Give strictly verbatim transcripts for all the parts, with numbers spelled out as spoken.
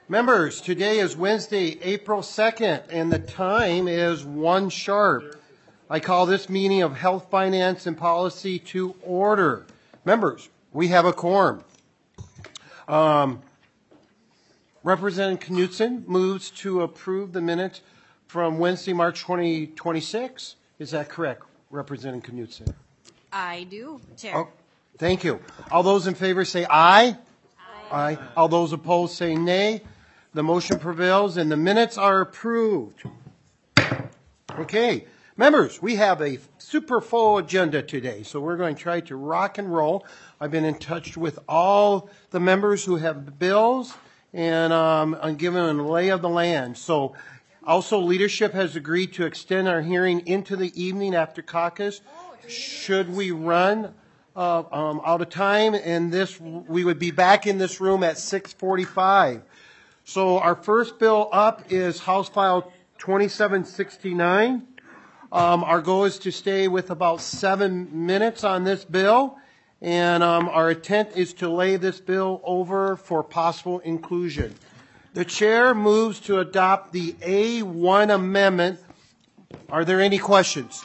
Members, today is Wednesday, April second, and the time is one sharp. I call this meeting of Health, Finance, and Policy to order. Members, we have a quorum. Um, Representative Knudsen moves to approve the minutes from Wednesday, March twenty twenty-six. Is that correct, Representative Knudsen? I do, Chair. Oh, thank you. All those in favor say aye. Aye. Aye. All those opposed say nay. The motion prevails and the minutes are approved. Okay. Members, we have a super full agenda today, so we're going to try to rock and roll. I've been in touch with all the members who have bills, and um, I'm giving them a lay of the land. So also leadership has agreed to extend our hearing into the evening after caucus. Should we run uh, um, out of time, and this we would be back in this room at six forty-five. So our first bill up is House File twenty-seven sixty-nine. Um, our goal is to stay with about seven minutes on this bill, and um, our intent is to lay this bill over for possible inclusion. The chair moves to adopt the A one amendment. Are there any questions?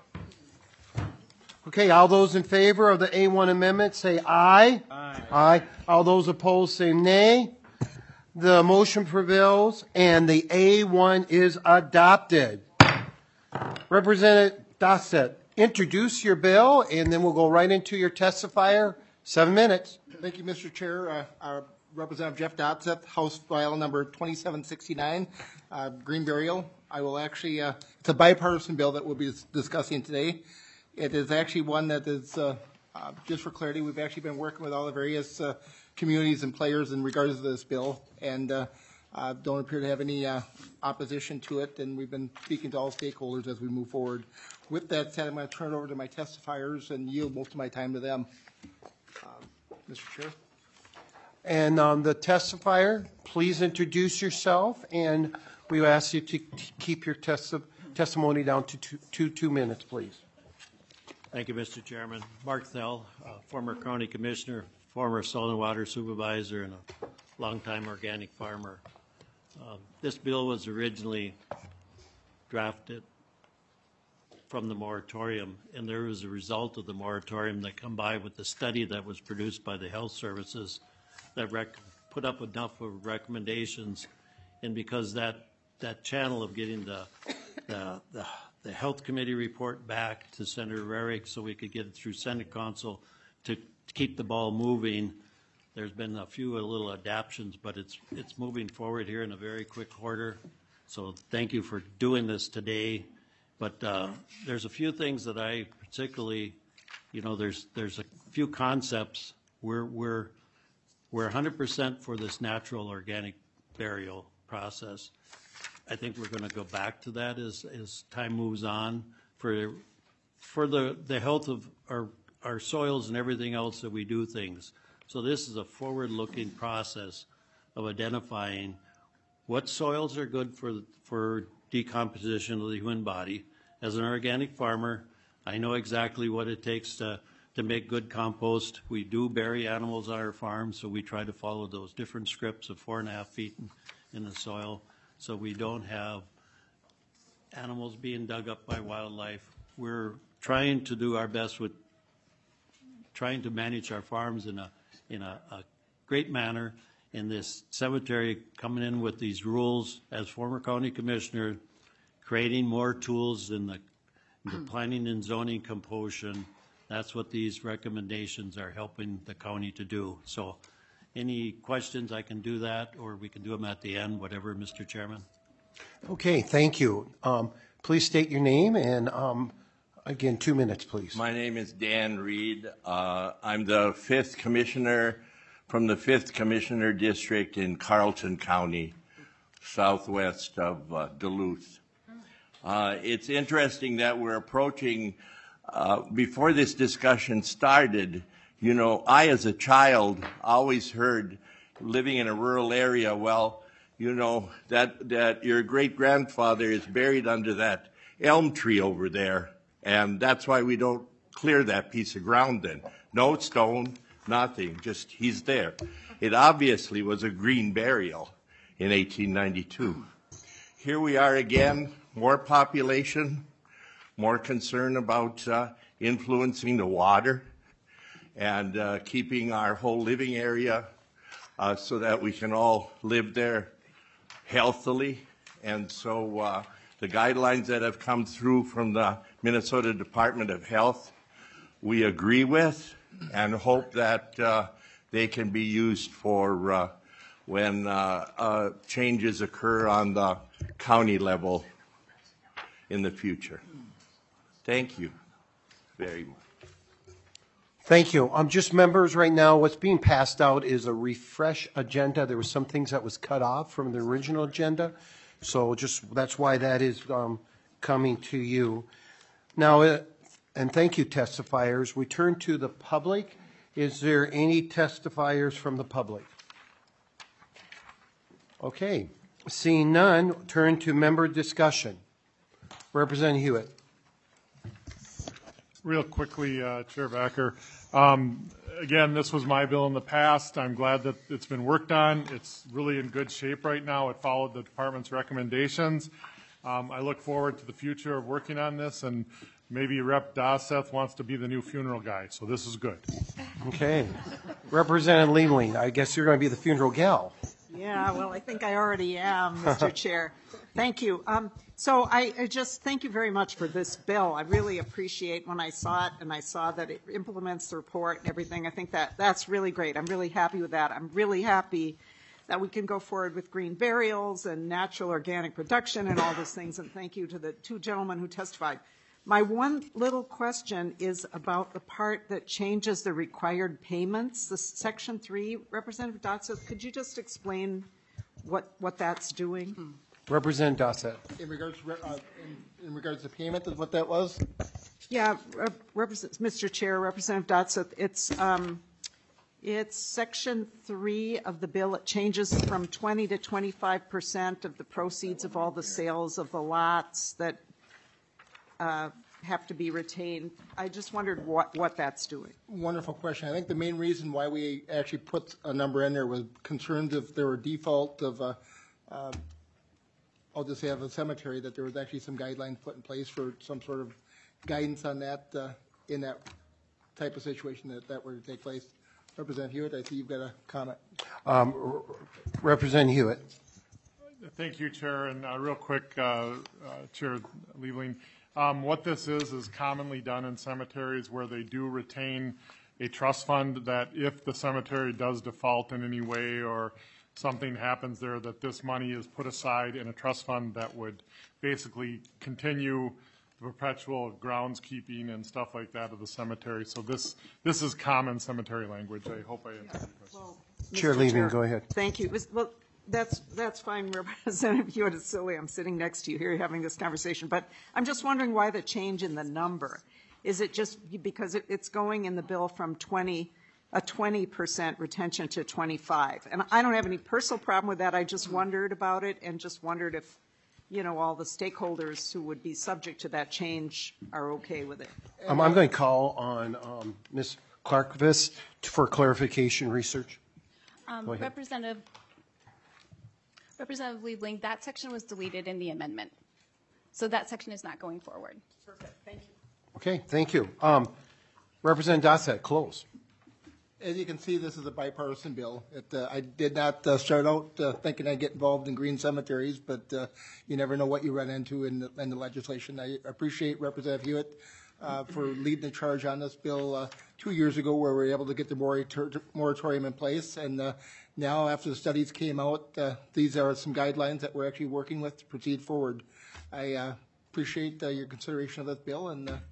Okay, all those in favor of the A one amendment say aye. Aye. Aye. All those opposed say nay. The motion prevails and the A one is adopted. Representative Dossett, introduce your bill and then we'll go right into your testifier. Seven minutes. Thank you, Mister Chair. Uh, uh, Representative Jeff Dotseth, House File number twenty-seven sixty-nine, uh, green burial. I will actually, uh, it's a bipartisan bill that we'll be discussing today. It is actually one that is, uh, uh, just for clarity, we've actually been working with all the various uh, communities and players in regards to this bill, and uh, uh, don't appear to have any uh, opposition to it, and we've been speaking to all stakeholders as we move forward. With that said, I'm going to turn it over to my testifiers and yield most of my time to them. Uh, Mister Chair. And um, the testifier, please introduce yourself, and we ask you to keep your testi testimony down to two, two, two minutes, please. Thank you, Mister Chairman. Mark Thel, uh, former county commissioner, former soil and water supervisor, and a longtime organic farmer. Uh, this bill was originally drafted from the moratorium, and there was a result of the moratorium that come by with the study that was produced by the health services that rec put up enough of recommendations, and because that that channel of getting the the, the the health committee report back to Senator Rarick so we could get it through Senate Council to, to keep the ball moving. There's been a few little adaptions, but it's it's moving forward here in a very quick order. So thank you for doing this today. But uh, there's a few things that I particularly, you know, there's there's a few concepts. We're we're we're one hundred percent for this natural organic burial process. I think we're going to go back to that as as time moves on for for the the health of our our soils and everything else that we do things. So this is a forward-looking process of identifying what soils are good for for decomposition of the human body. As an organic farmer, I know exactly what it takes to to make good compost. We do bury animals on our farm, so we try to follow those different scripts of four and a half feet in, in the soil, so we don't have animals being dug up by wildlife. We're trying to do our best with trying to manage our farms in a in a, a great manner. In this cemetery coming in with these rules as former county commissioner, creating more tools in the, the planning and zoning compulsion. That's what these recommendations are helping the county to do. So any questions, I can do that, or we can do them at the end, whatever, Mister Chairman. Okay, thank you. Um, please state your name and um, again, two minutes, please. My name is Dan Reed. Uh, I'm the fifth commissioner from the fifth Commissioner District in Carlton County, southwest of uh, Duluth. Uh, it's interesting that we're approaching, uh, before this discussion started, you know, I as a child always heard, living in a rural area, well, you know, that, that your great-grandfather is buried under that elm tree over there, and that's why we don't clear that piece of ground then. No stone, nothing, just he's there. It obviously was a green burial. in eighteen ninety-two. Here we are again, more population, more concern about uh, influencing the water and uh, keeping our whole living area uh, so that we can all live there healthily. And so uh, the guidelines that have come through from the Minnesota Department of Health, we agree with and hope that uh, they can be used for uh, when uh, uh, changes occur on the county level in the future. Thank you very much. Thank you. Um, just members, right now, what's being passed out is a refresh agenda. There were some things that was cut off from the original agenda, so just that's why that is um, coming to you. Now, uh, and thank you, testifiers. We turn to the public. Is there any testifiers from the public? Okay. Seeing none, turn to member discussion. Representative Hewitt. Real quickly, uh, Chair Backer. Um, again, this was my bill in the past. I'm glad that it's been worked on. It's really in good shape right now. It followed the department's recommendations. Um, I look forward to the future of working on this, and maybe Rep Dosseth wants to be the new funeral guy, so this is good. Okay. Representative Liebling, I guess you're going to be the funeral gal. Yeah, well, I think I already am, Mister Chair. Thank you. Um, so I, I just thank you very much for this bill. I really appreciate when I saw it and I saw that it implements the report and everything. I think that that's really great. I'm really happy with that. I'm really happy that we can go forward with green burials and natural organic production and all those things. And thank you to the two gentlemen who testified. My one little question is about the part that changes the required payments, the section three. Representative Dotseth, could you just explain what what that's doing? Representative Dosseth. In regards to, uh, in, in regards to payment, is what that was? Yeah, Rep- Represent, Mister Chair, Representative Dotseth, it's um, it's section three of the bill. It changes from twenty to twenty-five percent of the proceeds of all the sales of the lots that uh, have to be retained. I just wondered what, what that's doing. Wonderful question. I think the main reason why we actually put a number in there was concerns if there were default of, uh, uh, I'll just say of a cemetery, that there was actually some guidelines put in place for some sort of guidance on that, uh, in that type of situation that that were to take place. Representative Hewitt, I see you've got a comment. Um, R- Representative Hewitt. Thank you, Chair. And uh, real quick, uh, uh, Chair Liebling, um, what this is is commonly done in cemeteries where they do retain a trust fund that if the cemetery does default in any way or something happens there, that this money is put aside in a trust fund that would basically continue the perpetual groundskeeping and stuff like that of the cemetery. So this this is common cemetery language. I hope I answered your question. Well, Chair Mister Liebling, go ahead. Thank you. Was- Well, that's that's fine, Representative Hewitt. It's silly. I'm sitting next to you here having this conversation. But I'm just wondering why the change in the number. Is it just because it, it's going in the bill from twenty, a twenty percent retention to twenty-five? And I don't have any personal problem with that. I just wondered about it and just wondered if, you know, all the stakeholders who would be subject to that change are okay with it. Um, I'm going to call on um, Miz Clarkvis for clarification research. Um, Go ahead. Representative, Representative Liebling, that section was deleted in the amendment. So that section is not going forward. Perfect. Thank you. Okay, thank you. Um, Representative Dossett, close. As you can see, this is a bipartisan bill. It, uh, I did not uh, start out uh, thinking I'd get involved in green cemeteries, but uh, you never know what you run into in the, in the legislation. I appreciate Representative Hewitt uh, for leading the charge on this bill uh, two years ago, where we were able to get the morator- moratorium in place. And uh, now, after the studies came out, uh, these are some guidelines that we're actually working with to proceed forward. I uh, appreciate uh, your consideration of this bill, and uh,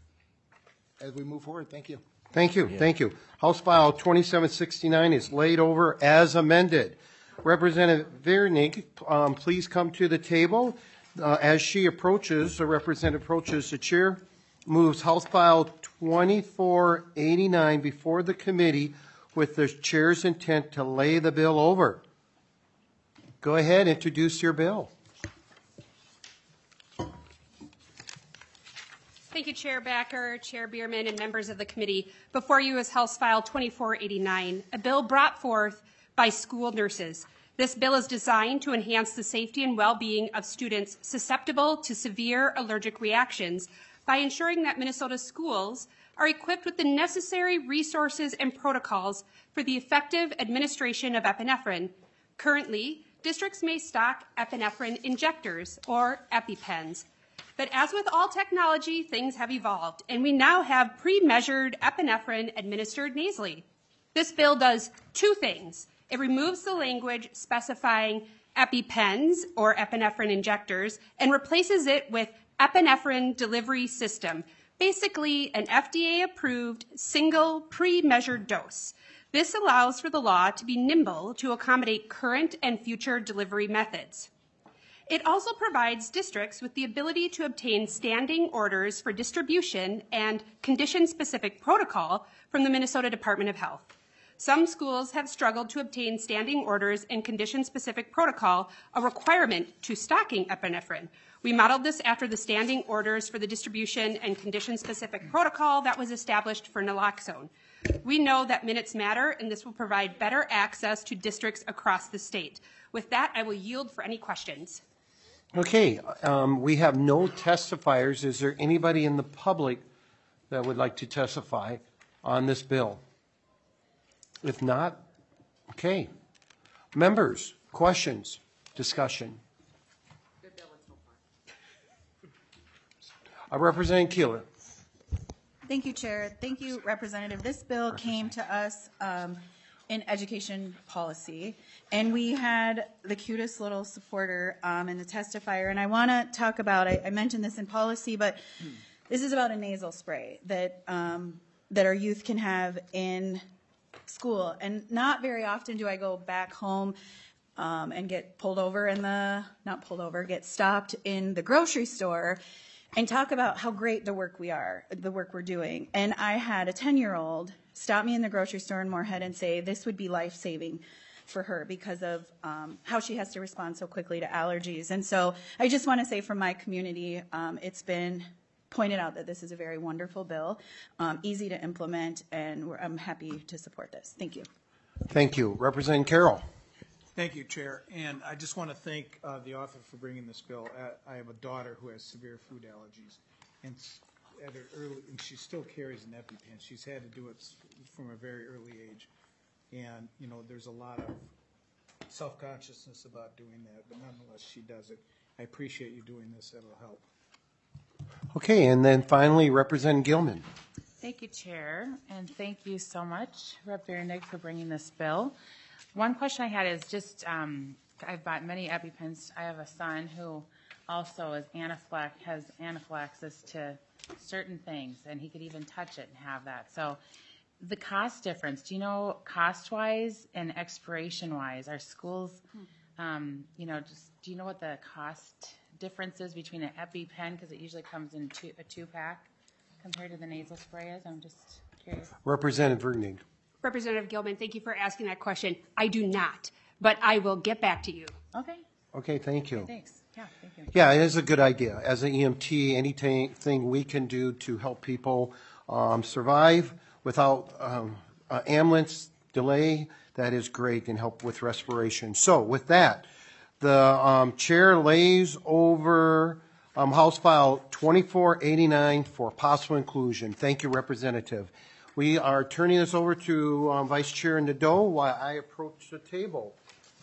as we move forward, thank you. Thank you, thank you. House File twenty-seven sixty-nine is laid over as amended. Representative Vernig, um, please come to the table. Uh, as she approaches, the representative approaches, the chair moves House File twenty-four eighty-nine before the committee with the chair's intent to lay the bill over. Go ahead, introduce your bill. Thank you, Chair Backer, Chair Bierman, and members of the committee. Before you is House File twenty-four eighty-nine, a bill brought forth by school nurses This bill is designed to enhance the safety and well-being of students susceptible to severe allergic reactions by ensuring that Minnesota schools are equipped with the necessary resources and protocols for the effective administration of epinephrine. Currently, districts may stock epinephrine injectors, or EpiPens. But as with all technology, things have evolved, and we now have pre-measured epinephrine administered nasally. This bill does two things. It removes the language specifying EpiPens, or epinephrine injectors, and replaces it with epinephrine delivery system, basically an F D A-approved single pre-measured dose. This allows for the law to be nimble to accommodate current and future delivery methods. It also provides districts with the ability to obtain standing orders for distribution and condition-specific protocol from the Minnesota Department of Health. Some schools have struggled to obtain standing orders and condition-specific protocol, a requirement to stocking epinephrine. We modeled this after the standing orders for the distribution and condition-specific protocol that was established for naloxone. We know that minutes matter, and this will provide better access to districts across the state. With that, I will yield for any questions. Okay, um, we have no testifiers. Is there anybody in the public that would like to testify on this bill? If not, okay. Members, questions, discussion? Uh, Representative Keeler. Thank you, Chair. Thank you, Representative. This bill came to us um, in education policy, and we had the cutest little supporter um, and the testifier. And I want to talk about, I, I mentioned this in policy, but this is about a nasal spray that um, that our youth can have in school. And not very often do I go back home um, and get pulled over in the, not pulled over, get stopped in the grocery store and talk about how great the work we are, the work we're doing. And I had a ten-year-old stop me in the grocery store in Moorhead and say this would be life-saving for her because of um, how she has to respond so quickly to allergies. And so I just want to say from my community, um, it's been pointed out that this is a very wonderful bill, um, easy to implement, and we're, I'm happy to support this. Thank you. Thank you. Representative Carroll. Thank you, Chair. And I just want to thank uh, the author for bringing this bill. Uh, I have a daughter who has severe food allergies, and at her early, and she still carries an EpiPen. She's had to do it from a very early age, and you know there's a lot of self-consciousness about doing that, but nonetheless, she does it. I appreciate you doing this. That'll help. Okay, and then finally, Representative Gilman. Thank you, Chair, and thank you so much, Rep Biernig, for bringing this bill. One question I had is just, um, I've bought many EpiPens. I have a son who also is anaphylax, has anaphylaxis to certain things, and he could even touch it and have that. So the cost difference, do you know cost-wise and expiration-wise, are schools, um, you know, just do you know what the cost difference is between an EpiPen, because it usually comes in two, a two-pack, compared to the nasal spray is? I'm just curious. Representative Vergnig. Representative Gilman, thank you for asking that question. I do not, but I will get back to you. Okay. Okay, thank you. Thanks. Yeah, thank you. Yeah, it is a good idea. As an E M T, anything we can do to help people um, survive without um, uh, ambulance delay, that is great, and help with respiration. So with that, the um, chair lays over um, House File twenty-four eighty-nine for possible inclusion. Thank you, Representative. We are turning this over to um, Vice Chair Nadeau while I approach the table.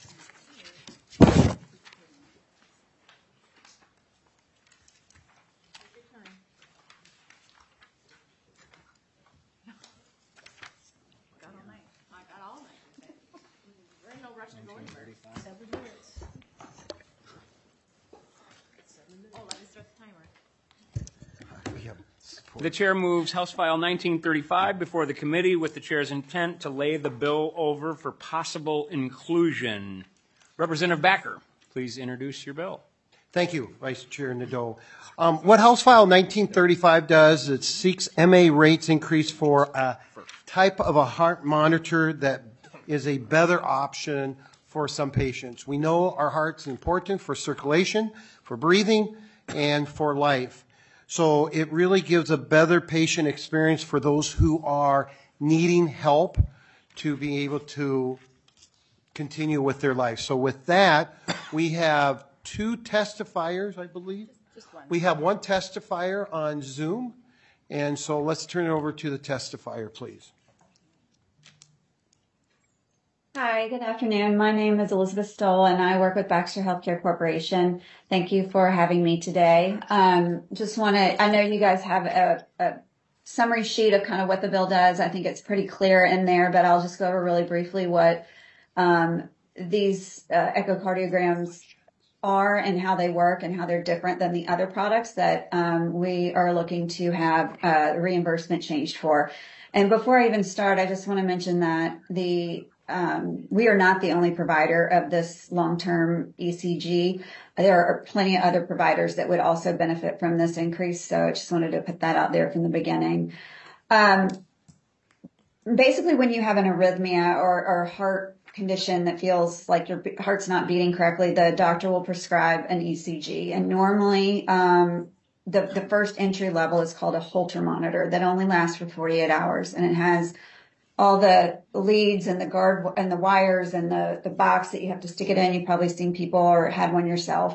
The chair moves House File nineteen thirty-five before the committee with the chair's intent to lay the bill over for possible inclusion. Representative Backer, please introduce your bill. Thank you, Vice Chair Nadeau. Um, what House File nineteen thirty-five does, it seeks M A rates increase for a type of a heart monitor that is a better option for some patients. We know our heart's important for circulation, for breathing, and for life. So it really gives a better patient experience for those who are needing help to be able to continue with their life. So with that, we have two testifiers, I believe. Just one. We have one testifier on Zoom, and so let's turn it over to the testifier, please. Hi, good afternoon. My name is Elizabeth Stoll, and I work with Baxter Healthcare Corporation. Thank you for having me today. Um, just want to, I know you guys have a, a summary sheet of kind of what the bill does. I think it's pretty clear in there, but I'll just go over really briefly what um, these uh, echocardiograms are and how they work and how they're different than the other products that um, we are looking to have uh, reimbursement changed for. And before I even start, I just want to mention that the Um, we are not the only provider of this long-term E C G. There are plenty of other providers that would also benefit from this increase. So I just wanted to put that out there from the beginning. Um, basically, when you have an arrhythmia or, or heart condition that feels like your heart's not beating correctly, the doctor will prescribe an E C G. And normally, um, the, the first entry level is called a Holter monitor that only lasts for forty-eight hours. And it has all the leads and the guard and the wires and the, the box that you have to stick it in. You've probably seen people or had one yourself.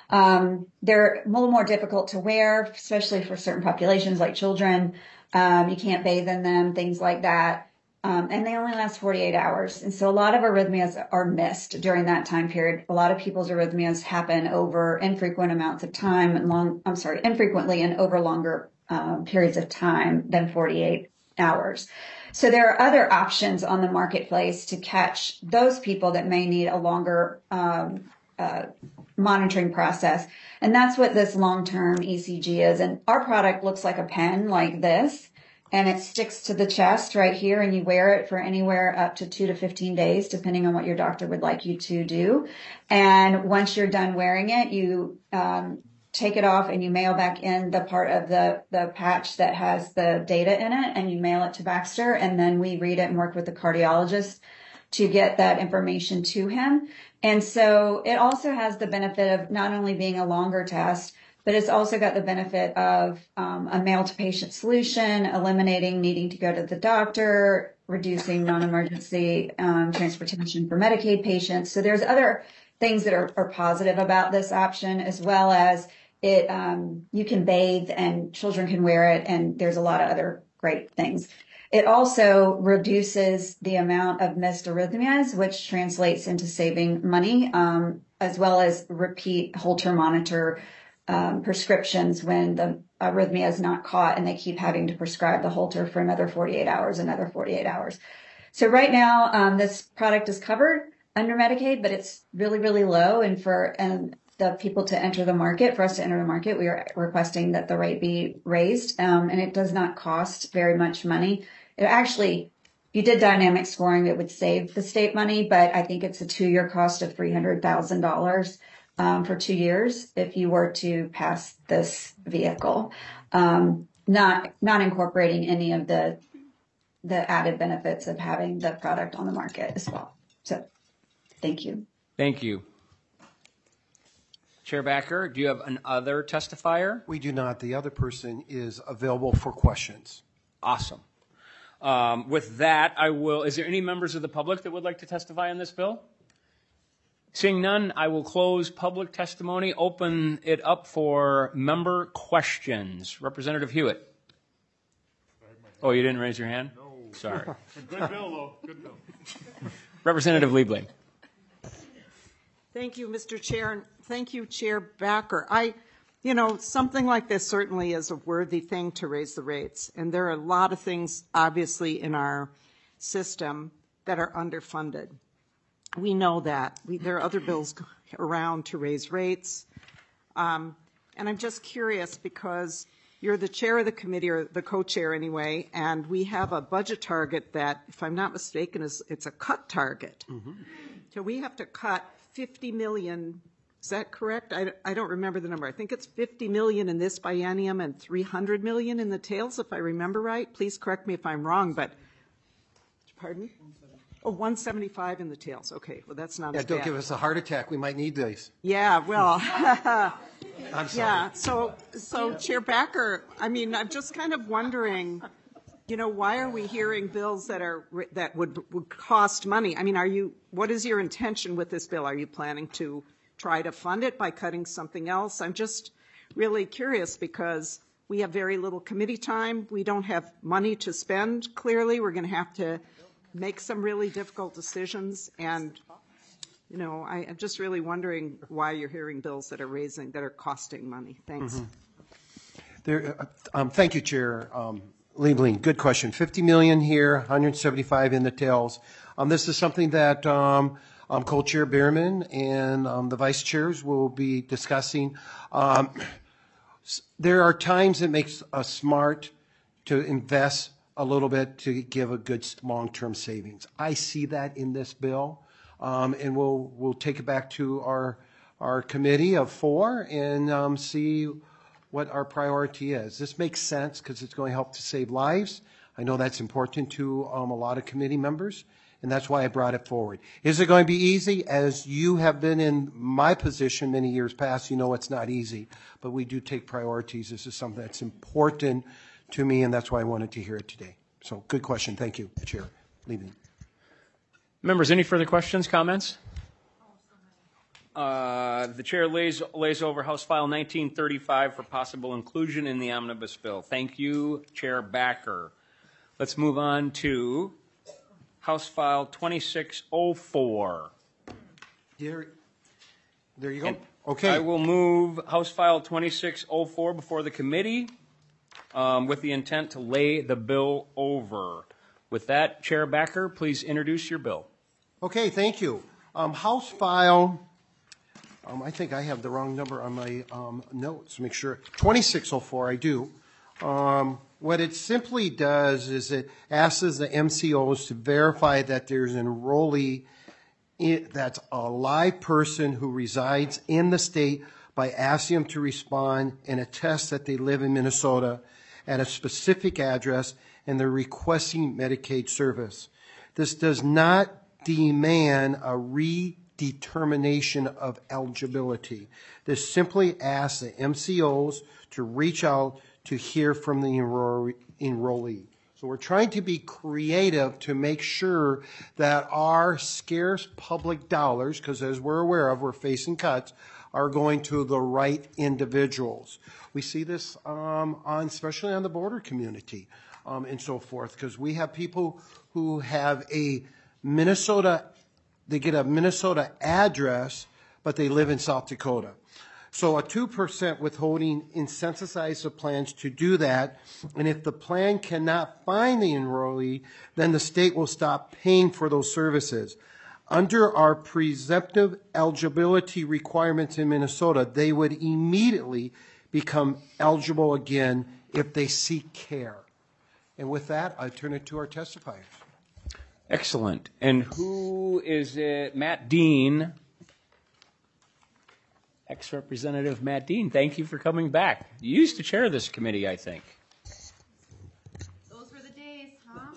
Um, they're a little more difficult to wear, especially for certain populations like children. Um, you can't bathe in them, things like that. Um, and they only last forty-eight hours. And so a lot of arrhythmias are missed during that time period. A lot of people's arrhythmias happen over infrequent amounts of time and long, I'm sorry, infrequently and over longer um, periods of time than forty-eight hours. So there are other options on the marketplace to catch those people that may need a longer um, uh, monitoring process. And that's what this long-term E C G is. And our product looks like a pen like this, and it sticks to the chest right here, and you wear it for anywhere up to two to fifteen days, depending on what your doctor would like you to do. And once you're done wearing it, you um, take it off and you mail back in the part of the, the patch that has the data in it, and you mail it to Baxter, and then we read it and work with the cardiologist to get that information to him. And so it also has the benefit of not only being a longer test, but it's also got the benefit of um, a mail to patient solution, eliminating needing to go to the doctor, reducing non-emergency um, transportation for Medicaid patients. So there's other things that are, are positive about this option, as well as it, um, you can bathe and children can wear it, and there's a lot of other great things. It also reduces the amount of missed arrhythmias, which translates into saving money, um, as well as repeat Holter monitor um, prescriptions when the arrhythmia is not caught and they keep having to prescribe the Holter for another forty-eight hours, another forty-eight hours. So right now, um, this product is covered under Medicaid, but it's really, really low. And for and the people to enter the market, for us to enter the market, we are requesting that the rate be raised. Um, and it does not cost very much money. It actually, if you did dynamic scoring, it would save the state money, but I think it's a two-year cost of three hundred thousand dollars um, for two years if you were to pass this vehicle, um, not not incorporating any of the the added benefits of having the product on the market as well. So, thank you. Thank you. Chair Backer, do you have another testifier? We do not. The other person is available for questions. Awesome. Um, with that, I will, is there any members of the public that would like to testify on this bill? Seeing none, I will close public testimony, open it up for member questions. Representative Hewitt. Oh, you didn't raise your hand? No. Sorry. Good bill, though. Good bill. Representative Liebling. Thank you, Mister Chair, and thank you, Chair Backer. I, you know, something like this certainly is a worthy thing to raise the rates, and there are a lot of things, obviously, in our system that are underfunded. We know that. We, there are other bills around to raise rates, um, and I'm just curious because you're the chair of the committee, or the co-chair anyway, and we have a budget target that, if I'm not mistaken, is it's a cut target. Mm-hmm. So we have to cut fifty million. Is that correct? I, I don't remember the number. I think it's fifty million in this biennium and three hundred million in the tails, if I remember right. Please correct me if I'm wrong, but pardon? Oh, one seventy-five in the tails. Okay, well that's not Yeah, as don't bad. give us a heart attack. We might need these. Yeah, well, I'm sorry. yeah. So, so Chair Backer, I mean, I'm just kind of wondering, you know, why are we hearing bills that are, that would, would cost money? I mean, are you, what is your intention with this bill? Are you planning to try to fund it by cutting something else? I'm just really curious because we have very little committee time. We don't have money to spend, clearly. We're going to have to make some really difficult decisions. And, you know, I, I'm just really wondering why you're hearing bills that are raising, that are costing money. Thanks. Mm-hmm. There, uh, um, thank you, Chair. Um, Liebling, good question. fifty million here, one hundred seventy-five in the tails. Um, this is something that um, um, Co-Chair Bierman and um, the Vice Chairs will be discussing. Um, there are times it makes us smart to invest a little bit to give a good long-term savings. I see that in this bill, um, and we'll we'll take it back to our our committee of four and um, see what our priority is. This makes sense because it's going to help to save lives. I know that's important to um, a lot of committee members, and that's why I brought it forward. Is it going to be easy? As you have been in my position many years past, you know it's not easy, but we do take priorities. This is something that's important to me, and that's why I wanted to hear it today. So good question. Thank you, Chair Liebling. Members, any further questions, comments? Uh, the chair lays, lays over House File nineteen thirty-five for possible inclusion in the omnibus bill. Thank you, Chair Backer. Let's move on to House File twenty-six oh four. There, there you go. And okay. I will move House File twenty-six oh four before the committee um, with the intent to lay the bill over. With that, Chair Backer, please introduce your bill. Okay, thank you. Um, House File... Um, I think I have the wrong number on my um, notes. Make sure. twenty-six oh four, I do. Um, what it simply does is it asks the M C Os to verify that there's an enrollee in, that's a live person who resides in the state by asking them to respond and attest that they live in Minnesota at a specific address and they're requesting Medicaid service. This does not demand a re determination of eligibility. This simply asks the M C Os to reach out to hear from the enroll- enrollee. So we're trying to be creative to make sure that our scarce public dollars, because as we're aware of, we're facing cuts, are going to the right individuals. We see this um, on, especially on the border community um, and so forth, because we have people who have a Minnesota They get a Minnesota address, but they live in South Dakota. So a two percent withholding incentivizes the plans to do that. And if the plan cannot find the enrollee, then the state will stop paying for those services. Under our presumptive eligibility requirements in Minnesota, they would immediately become eligible again if they seek care. And with that, I turn it to our testifiers. Excellent. And who is it? Matt Dean. Ex-Representative Matt Dean, thank you for coming back. You used to chair this committee, I think. Those were the days, huh?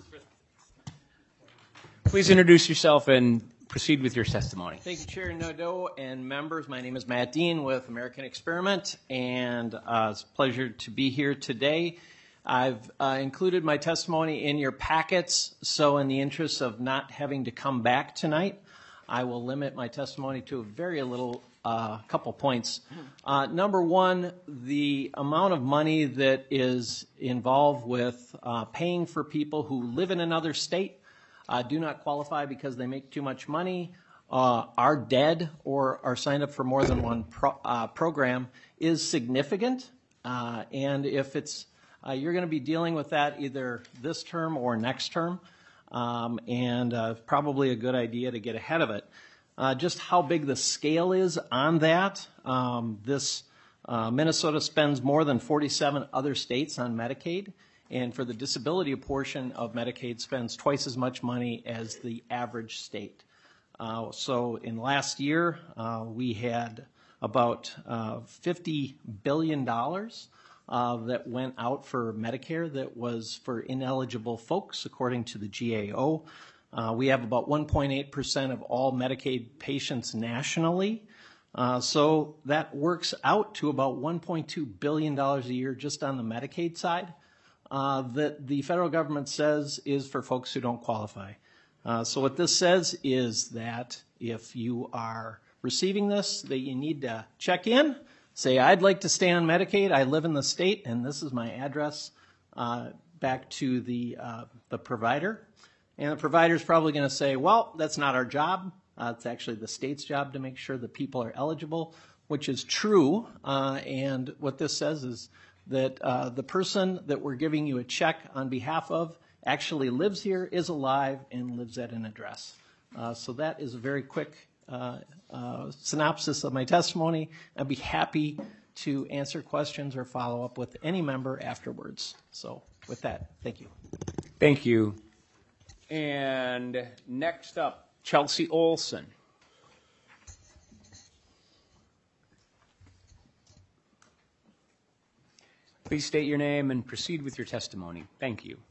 Please introduce yourself and proceed with your testimony. Thank you, Chair Nadeau and members. My name is Matt Dean with American Experiment, and uh, it's a pleasure to be here today. I've uh, included my testimony in your packets, so in the interest of not having to come back tonight, I will limit my testimony to a very little uh, couple points. Uh, number one, the amount of money that is involved with uh, paying for people who live in another state, uh, do not qualify because they make too much money, uh, are dead, or are signed up for more than one pro- uh, program is significant, uh, and if it's Uh, you're going to be dealing with that either this term or next term, um, and uh, probably a good idea to get ahead of it. Uh, just how big the scale is on that, um, this uh, Minnesota spends more than forty-seven other states on Medicaid, and for the disability portion of Medicaid spends twice as much money as the average state. Uh, so in last year, uh, we had about uh, fifty billion dollars Uh, that went out for Medicare that was for ineligible folks, according to the G A O. Uh, we have about one point eight percent of all Medicaid patients nationally. Uh, so that works out to about one point two billion dollars a year just on the Medicaid side. uh, that the federal government says is for folks who don't qualify. Uh, so what this says is that if you are receiving this, that you need to check in, say, I'd like to stay on Medicaid, I live in the state, and this is my address, uh, back to the, uh, the provider. And the provider's probably going to say, well, that's not our job. Uh, it's actually the state's job to make sure that people are eligible, which is true. Uh, and what this says is that uh, the person that we're giving you a check on behalf of actually lives here, is alive, and lives at an address. Uh, so that is a very quick uh, uh, synopsis of my testimony. I'd be happy to answer questions or follow up with any member afterwards. So with that, thank you. Thank you. And next up, Chelsea Olson. Please state your name and proceed with your testimony. Thank you.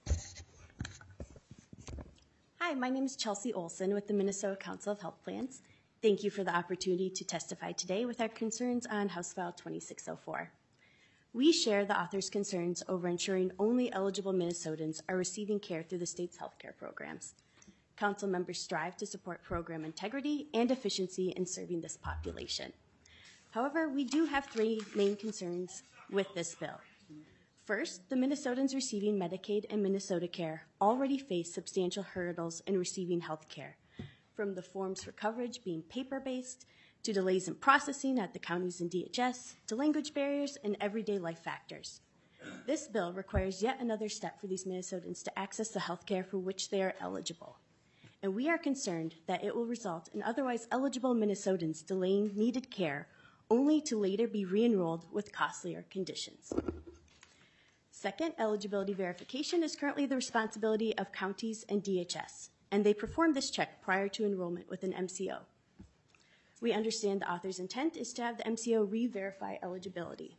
Hi, my name is Chelsea Olson with the Minnesota Council of Health Plans. Thank you for the opportunity to testify today with our concerns on House File twenty-six oh four. We share the author's concerns over ensuring only eligible Minnesotans are receiving care through the state's healthcare programs. Council members strive to support program integrity and efficiency in serving this population. However, we do have three main concerns with this bill. First, the Minnesotans receiving Medicaid and Minnesota Care already face substantial hurdles in receiving health care, from the forms for coverage being paper-based, to delays in processing at the counties and D H S, to language barriers and everyday life factors. This bill requires yet another step for these Minnesotans to access the health care for which they are eligible. And we are concerned that it will result in otherwise eligible Minnesotans delaying needed care only to later be re-enrolled with costlier conditions. Second, eligibility verification is currently the responsibility of counties and D H S, and they perform this check prior to enrollment with an M C O. We understand the author's intent is to have the M C O re-verify eligibility.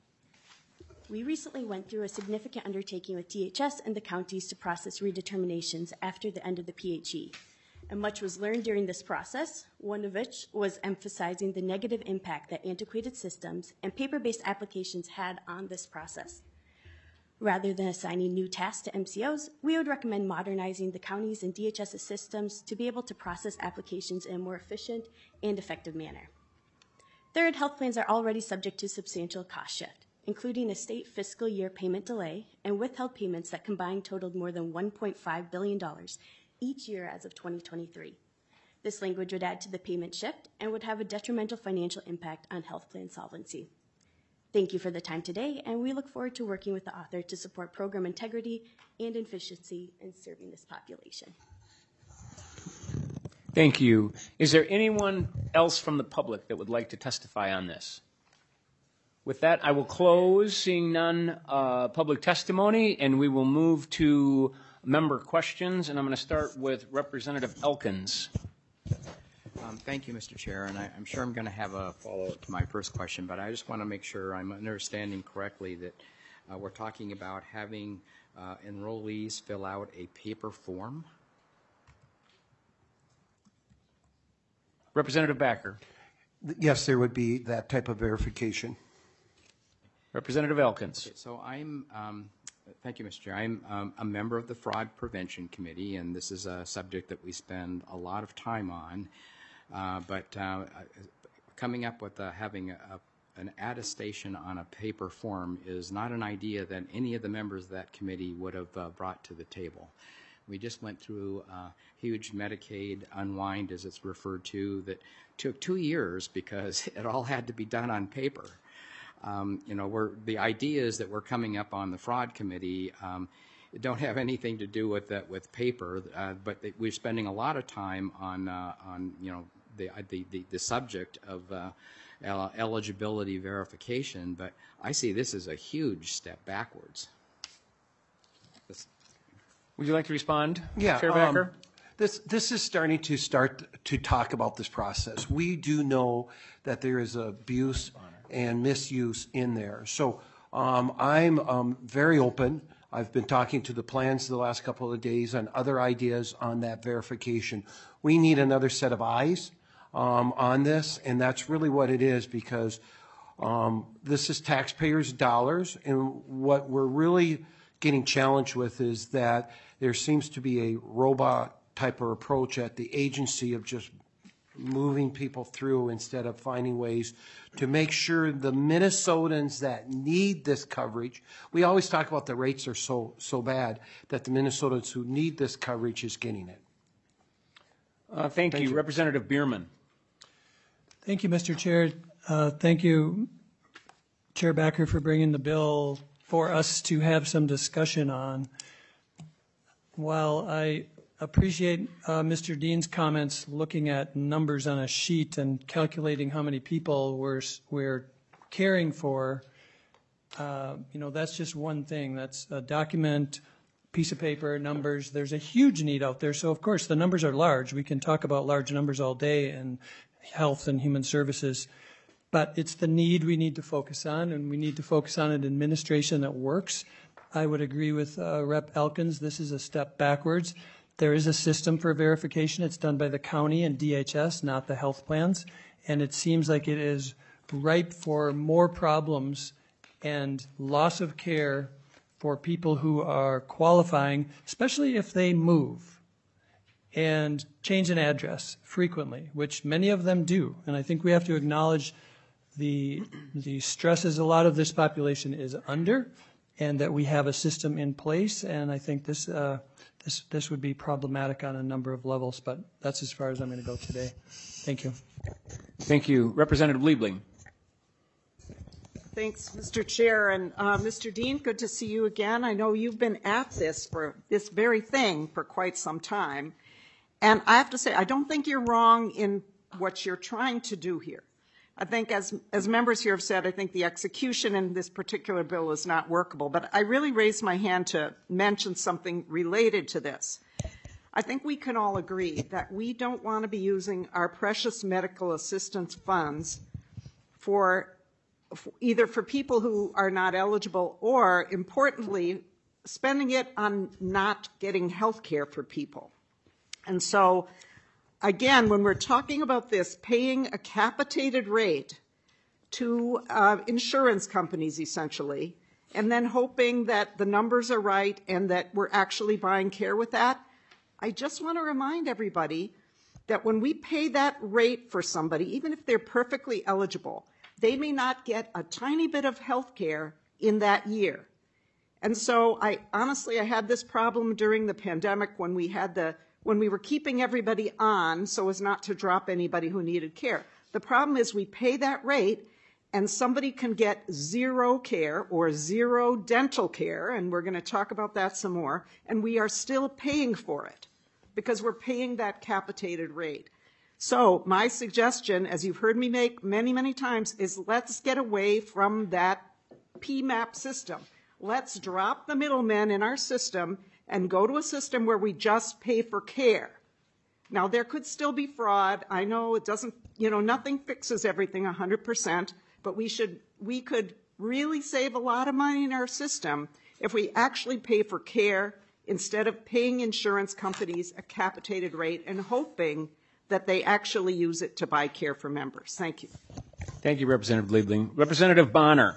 We recently went through a significant undertaking with D H S and the counties to process redeterminations after the end of the P H E, and much was learned during this process, one of which was emphasizing the negative impact that antiquated systems and paper-based applications had on this process. Rather than assigning new tasks to M C Os, we would recommend modernizing the counties and D H S systems to be able to process applications in a more efficient and effective manner. Third, health plans are already subject to substantial cost shift, including a state fiscal year payment delay and withheld payments that combined totaled more than one point five billion dollars each year as of twenty twenty-three. This language would add to the payment shift and would have a detrimental financial impact on health plan solvency. Thank you for the time today, and we look forward to working with the author to support program integrity and efficiency in serving this population. Thank you. Is there anyone else from the public that would like to testify on this? With that, I will close, seeing none, uh, public testimony, and we will move to member questions, and I'm going to start with Representative Elkins. Um, thank you, Mister Chair, and I, I'm sure I'm going to have a follow-up to my first question, but I just want to make sure I'm understanding correctly that uh, we're talking about having uh, enrollees fill out a paper form. Representative Backer. Yes, there would be that type of verification. Representative Elkins. Okay, so I'm, um, thank you, Mister Chair. I'm um, a member of the Fraud Prevention Committee, and this is a subject that we spend a lot of time on. Uh, but uh, coming up with uh, having a, a, an attestation on a paper form is not an idea that any of the members of that committee would have uh, brought to the table. We just went through a huge Medicaid unwind, as it's referred to, that took two years because it all had to be done on paper. Um, you know, we're, the ideas that we're coming up on the fraud committee um, don't have anything to do with that with paper, uh, but they, we're spending a lot of time on uh, on you know the the the, the subject of uh, el eligibility verification. But I see this as a huge step backwards. This Would you like to respond, Yeah, Chair Backer? um, this this is starting to start to talk about this process. We do know that there is abuse and misuse in there. So um, I'm um, very open. I've been talking to the plans the last couple of days on other ideas on that verification. We need another set of eyes um, on this, and that's really what it is, because um, this is taxpayers' dollars, and what we're really getting challenged with is that there seems to be a robot type of approach at the agency of just moving people through instead of finding ways to make sure the Minnesotans that need this coverage, we always talk about the rates are so so bad, that the Minnesotans who need this coverage is getting it. Uh, thank, Thank you. you. Representative Bierman. Thank you, Mister Chair. Uh, thank you, Chair Backer, for bringing the bill for us to have some discussion on. While I appreciate uh, Mister Dean's comments looking at numbers on a sheet and calculating how many people we're, we're caring for, uh, you know, that's just one thing. That's a document, piece of paper, numbers. There's a huge need out there. So, of course, the numbers are large. We can talk about large numbers all day in health and human services. But it's the need we need to focus on, and we need to focus on an administration that works. I would agree with uh, Representative Elkins. This is a step backwards. There is a system for verification. It's done by the county and D H S, not the health plans. And it seems like it is ripe for more problems and loss of care for people who are qualifying, especially if they move and change an address frequently, which many of them do. And I think we have to acknowledge the, the stresses a lot of this population is under, and that we have a system in place. And I think this, uh, this, this would be problematic on a number of levels, but that's as far as I'm going to go today. Thank you. Thank you. Representative Liebling. Thanks, Mister Chair. And uh, Mister Dean, good to see you again. I know you've been at this for this very thing for quite some time. And I have to say, I don't think you're wrong in what you're trying to do here. I think as, as members here have said, I think the execution in this particular bill is not workable. But I really raised my hand to mention something related to this. I think we can all agree that we don't want to be using our precious medical assistance funds for either for people who are not eligible or, importantly, spending it on not getting health care for people. And so, again, when we're talking about this, paying a capitated rate to uh, insurance companies, essentially, and then hoping that the numbers are right and that we're actually buying care with that, I just want to remind everybody that when we pay that rate for somebody, even if they're perfectly eligible, they may not get a tiny bit of health care in that year. And so I honestly, I had this problem during the pandemic when we had the, when we were keeping everybody on so as not to drop anybody who needed care. The problem is we pay that rate and somebody can get zero care or zero dental care, and we're going to talk about that some more, and we are still paying for it because we're paying that capitated rate. So my suggestion, as you've heard me make many, many times, is let's get away from that P MAP system. Let's drop the middlemen in our system and go to a system where we just pay for care. Now, there could still be fraud. I know it doesn't, you know, nothing fixes everything one hundred percent, but we should, we could really save a lot of money in our system if we actually pay for care instead of paying insurance companies a capitated rate and hoping that they actually use it to buy care for members. Thank you. Thank you, Representative Liebling. Representative Bonner.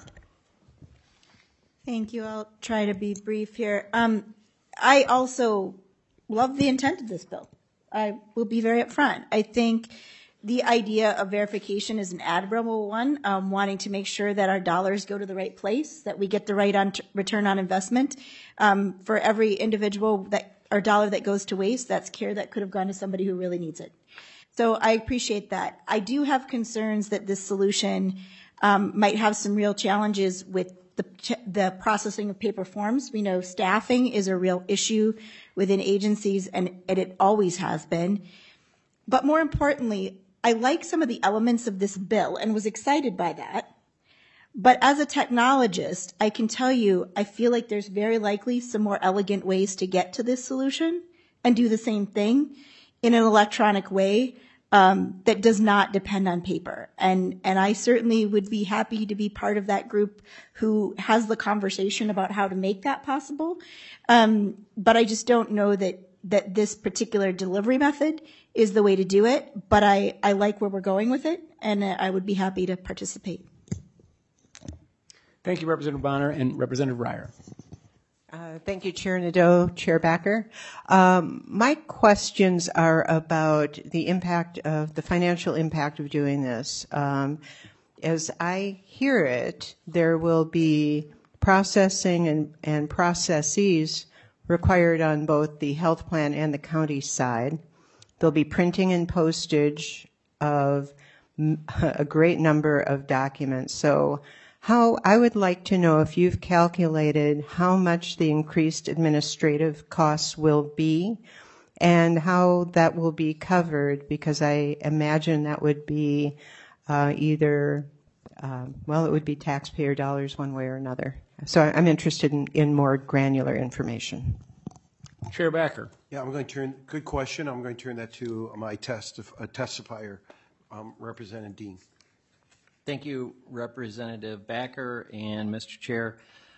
Thank you. I'll try to be brief here. Um, I also love the intent of this bill. I will be very upfront. I think the idea of verification is an admirable one, um, wanting to make sure that our dollars go to the right place, that we get the right on t- return on investment. Um, for every individual that or dollar that goes to waste, that's care that could have gone to somebody who really needs it. So I appreciate that. I do have concerns that this solution um, might have some real challenges with the, the processing of paper forms. We know staffing is a real issue within agencies, and, and it always has been. But more importantly, I like some of the elements of this bill and was excited by that. But as a technologist, I can tell you, I feel like there's very likely some more elegant ways to get to this solution and do the same thing in an electronic way um, that does not depend on paper. And, and I certainly would be happy to be part of that group who has the conversation about how to make that possible. Um, but I just don't know that, that this particular delivery method is the way to do it. But I, I like where we're going with it, and I would be happy to participate. Thank you, Representative Bonner. And Representative Ryer. Uh, Thank you, Chair Nadeau, Chair Backer. Um, my questions are about the impact of, the financial impact of doing this. Um, as I hear it, there will be processing and, and processes required on both the health plan and the county side. There'll be printing and postage of a great number of documents. So how, I would like to know if you've calculated how much the increased administrative costs will be and how that will be covered, because I imagine that would be uh, either, uh, well, it would be taxpayer dollars one way or another. So I'm interested in, in more granular information. Chair Backer. Yeah, I'm going to turn, good question. I'm going to turn that to my testif- uh, testifier, um, Representative Dean. Thank you, Representative Backer and Mister Chair.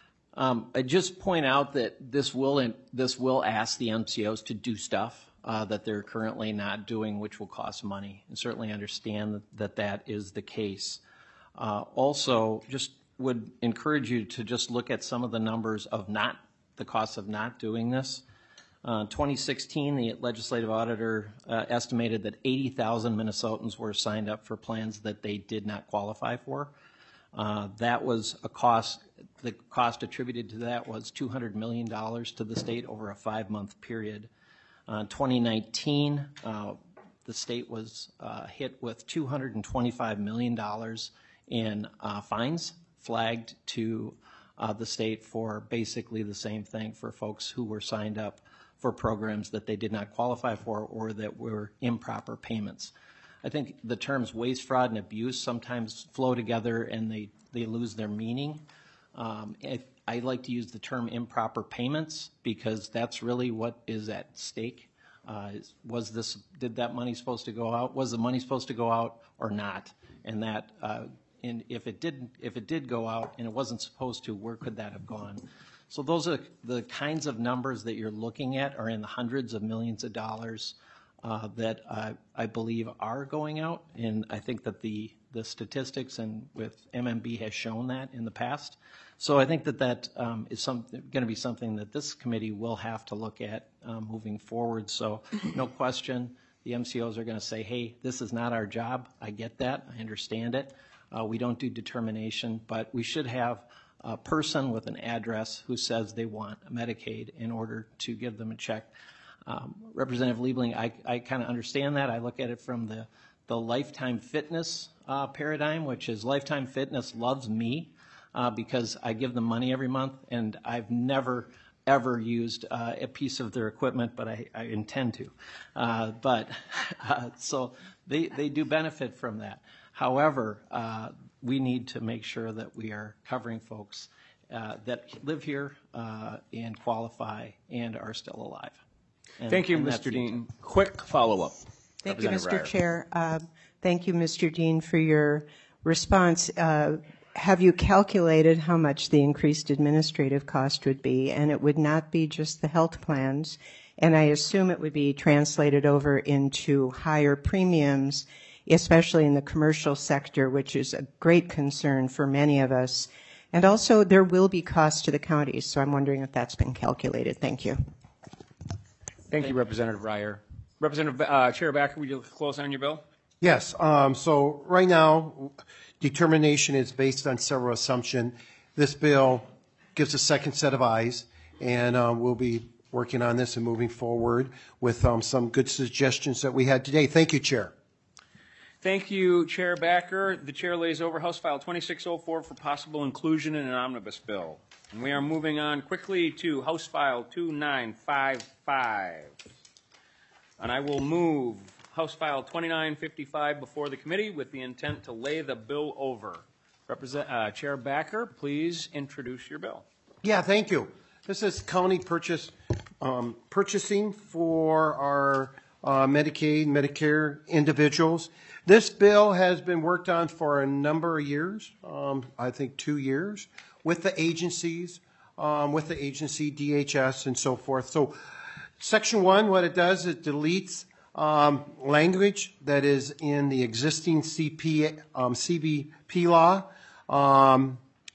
Um, I just point out that this will this will ask the M C Os to do stuff uh, that they're currently not doing, which will cost money, and certainly understand that that, that is the case. Uh, also, just would encourage you to just look at some of the numbers of not the costs of not doing this. Uh, twenty sixteen, the legislative auditor uh, estimated that eighty thousand Minnesotans were signed up for plans that they did not qualify for. Uh, that was a cost, the cost attributed to that was two hundred million dollars to the state over a five-month period. Uh, twenty nineteen, uh, the state was uh, hit with two hundred twenty-five million dollars in uh, fines flagged to uh, the state for basically the same thing for folks who were signed up for programs that they did not qualify for or that were improper payments. I think the terms waste, fraud, and abuse sometimes flow together and they, they lose their meaning. Um, it, I like to use the term improper payments because that's really what is at stake. Uh, was this, did that money supposed to go out? Was the money supposed to go out or not? And that, uh, and if it didn't, if it did go out and it wasn't supposed to, where could that have gone? So those are the kinds of numbers that you're looking at are in the hundreds of millions of dollars uh, that uh, I believe are going out. And I think that the, the statistics and with M M B has shown that in the past. So I think that that um, is some, going to be something that this committee will have to look at uh, moving forward. So no question, the M C Os are going to say, hey, this is not our job. I get that. I understand it. Uh, we don't do determination, but we should have a person with an address who says they want Medicaid in order to give them a check. Um, Representative Liebling, I, I kind of understand that. I look at it from the, the Lifetime Fitness uh, paradigm, which is Lifetime Fitness loves me uh, because I give them money every month, and I've never, ever used uh, a piece of their equipment, but I, I intend to. Uh, but uh, so they, they do benefit from that. However, uh, we need to make sure that we are covering folks uh, that live here uh, and qualify and are still alive. And, Thank you, and Mister that's Dean. Quick follow-up. Thank you, Mister Chair. Uh, thank you, Mister Dean, for your response. Uh, have you calculated how much the increased administrative cost would be? And it would not be just the health plans, and I assume it would be translated over into higher premiums, especially in the commercial sector, which is a great concern for many of us. And also, there will be costs to the counties, so I'm wondering if that's been calculated. Thank you. Thank you, Representative Ryer. Representative uh, Chair Backer, would you close on your bill? Yes. Um, so right now, determination is based on several assumptions. This bill gives a second set of eyes, and um, we'll be working on this and moving forward with um, some good suggestions that we had today. Thank you, Chair. Thank you, Chair Backer. The chair lays over House File twenty-six oh four for possible inclusion in an omnibus bill. And we are moving on quickly to House File two nine five five. And I will move House File twenty-nine fifty-five before the committee with the intent to lay the bill over. Represent, uh, Chair Backer, please introduce your bill. Yeah, thank you. This is county purchase um, purchasing for our uh, Medicaid, Medicare individuals. This bill has been worked on for a number of years, um, I think two years, with the agencies, um, with the agency, D H S, and so forth. So Section one, what it does, it deletes um, language that is in the existing C P, um, C B P law, um,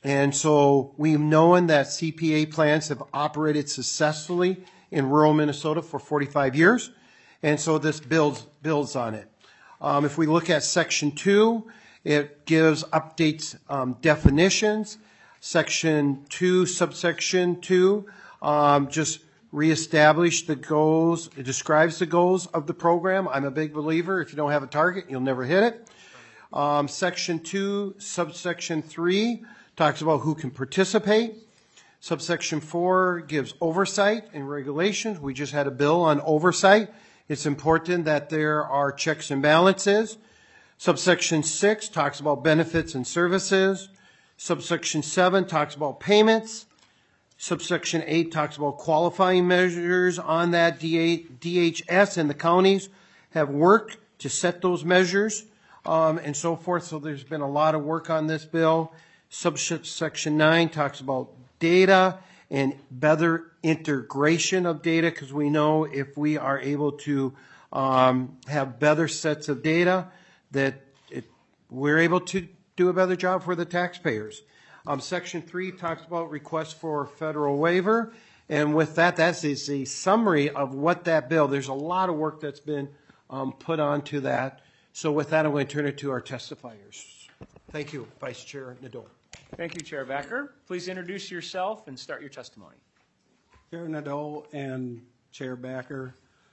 And so we've known that C P A plans have operated successfully in rural Minnesota for forty-five years. And so this builds, builds on it. Um, if we look at section two, it gives updates, um, definitions. Section two, subsection two, um, just reestablish the goals. It describes the goals of the program. I'm a big believer. If you don't have a target, you'll never hit it. Um, section two, subsection three, talks about who can participate. Subsection four gives oversight and regulations. We just had a bill on oversight. It's important that there are checks and balances. Subsection six talks about benefits and services. Subsection seven talks about payments. Subsection eight talks about qualifying measures on that. D H S and the counties have worked to set those measures um, and so forth. So there's been a lot of work on this bill. Subsection nine talks about data and better integration of data, because we know if we are able to um, have better sets of data, that it, we're able to do a better job for the taxpayers. Um, section three talks about requests for federal waiver, and with that, that is a summary of what that bill. There's a lot of work that's been um, put onto that. So with that, I'm going to turn it to our testifiers. Thank you, Vice Chair Nadeau. Thank you, Chair Backer. Please introduce yourself and start your testimony. Chair Nadeau and Chair Backer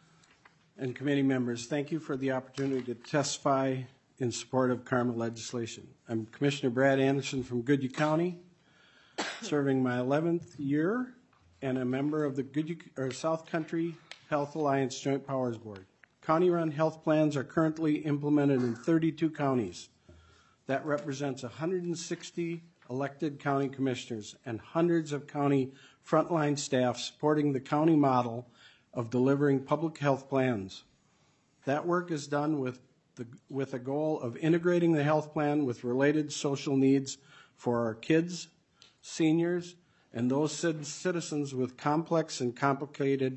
and committee members, thank you for the opportunity to testify in support of CARMA legislation. I'm Commissioner Brad Anderson from Goodhue County, serving my eleventh year and a member of the Goodhue, or South Country Health Alliance Joint Powers Board. County-run health plans are currently implemented in thirty-two counties. That represents one hundred sixty elected county commissioners and hundreds of county frontline staff supporting the county model of delivering public health plans. That work is done with the, with a goal of integrating the health plan with related social needs for our kids, seniors, and those citizens with complex and complicated,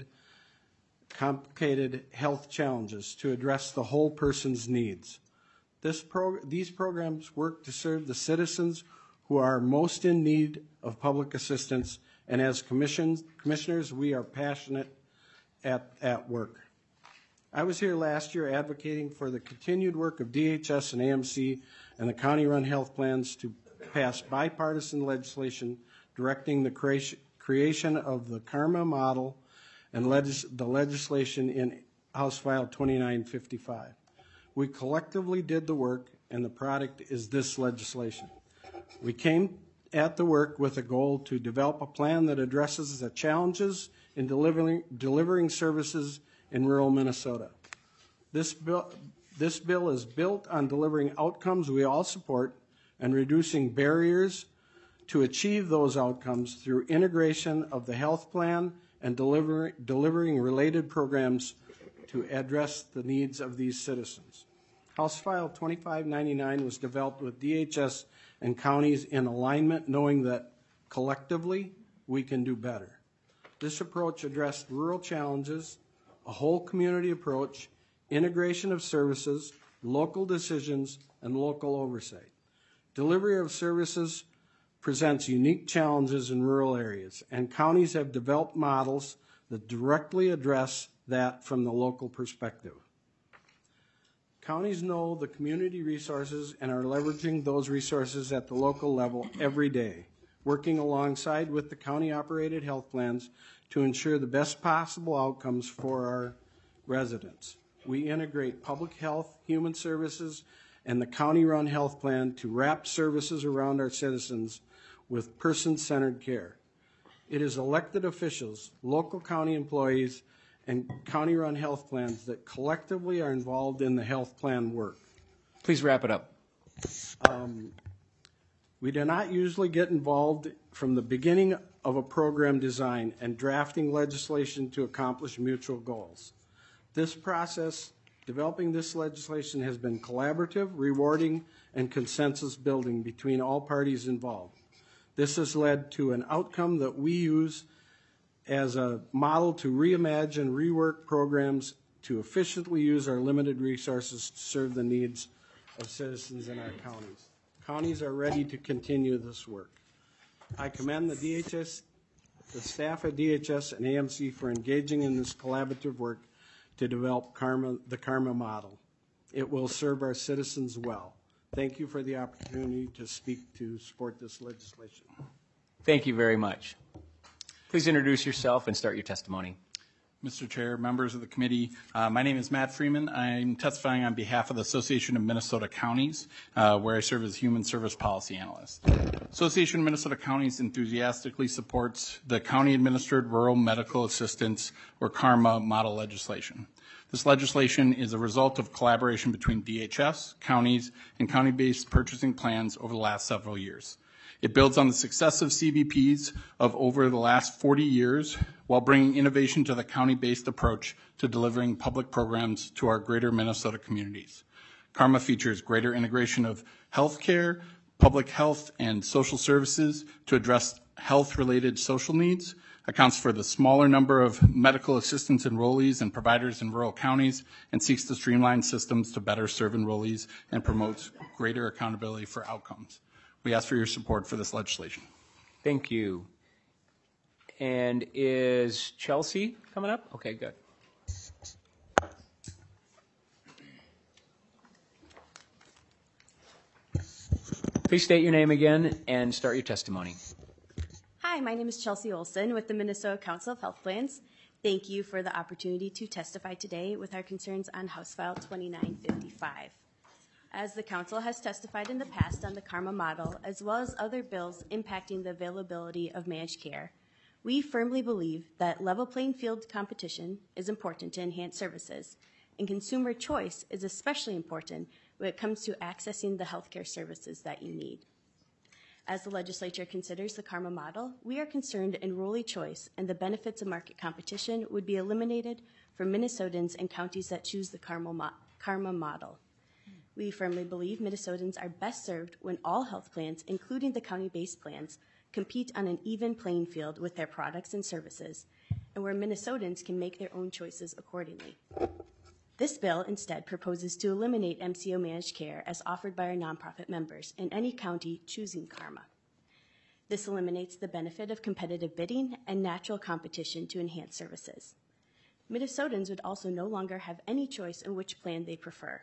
complicated health challenges to address the whole person's needs. This pro, these programs work to serve the citizens who are most in need of public assistance, and as commissions, commissioners, we are passionate at, at work. I was here last year advocating for the continued work of D H S and A M C and the county-run health plans to pass bipartisan legislation directing the creation, creation of the CARMA model and legis, the legislation in House File twenty-nine fifty-five. We collectively did the work, and the product is this legislation. We came at the work with a goal to develop a plan that addresses the challenges in delivering, delivering services in rural Minnesota. This bill, this bill is built on delivering outcomes we all support and reducing barriers to achieve those outcomes through integration of the health plan and deliver, delivering related programs to address the needs of these citizens. House File twenty-five ninety-nine was developed with D H S and counties in alignment, knowing that collectively we can do better. This approach addressed rural challenges, a whole community approach, integration of services, local decisions, and local oversight. Delivery of services presents unique challenges in rural areas, and counties have developed models that directly address that from the local perspective. Counties know the community resources and are leveraging those resources at the local level every day, working alongside with the county-operated health plans to ensure the best possible outcomes for our residents. We integrate public health, human services, and the county-run health plan to wrap services around our citizens with person-centered care. It is elected officials, local county employees, and county-run health plans that collectively are involved in the health plan work. Please wrap it up. Um, we do not usually get involved from the beginning of a program design and drafting legislation to accomplish mutual goals. This process, developing this legislation, has been collaborative, rewarding, and consensus building between all parties involved. This has led to an outcome that we use as a model to reimagine, rework programs to efficiently use our limited resources to serve the needs of citizens in our counties. Counties are ready to continue this work. I commend the D H S, the staff at D H S and A M C for engaging in this collaborative work to develop Karma, the Karma model. It will serve our citizens well. Thank you for the opportunity to speak to support this legislation. Thank you very much. Please introduce yourself and start your testimony. Mister Chair, members of the committee, uh, my name is Matt Freeman. I'm testifying on behalf of the Association of Minnesota Counties, uh, where I serve as Human Service Policy Analyst. Association of Minnesota Counties enthusiastically supports the County Administered Rural Medical Assistance, or KARMA, model legislation. This legislation is a result of collaboration between D H S, counties, and county-based purchasing plans over the last several years. It builds on the successive C B Ps of over the last forty years while bringing innovation to the county-based approach to delivering public programs to our greater Minnesota communities. KARMA features greater integration of healthcare, public health, and social services to address health-related social needs, accounts for the smaller number of medical assistance enrollees and providers in rural counties, and seeks to streamline systems to better serve enrollees and promotes greater accountability for outcomes. We ask for your support for this legislation. Thank you. And is Chelsea coming up? Okay, good. Please state your name again and start your testimony. Hi, my name is Chelsea Olson with the Minnesota Council of Health Plans. Thank you for the opportunity to testify today with our concerns on House File twenty-nine fifty-five. As the Council has testified in the past on the KARMA model, as well as other bills impacting the availability of managed care, we firmly believe that level playing field competition is important to enhance services, and consumer choice is especially important when it comes to accessing the healthcare services that you need. As the legislature considers the KARMA model, we are concerned enrollee choice and the benefits of market competition would be eliminated for Minnesotans and counties that choose the KARMA, mo- KARMA model. We firmly believe Minnesotans are best served when all health plans, including the county-based plans, compete on an even playing field with their products and services, and where Minnesotans can make their own choices accordingly. This bill instead proposes to eliminate M C O managed care as offered by our nonprofit members in any county choosing KARMA. This eliminates the benefit of competitive bidding and natural competition to enhance services. Minnesotans would also no longer have any choice in which plan they prefer.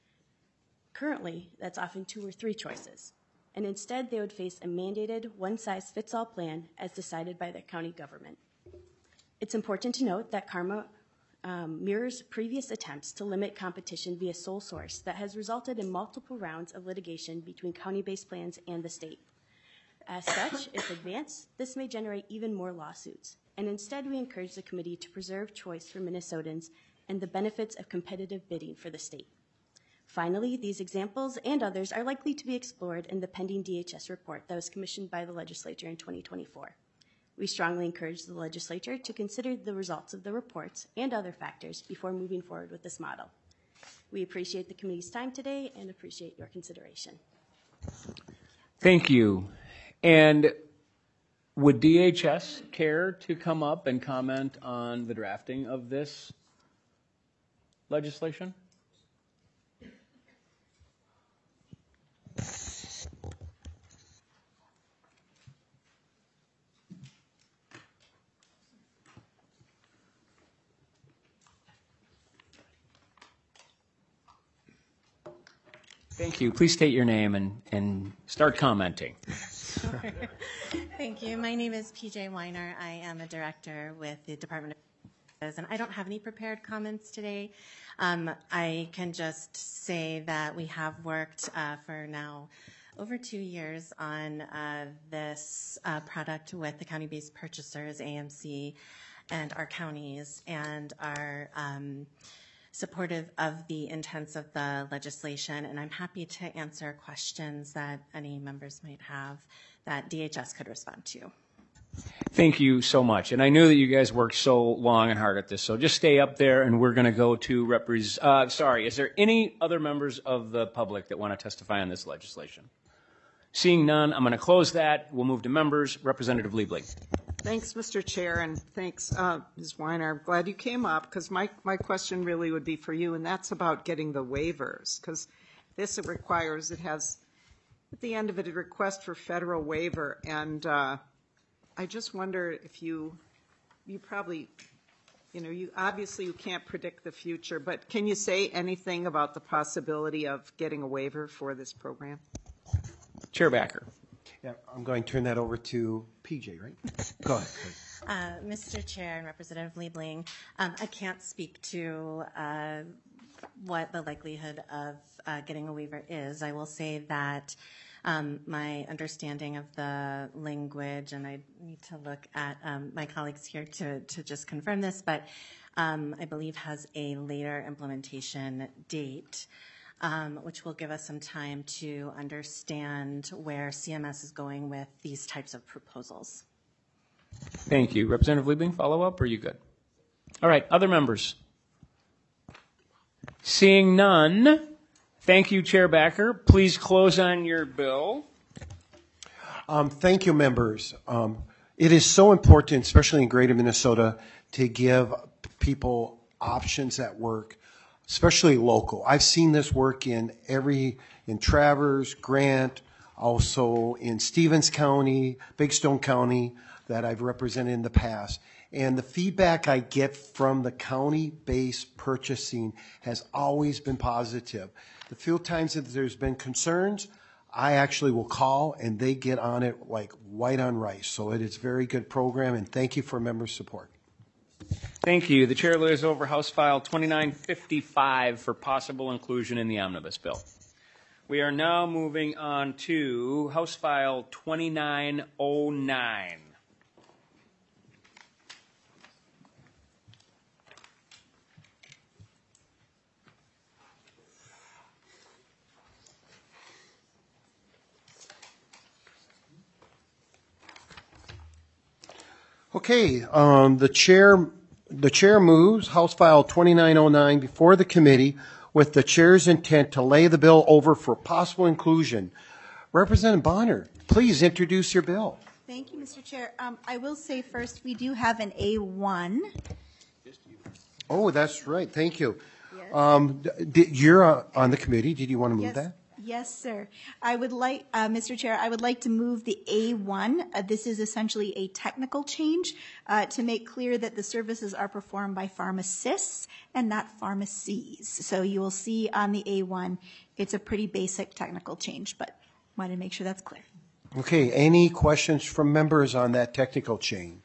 Currently, that's often two or three choices, and instead they would face a mandated one-size-fits-all plan as decided by the county government. It's important to note that KARMA um, mirrors previous attempts to limit competition via sole source that has resulted in multiple rounds of litigation between county-based plans and the state. As such, if advanced, this may generate even more lawsuits, and instead we encourage the committee to preserve choice for Minnesotans and the benefits of competitive bidding for the state. Finally, these examples and others are likely to be explored in the pending D H S report that was commissioned by the legislature in twenty twenty-four. We strongly encourage the legislature to consider the results of the reports and other factors before moving forward with this model. We appreciate the committee's time today and appreciate your consideration. Thank you. And would D H S care to come up and comment on the drafting of this legislation? Thank you. Please state your name and, and start commenting. Sure. Thank you. My name is P J Weiner. I am a director with the Department of Justice, and I don't have any prepared comments today. Um, I can just say that we have worked uh, for now over two years on uh, this uh, product with the county-based purchasers, A M C, and our counties, and our um, supportive of the intents of the legislation, and I'm happy to answer questions that any members might have that D H S could respond to. Thank you so much. And I knew that you guys worked so long and hard at this, so just stay up there and we're going to go to represent. Uh, sorry, is there any other members of the public that want to testify on this legislation? Seeing none, I'm going to close that. We'll move to members. Representative Liebling. Thanks, Mister Chair, and thanks, uh, Miz Weiner. I'm glad you came up because my, my question really would be for you, and that's about getting the waivers, because this it requires, it has at the end of it, a request for federal waiver, and uh, I just wonder if you, you probably, you know, you obviously you can't predict the future, but can you say anything about the possibility of getting a waiver for this program? Chair Backer. Yeah, I'm going to turn that over to P J, right? Go ahead. Uh, Mister Chair and Representative Liebling, um, I can't speak to uh, what the likelihood of uh, getting a waiver is. I will say that um, my understanding of the language, and I need to look at um, my colleagues here to, to just confirm this, but um, I believe has a later implementation date. Um, which will give us some time to understand where C M S is going with these types of proposals. Thank you. Representative Liebling, follow up, or are you good? All right, other members? Seeing none, thank you, Chair Backer. Please close on your bill. Um, thank you, members. Um, it is so important, especially in Greater Minnesota, to give people options at work, especially local. I've seen this work in every, in Traverse, Grant, also in Stevens County, Big Stone County that I've represented in the past. And the feedback I get from the county-based purchasing has always been positive. The few times that there's been concerns, I actually will call and they get on it like white on rice. So it is a very good program, and thank you for member support. Thank you. The chair lays over House File twenty-nine fifty-five for possible inclusion in the omnibus bill. We are now moving on to House File twenty-nine oh nine. Okay, um, the chair, the chair moves House File twenty-nine oh nine before the committee with the chair's intent to lay the bill over for possible inclusion. Representative Bonner, please introduce your bill. Thank you, Mister Chair. Um, I will say first, we do have an A one. Oh, that's right. Thank you. Yes. Um, did, you're uh, on the committee. Did you want to move Yes. that? Yes, sir. I would like, uh, Mister Chair, I would like to move the A one. Uh, this is essentially a technical change uh, to make clear that the services are performed by pharmacists and not pharmacies. So you will see on the A one, it's a pretty basic technical change, but wanted to make sure that's clear. Okay, any questions from members on that technical change?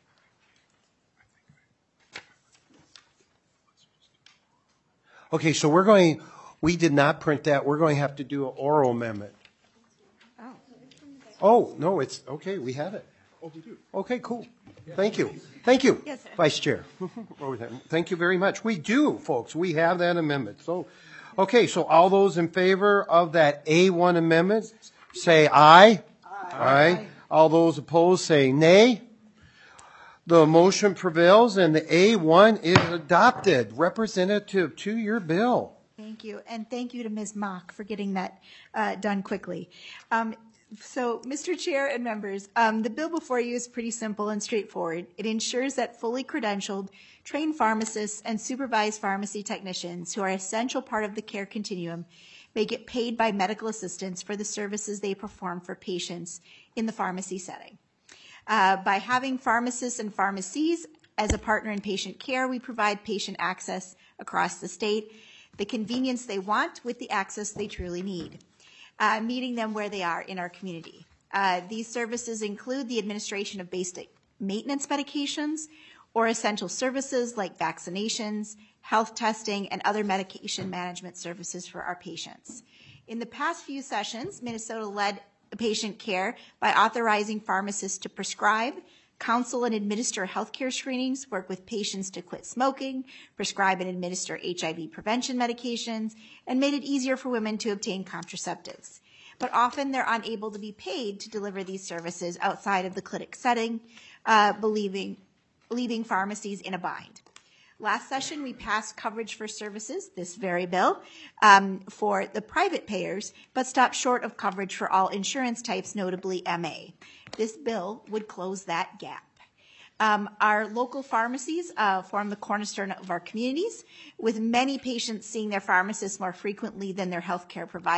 Okay, so we're going, we did not print that. We're going to have to do an oral amendment. Oh. Oh, no, it's, okay, we have it. Okay, cool. Thank you. Thank you, Yes, sir. Vice Chair. Thank you very much. We do, folks. We have that amendment. So, okay, so all those in favor of that A one amendment, say aye. Aye. Aye. All those opposed, say nay. The motion prevails and the A one is adopted. Representative, to your bill. Thank you, and thank you to Miz Mock for getting that uh, done quickly. Um, so, Mister Chair and members, um, the bill before you is pretty simple and straightforward. It ensures that fully credentialed, trained pharmacists and supervised pharmacy technicians who are an essential part of the care continuum may get paid by medical assistants for the services they perform for patients in the pharmacy setting. Uh, by having pharmacists and pharmacies as a partner in patient care, we provide patient access across the state, the convenience they want with the access they truly need, uh, meeting them where they are in our community. Uh, these services include the administration of basic maintenance medications or essential services like vaccinations, health testing, and other medication management services for our patients. In the past few sessions, Minnesota led patient care by authorizing pharmacists to prescribe, counsel and administer healthcare screenings, work with patients to quit smoking, prescribe and administer H I V prevention medications, and made it easier for women to obtain contraceptives. But often they're unable to be paid to deliver these services outside of the clinic setting, uh, believing, leaving pharmacies in a bind. Last session, we passed coverage for services, this very bill, um, for the private payers, but stopped short of coverage for all insurance types, notably M A. This bill would close that gap. Um, our local pharmacies uh, form the cornerstone of our communities, with many patients seeing their pharmacists more frequently than their healthcare provider,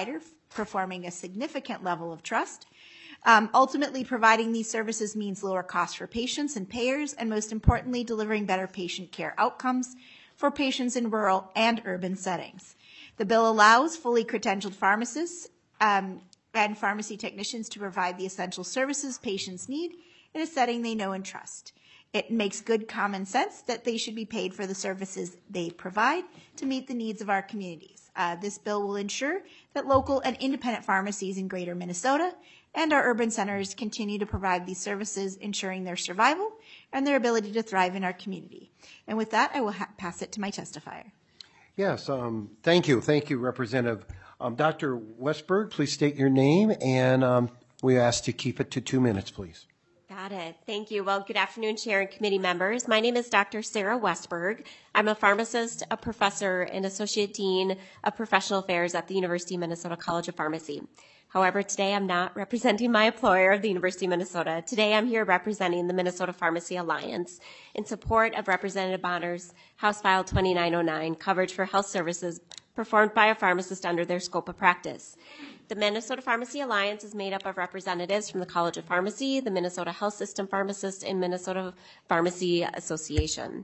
performing a significant level of trust. Um, ultimately, providing these services means lower costs for patients and payers, and most importantly, delivering better patient care outcomes for patients in rural and urban settings. The bill allows fully credentialed pharmacists um, and pharmacy technicians to provide the essential services patients need in a setting they know and trust. It makes good common sense that they should be paid for the services they provide to meet the needs of our communities. Uh, this bill will ensure that local and independent pharmacies in Greater Minnesota and our urban centers continue to provide these services, ensuring their survival and their ability to thrive in our community. And with that, I will ha- pass it to my testifier. Yes, um, thank you. Thank you, Representative. Um, Doctor Westberg, please state your name, and um, we ask to keep it to two minutes, please. Got it. Thank you. Well, good afternoon, Chair and committee members. My name is Doctor Sarah Westberg. I'm a pharmacist, a professor, and Associate Dean of Professional Affairs at the University of Minnesota College of Pharmacy. However, today I'm not representing my employer, the University of Minnesota. Today I'm here representing the Minnesota Pharmacy Alliance in support of Representative Bonner's House File twenty-nine oh nine, coverage for health services performed by a pharmacist under their scope of practice. The Minnesota Pharmacy Alliance is made up of representatives from the College of Pharmacy, the Minnesota Health System Pharmacists, and Minnesota Pharmacy Association.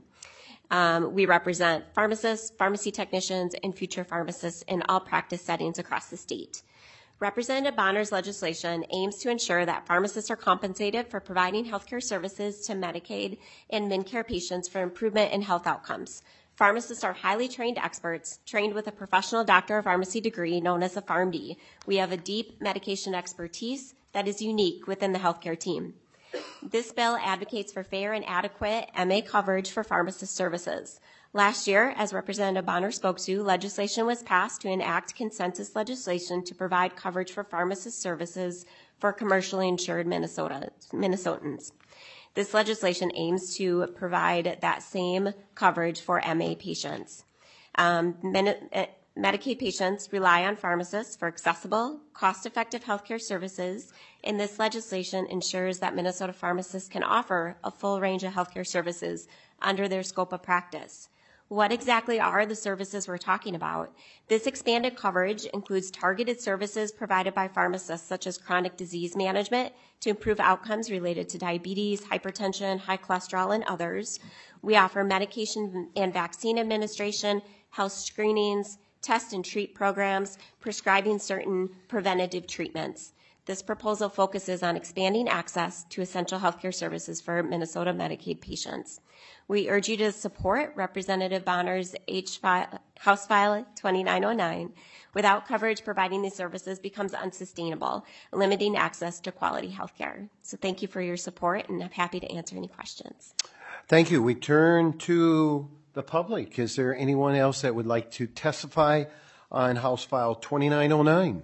Um, we represent pharmacists, pharmacy technicians, and future pharmacists in all practice settings across the state. Representative Bonner's legislation aims to ensure that pharmacists are compensated for providing healthcare services to Medicaid and Medicare patients for improvement in health outcomes. Pharmacists are highly trained experts, trained with a professional doctor of pharmacy degree known as a PharmD. We have a deep medication expertise that is unique within the healthcare team. This bill advocates for fair and adequate M A coverage for pharmacist services. Last year, as Representative Bonner spoke to, legislation was passed to enact consensus legislation to provide coverage for pharmacist services for commercially insured Minnesota, Minnesotans. This legislation aims to provide that same coverage for M A patients. Um, Medicaid patients rely on pharmacists for accessible, cost-effective healthcare services, and this legislation ensures that Minnesota pharmacists can offer a full range of healthcare services under their scope of practice. What exactly are the services we're talking about? This expanded coverage includes targeted services provided by pharmacists such as chronic disease management to improve outcomes related to diabetes, hypertension, high cholesterol, and others. We offer medication and vaccine administration, health screenings, test and treat programs, prescribing certain preventative treatments. This proposal focuses on expanding access to essential healthcare services for Minnesota Medicaid patients. We urge you to support Representative Bonner's H file, House File twenty-nine oh nine. Without coverage, providing these services becomes unsustainable, limiting access to quality healthcare. So thank you for your support, and I'm happy to answer any questions. Thank you. We turn to the public. Is there anyone else that would like to testify on House File twenty-nine oh nine?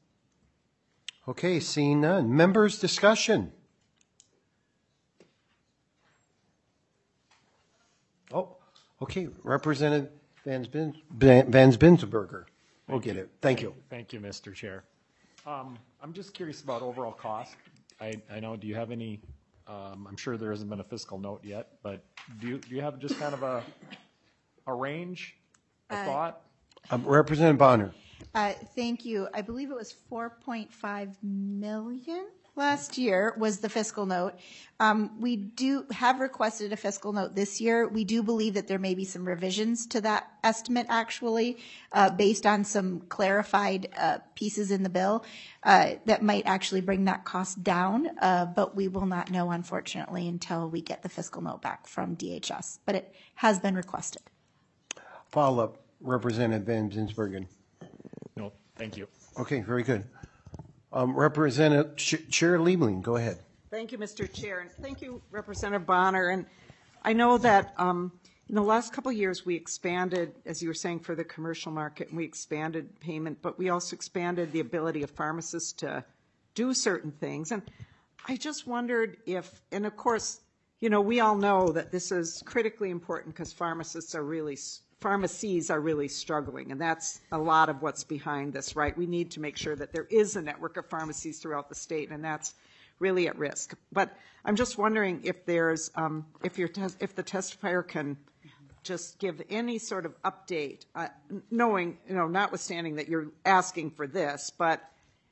Okay, seeing none. Members' discussion. Oh, okay. Representative Van Binsberger. We'll get it. Thank you. Thank you, Mister Chair. Um, I'm just curious about overall cost. I, I know, do you have any, um, I'm sure there hasn't been a fiscal note yet, but do you, do you have just kind of a, a range, a Uh, thought? Um, Representative Bonner. Uh, thank you. I believe it was four point five million last year was the fiscal note. Um, we do have requested a fiscal note this year. We do believe that there may be some revisions to that estimate actually, uh, based on some clarified uh, pieces in the bill uh, that might actually bring that cost down, uh, but we will not know unfortunately until we get the fiscal note back from D H S, but it has been requested. Follow-up, Representative Van Binsbergen. No, thank you. Okay, very good. Um, Representative Ch- Chair Liebling, go ahead. Thank you, Mister Chair, and thank you, Representative Bonner. And I know that um, in the last couple of years, we expanded, as you were saying, for the commercial market, and we expanded payment, but we also expanded the ability of pharmacists to do certain things. And I just wondered if, and of course, you know, we all know that this is critically important because pharmacists are really pharmacies are really struggling, and that's a lot of what's behind this, right? We need to make sure that there is a network of pharmacies throughout the state, and that's really at risk. But I'm just wondering if there's, um, if your tes- if the testifier can just give any sort of update, uh, knowing, you know, notwithstanding that you're asking for this, but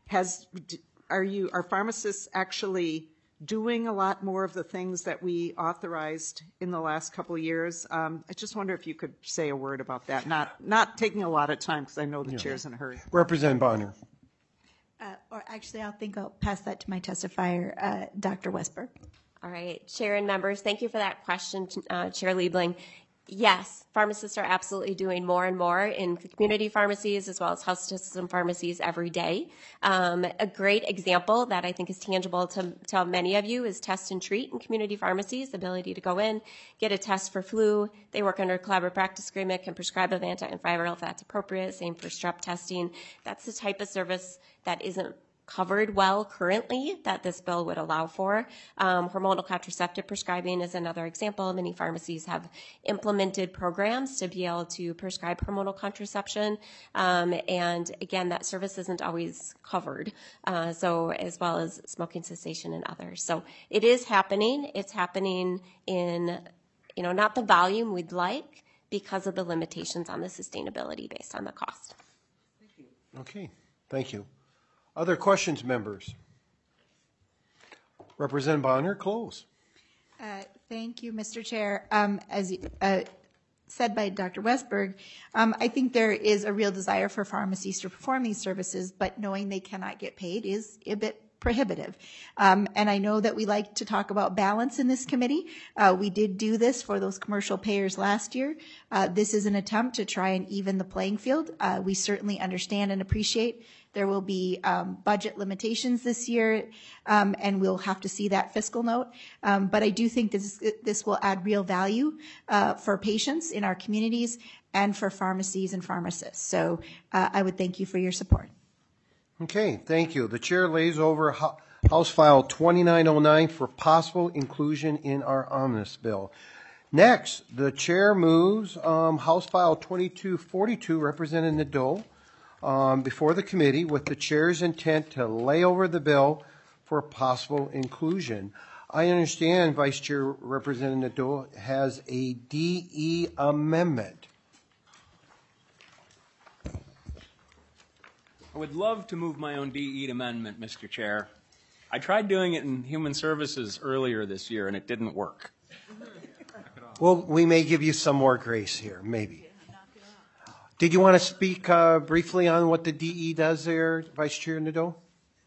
has, are you, are pharmacists actually doing a lot more of the things that we authorized in the last couple of years? Um, I just wonder if you could say a word about that, not, not taking a lot of time, because I know the Yeah. chair's in a hurry. Representative Bonner. Uh, or actually, I think I'll pass that to my testifier, uh, Doctor Westberg. All right, Chair and members, thank you for that question, uh, Chair Liebling. Yes, pharmacists are absolutely doing more and more in community pharmacies as well as health system pharmacies every day. Um, a great example that I think is tangible to, to many of you is test and treat in community pharmacies, the ability to go in, get a test for flu. They work under a collaborative practice agreement, can prescribe a antiviral if that's appropriate, same for strep testing. That's the type of service that isn't covered well currently that this bill would allow for. Um, hormonal contraceptive prescribing is another example. Many pharmacies have implemented programs to be able to prescribe hormonal contraception. Um, and again, that service isn't always covered. Uh, so as well as smoking cessation and others. So it is happening. It's happening in, you know, not the volume we'd like because of the limitations on the sustainability based on the cost. Okay, thank you. Other questions, members? Representative Bonner, close. Uh, Thank you, Mister Chair. Um, As uh, said by Doctor Westberg, um, I think there is a real desire for pharmacies to perform these services, but knowing they cannot get paid is a bit prohibitive. Um, and I know that we like to talk about balance in this committee. Uh, we did do this for those commercial payers last year. Uh, this is an attempt to try and even the playing field. Uh, we certainly understand and appreciate there will be um, budget limitations this year, um, and we'll have to see that fiscal note. Um, but I do think this, this will add real value uh, for patients in our communities and for pharmacies and pharmacists. So uh, I would thank you for your support. Okay, thank you. The chair lays over Ho- House File twenty-nine oh nine for possible inclusion in our omnibus bill. Next, the chair moves um, House File twenty-two forty-two, Representative Nadeau, um, before the committee with the chair's intent to lay over the bill for possible inclusion. I understand Vice Chair Representative Nadeau has a D E amendment. I would love to move my own D E amendment, Mister Chair. I tried doing it in Human Services earlier this year, and it didn't work. Well, we may give you some more grace here, maybe. Did you want to speak uh, briefly on what the D E does there, Vice Chair Nadeau?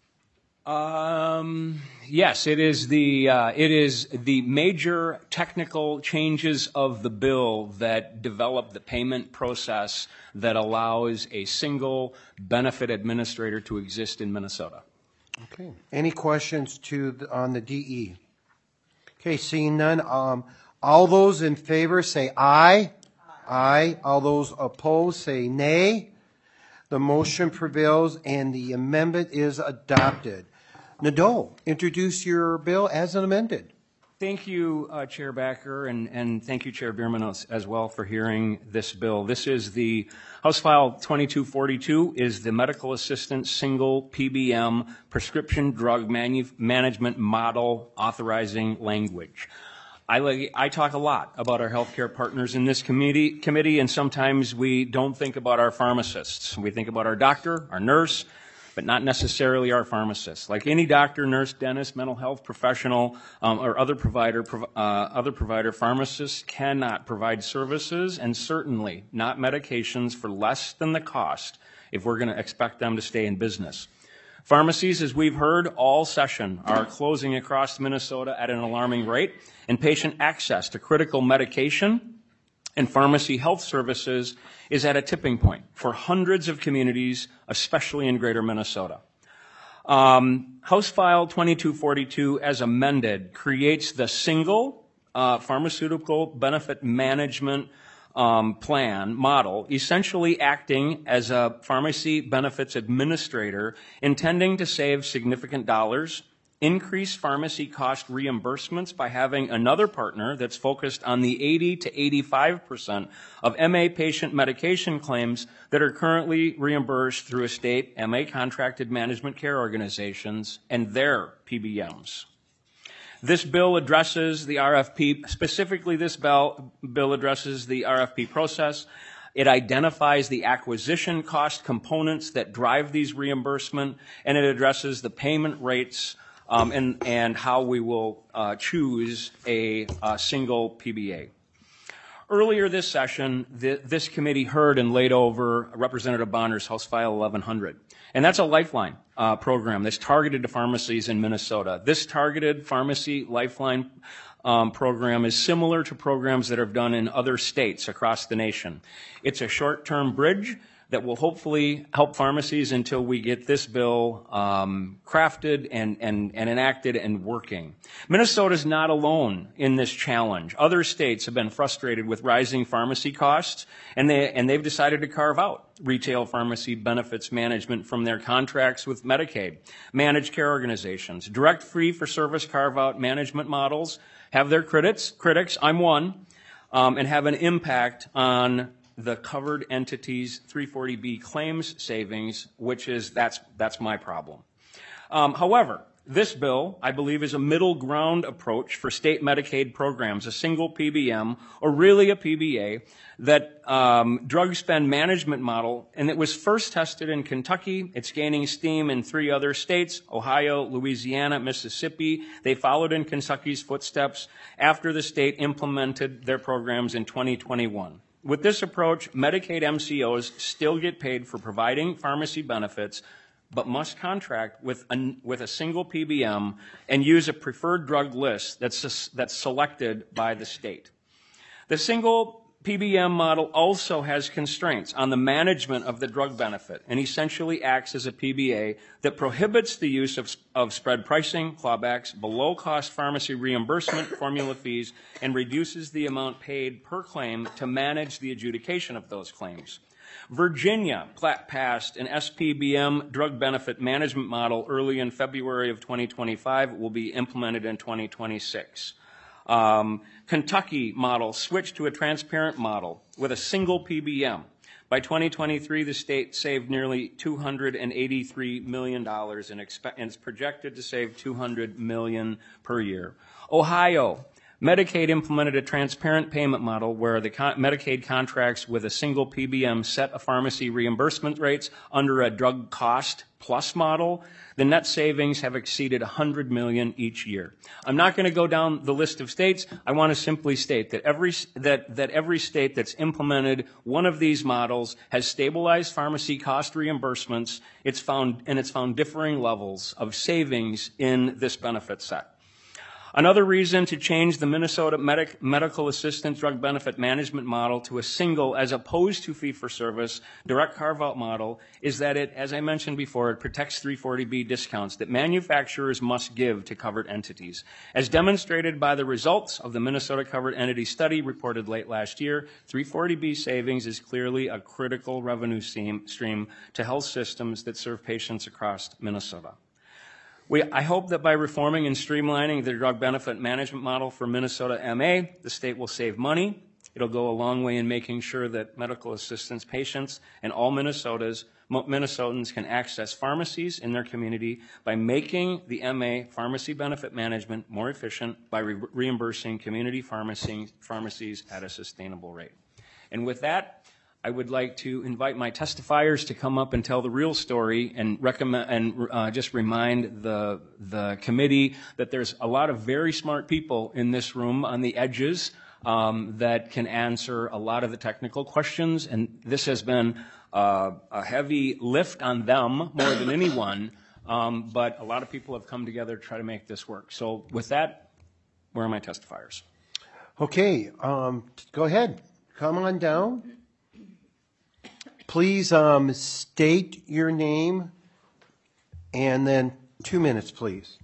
Um, yes, it is the uh, it is the major technical changes of the bill that develop the payment process that allows a single benefit administrator to exist in Minnesota. Okay. Any questions to the, on the D E? Okay, seeing none. Um, all those in favor say aye. Aye. Aye. All those opposed say nay. The motion prevails and the amendment is adopted. Nadeau, introduce your bill as amended. Thank you, uh, Chair Backer, and, and thank you, Chair Bierman, as, as well for hearing this bill. This is the House File twenty-two forty-two is the Medical Assistant Single P B M Prescription Drug Manu- Management Model Authorizing Language. I, like, I talk a lot about our healthcare partners in this committee, committee, and sometimes we don't think about our pharmacists. We think about our doctor, our nurse, but not necessarily our pharmacists. Like any doctor, nurse, dentist, mental health professional, um, or other provider, prov- uh, other provider, pharmacists cannot provide services and certainly not medications for less than the cost if we're going to expect them to stay in business. Pharmacies, as we've heard all session, are closing across Minnesota at an alarming rate, and patient access to critical medication and pharmacy health services is at a tipping point for hundreds of communities, especially in greater Minnesota. Um, House File twenty-two forty-two, as amended, creates the single uh, pharmaceutical benefit management um, plan model, essentially acting as a pharmacy benefits administrator, intending to save significant dollars, increase pharmacy cost reimbursements by having another partner that's focused on the eighty to eighty-five percent of M A patient medication claims that are currently reimbursed through a state M A contracted management care organizations and their P B Ms. This bill addresses the R F P, specifically this bill, bill addresses the R F P process. It identifies the acquisition cost components that drive these reimbursement, and it addresses the payment rates um, and, and how we will uh, choose a, a single P B A. Earlier this session, th this committee heard and laid over Representative Bonner's House File eleven hundred. And that's a Lifeline uh, program that's targeted to pharmacies in Minnesota. This targeted pharmacy Lifeline um, program is similar to programs that are done in other states across the nation. It's a short-term bridge that will hopefully help pharmacies until we get this bill um, crafted and, and, and enacted and working. Minnesota is not alone in this challenge. Other states have been frustrated with rising pharmacy costs, and, they, and they've decided to carve out retail pharmacy benefits management from their contracts with Medicaid. Managed care organizations, direct fee-for-service carve-out management models have their critics, critics, I'm one, um, and have an impact on the covered entities three forty B claims savings, which is, that's, that's my problem. Um, however, this bill, I believe, is a middle ground approach for state Medicaid programs, a single P B M, or really a P B A, that um, drug spend management model, and it was first tested in Kentucky. It's gaining steam in three other states, Ohio, Louisiana, Mississippi. They followed in Kentucky's footsteps after the state implemented their programs in twenty twenty-one. With this approach, Medicaid M C Os still get paid for providing pharmacy benefits, but must contract with a, with a single P B M and use a preferred drug list that's, that's selected by the state. The single P B M model also has constraints on the management of the drug benefit and essentially acts as a P B A that prohibits the use of, of spread pricing, clawbacks, below-cost pharmacy reimbursement formula fees, and reduces the amount paid per claim to manage the adjudication of those claims. Virginia passed an S P B M drug benefit management model early in February of twenty twenty-five. It will be implemented in twenty twenty-six. Um, Kentucky model switched to a transparent model with a single P B M. By twenty twenty-three, the state saved nearly two hundred eighty-three million dollars and, and is projected to save two hundred million dollars per year. Ohio, Medicaid implemented a transparent payment model where the con- Medicaid contracts with a single P B M set of pharmacy reimbursement rates under a drug cost plus model. The net savings have exceeded one hundred million dollars each year. I'm not going to go down the list of states. I want to simply state that every, that, that every state that's implemented one of these models has stabilized pharmacy cost reimbursements. It's found, and it's found differing levels of savings in this benefit set. Another reason to change the Minnesota medic, medical assistance drug benefit management model to a single as opposed to fee-for-service direct carve-out model is that it, as I mentioned before, it protects three forty B discounts that manufacturers must give to covered entities. As demonstrated by the results of the Minnesota Covered Entity Study reported late last year, three forty B savings is clearly a critical revenue stream to health systems that serve patients across Minnesota. We, I hope that by reforming and streamlining the drug benefit management model for Minnesota M A, the state will save money. It'll go a long way in making sure that medical assistance patients and all Minnesotas, Minnesotans can access pharmacies in their community by making the M A pharmacy benefit management more efficient by re- reimbursing community pharmacy, pharmacies at a sustainable rate. And with that, I would like to invite my testifiers to come up and tell the real story and recommend and uh, just remind the the committee that there's a lot of very smart people in this room on the edges um, that can answer a lot of the technical questions, and this has been uh, a heavy lift on them more than anyone. Um, but a lot of people have come together to try to make this work. So with that, where are my testifiers? Okay, um, go ahead. Come on down. Please um, state your name and then two minutes, please.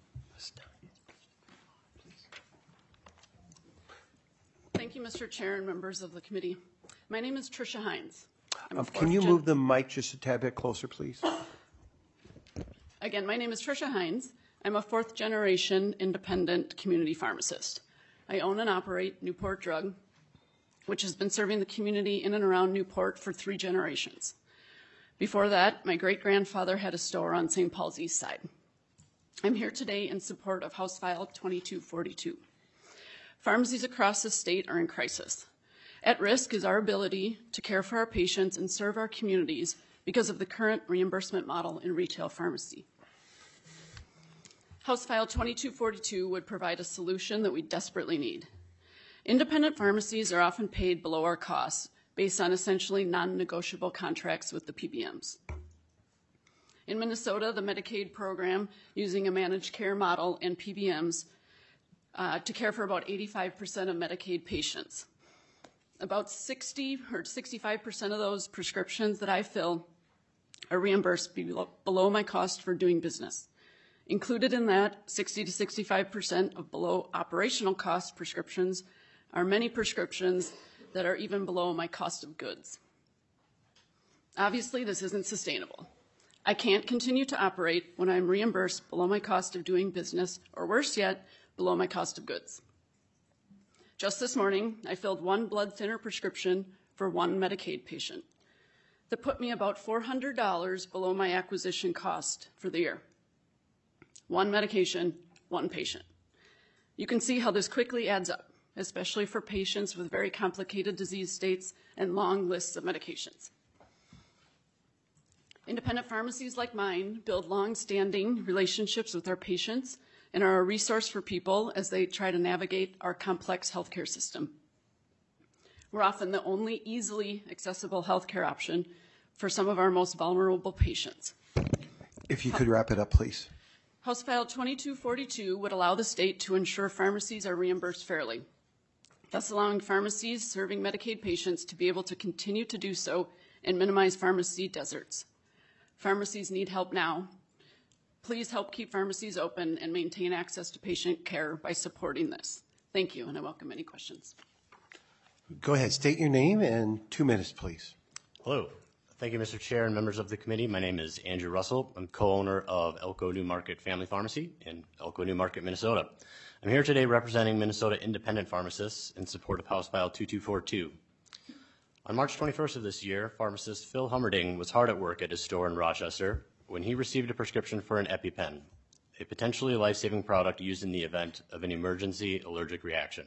Thank you, Mister Chair and members of the committee. My name is Tricia Hines. Um, can you move the mic just a tad bit closer, please? Again, my name is Tricia Hines. I'm a fourth generation independent community pharmacist. I own and operate Newport Drug, which has been serving the community in and around Newport for three generations. Before that, my great-grandfather had a store on Saint Paul's East Side. I'm here today in support of House File twenty-two forty-two. Pharmacies across the state are in crisis. At risk is our ability to care for our patients and serve our communities because of the current reimbursement model in retail pharmacy. House File twenty-two forty-two would provide a solution that we desperately need. Independent pharmacies are often paid below our costs based on essentially non-negotiable contracts with the P B Ms. In Minnesota, the Medicaid program, using a managed care model and P B Ms uh, to care for about eighty-five percent of Medicaid patients. About sixty or sixty-five percent of those prescriptions that I fill are reimbursed below, below my cost for doing business. Included in that, sixty to sixty-five percent of below operational cost prescriptions are many prescriptions that are even below my cost of goods. Obviously, this isn't sustainable. I can't continue to operate when I'm reimbursed below my cost of doing business, or worse yet, below my cost of goods. Just this morning, I filled one blood thinner prescription for one Medicaid patient. That put me about four hundred dollars below my acquisition cost for the year. One medication, one patient. You can see how this quickly adds up, especially for patients with very complicated disease states and long lists of medications. Independent pharmacies like mine build long-standing relationships with our patients and are a resource for people as they try to navigate our complex healthcare system. We're often the only easily accessible healthcare option for some of our most vulnerable patients. If you could wrap it up, please. House File twenty-two forty-two would allow the state to ensure pharmacies are reimbursed fairly, thus allowing pharmacies serving Medicaid patients to be able to continue to do so and minimize pharmacy deserts. Pharmacies need help now. Please help keep pharmacies open and maintain access to patient care by supporting this. Thank you, and I welcome any questions. Go ahead, state your name and two minutes, please. Hello. Thank you, Mister Chair and members of the committee. My name is Andrew Russell. I'm co-owner of Elko New Market Family Pharmacy in Elko New Market, Minnesota. I'm here today representing Minnesota independent pharmacists in support of House File twenty-two forty-two. On March twenty-first of this year, pharmacist Phil Hummerding was hard at work at his store in Rochester when he received a prescription for an EpiPen, a potentially life-saving product used in the event of an emergency allergic reaction.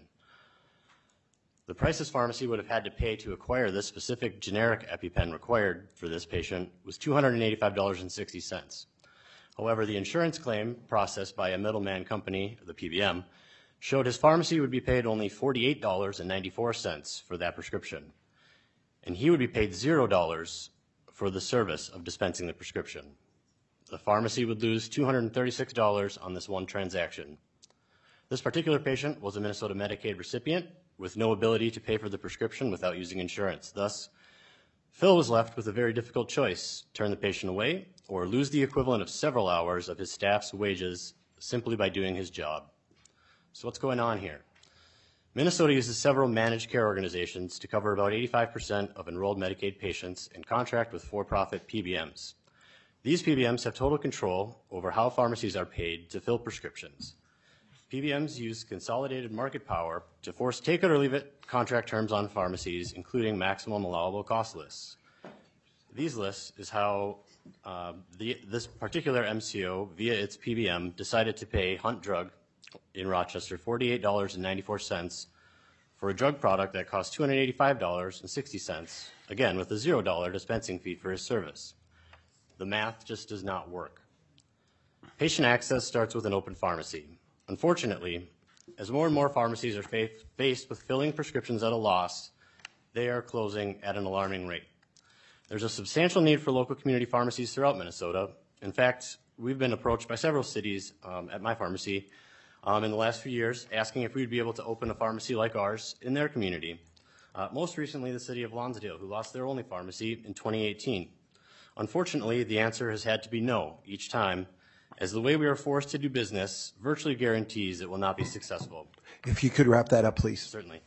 The price his pharmacy would have had to pay to acquire this specific generic EpiPen required for this patient was two hundred eighty-five dollars and sixty cents. However, the insurance claim processed by a middleman company, the P B M, showed his pharmacy would be paid only forty-eight dollars and ninety-four cents for that prescription, and he would be paid zero dollars for the service of dispensing the prescription. The pharmacy would lose two hundred thirty-six dollars on this one transaction. This particular patient was a Minnesota Medicaid recipient with no ability to pay for the prescription without using insurance. Thus, Phil was left with a very difficult choice: turn the patient away or lose the equivalent of several hours of his staff's wages simply by doing his job. So what's going on here? Minnesota uses several managed care organizations to cover about eighty-five percent of enrolled Medicaid patients and contract with for-profit P B Ms. These P B Ms have total control over how pharmacies are paid to fill prescriptions. P B Ms use consolidated market power to force take-it-or-leave-it contract terms on pharmacies, including maximum allowable cost lists. These lists is how uh, the, this particular M C O, via its P B M, decided to pay Hunt Drug in Rochester forty-eight dollars and ninety-four cents for a drug product that cost two hundred eighty-five dollars and sixty cents, again with a zero dollar dispensing fee for his service. The math just does not work. Patient access starts with an open pharmacy. Unfortunately, as more and more pharmacies are fa- faced with filling prescriptions at a loss, they are closing at an alarming rate. There's a substantial need for local community pharmacies throughout Minnesota. In fact, we've been approached by several cities um, at my pharmacy um, in the last few years asking if we'd be able to open a pharmacy like ours in their community. Uh, most recently, the city of Lonsdale, who lost their only pharmacy in twenty eighteen. Unfortunately, the answer has had to be no each time, as the way we are forced to do business virtually guarantees it will not be successful. If you could wrap that up, please. Certainly.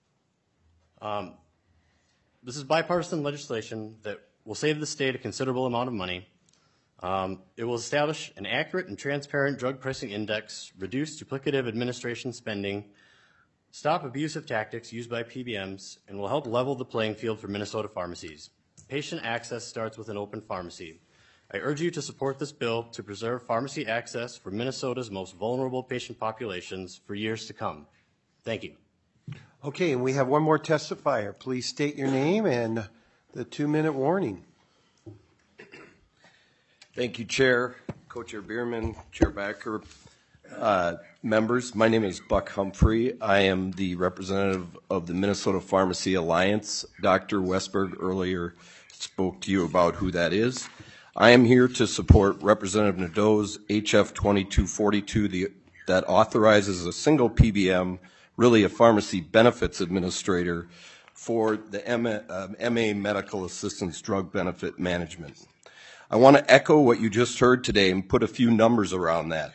Um, this is bipartisan legislation that will save the state a considerable amount of money. Um, it will establish an accurate and transparent drug pricing index, reduce duplicative administration spending, stop abusive tactics used by P B Ms, and will help level the playing field for Minnesota pharmacies. Patient access starts with an open pharmacy. I urge you to support this bill to preserve pharmacy access for Minnesota's most vulnerable patient populations for years to come. Thank you. Okay, and we have one more testifier. Please state your name and the two-minute warning. Thank you, Chair, Co-Chair Bierman, Chair Backer, uh, members. My name is Buck Humphrey. I am the representative of the Minnesota Pharmacy Alliance. Doctor Westberg earlier spoke to you about who that is. I am here to support Representative Nadeau's H F twenty-two forty-two the, that authorizes a single P B M, really a pharmacy benefits administrator, for the M A, um, M A Medical Assistance Drug Benefit Management. I want to echo what you just heard today and put a few numbers around that.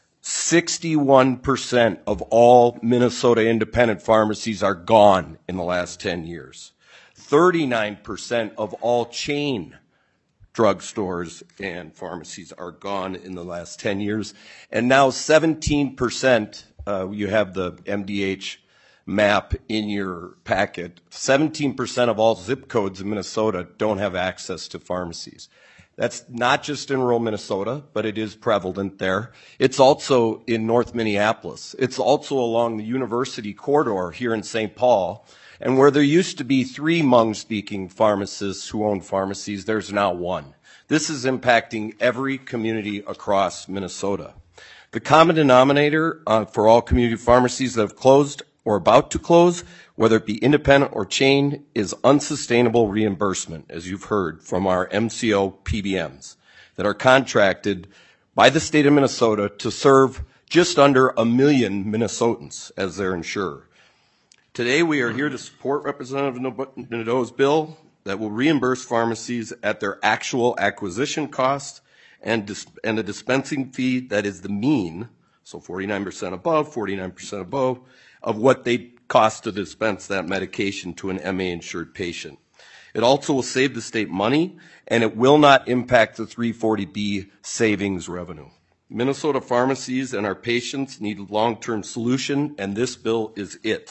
sixty-one percent of all Minnesota independent pharmacies are gone in the last ten years. thirty-nine percent of all chain drugstores and pharmacies are gone in the last ten years. And now seventeen percent, uh, you have the M D H map in your packet, seventeen percent of all zip codes in Minnesota don't have access to pharmacies. That's not just in rural Minnesota, but it is prevalent there. It's also in North Minneapolis. It's also along the University Corridor here in Saint Paul. And where there used to be three Hmong-speaking pharmacists who own pharmacies, there's now one. This is impacting every community across Minnesota. The common denominator uh, for all community pharmacies that have closed or about to close, whether it be independent or chain, is unsustainable reimbursement, as you've heard from our M C O P B Ms that are contracted by the state of Minnesota to serve just under a million Minnesotans as their insurer. Today we are here to support Representative Nadeau's bill that will reimburse pharmacies at their actual acquisition cost and, dis- and a dispensing fee that is the mean, so forty-nine percent above, forty-nine percent above, of what they cost to dispense that medication to an M A-insured patient. It also will save the state money, and it will not impact the three forty B savings revenue. Minnesota pharmacies and our patients need a long-term solution, and this bill is it.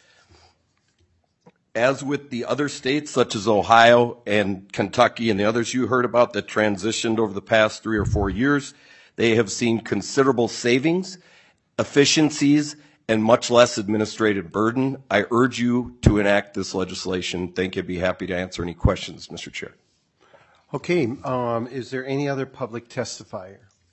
As with the other states, such as Ohio and Kentucky and the others you heard about that transitioned over the past three or four years, they have seen considerable savings, efficiencies, and much less administrative burden. I urge you to enact this legislation. Thank you. I'd be happy to answer any questions, Mister Chair. Okay, um, is there any other public testifier?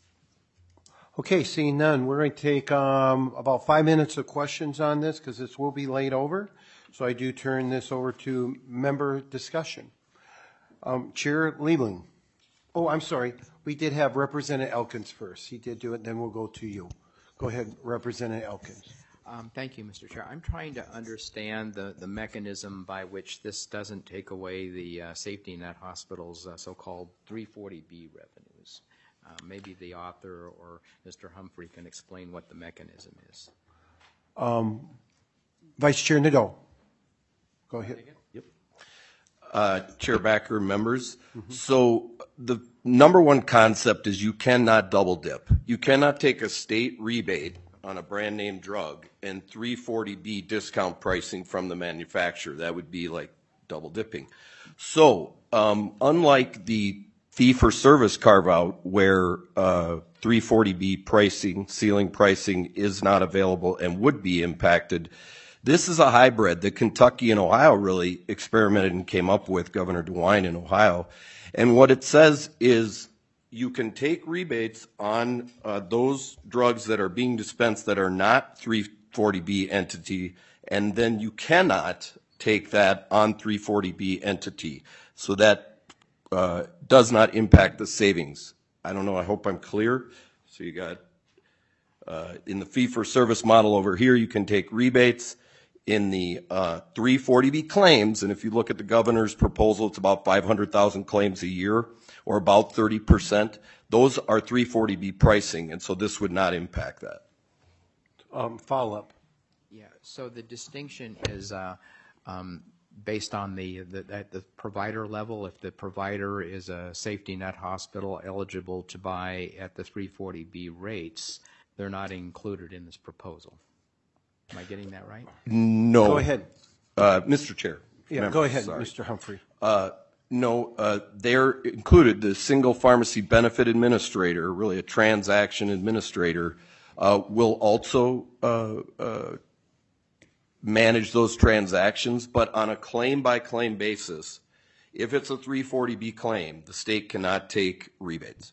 Okay, seeing none, we're going to take um, about five minutes of questions on this because this will be laid over. So I do turn this over to member discussion. Um, Chair Liebling. Oh, I'm sorry. We did have Representative Elkins first. He did do it, then we'll go to you. Go ahead, Representative Elkins. Um, thank you, Mister Chair. I'm trying to understand the, the mechanism by which this doesn't take away the uh, safety net hospital's uh, so-called three forty B revenues. Uh, maybe the author or Mister Humphrey can explain what the mechanism is. Um, Vice Chair Nadeau. Go ahead. Yep. Uh, Chair Backer, members. Mm-hmm. So the number one concept is you cannot double dip. You cannot take a state rebate on a brand name drug and three forty B discount pricing from the manufacturer. That would be like double dipping. So um, unlike the fee for service carve out where uh, three forty B pricing, ceiling pricing is not available and would be impacted, this is a hybrid that Kentucky and Ohio really experimented and came up with, Governor DeWine in Ohio. And what it says is you can take rebates on uh, those drugs that are being dispensed that are not three forty B entity, and then you cannot take that on three forty B entity. So that uh, does not impact the savings. I don't know, I hope I'm clear. So you got, uh, in the fee-for-service model over here, you can take rebates. In the uh, three forty B claims, and if you look at the governor's proposal, it's about five hundred thousand claims a year, or about thirty percent. Those are three forty B pricing, and so this would not impact that. Um, follow-up. Yeah, so the distinction is uh, um, based on the, the, at the provider level. If the provider is a safety net hospital eligible to buy at the three forty B rates, they're not included in this proposal. Am I getting that right? No. Go ahead. Uh, Mister Chair. Yeah, members, go ahead, sorry. Mister Humphrey. Uh, no, uh, they're included. The single pharmacy benefit administrator, really a transaction administrator, uh, will also uh, uh, manage those transactions, but on a claim-by-claim basis, if it's a three forty B claim, the state cannot take rebates.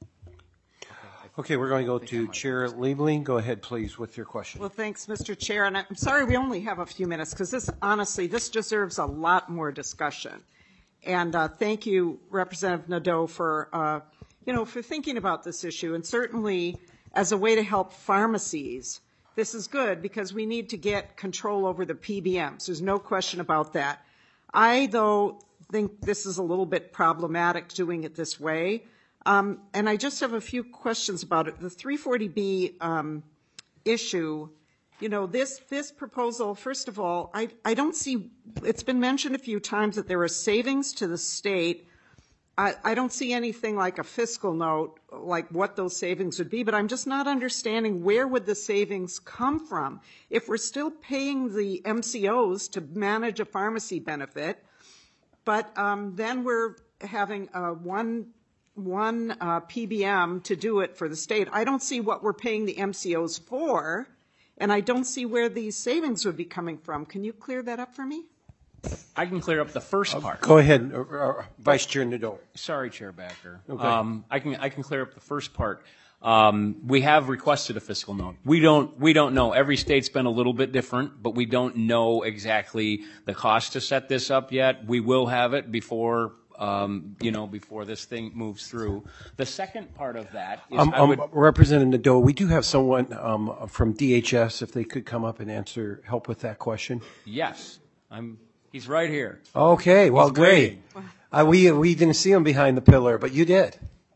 Okay, we're going to go to Chair Liebling. Go ahead, please, with your question. Well, thanks, Mister Chair, and I'm sorry we only have a few minutes, because this, honestly, this deserves a lot more discussion. And uh, thank you, Representative Nadeau, for, uh, you know, for thinking about this issue, and certainly as a way to help pharmacies. This is good, because we need to get control over the P B Ms. There's no question about that. I, though, think this is a little bit problematic doing it this way. Um, and I just have a few questions about it. The three forty B um, issue, you know, this this proposal, first of all, I, I don't see, it's been mentioned a few times that there are savings to the state. I, I don't see anything like a fiscal note, like what those savings would be, but I'm just not understanding where would the savings come from. If we're still paying the M C Os to manage a pharmacy benefit, but um, then we're having a one one uh, P B M to do it for the state. I don't see what we're paying the M C Os for, and I don't see where these savings would be coming from. Can you clear that up for me? I can clear up the first part. Go ahead, uh, uh, Vice Chair Nadeau. Sorry, Chair Backer. Okay. Um, I can I can clear up the first part. Um, we have requested a fiscal note. We don't we don't know. Every state's been a little bit different, but we don't know exactly the cost to set this up yet. We will have it before. Um, you know, before this thing moves through. The second part of that is Um, I um, would, Representative Nadeau, we do have someone um, from D H S, if they could come up and answer, help with that question. yes, I'm. He's right here. Okay, well, He's great. Uh, we we didn't see him behind the pillar, but you did.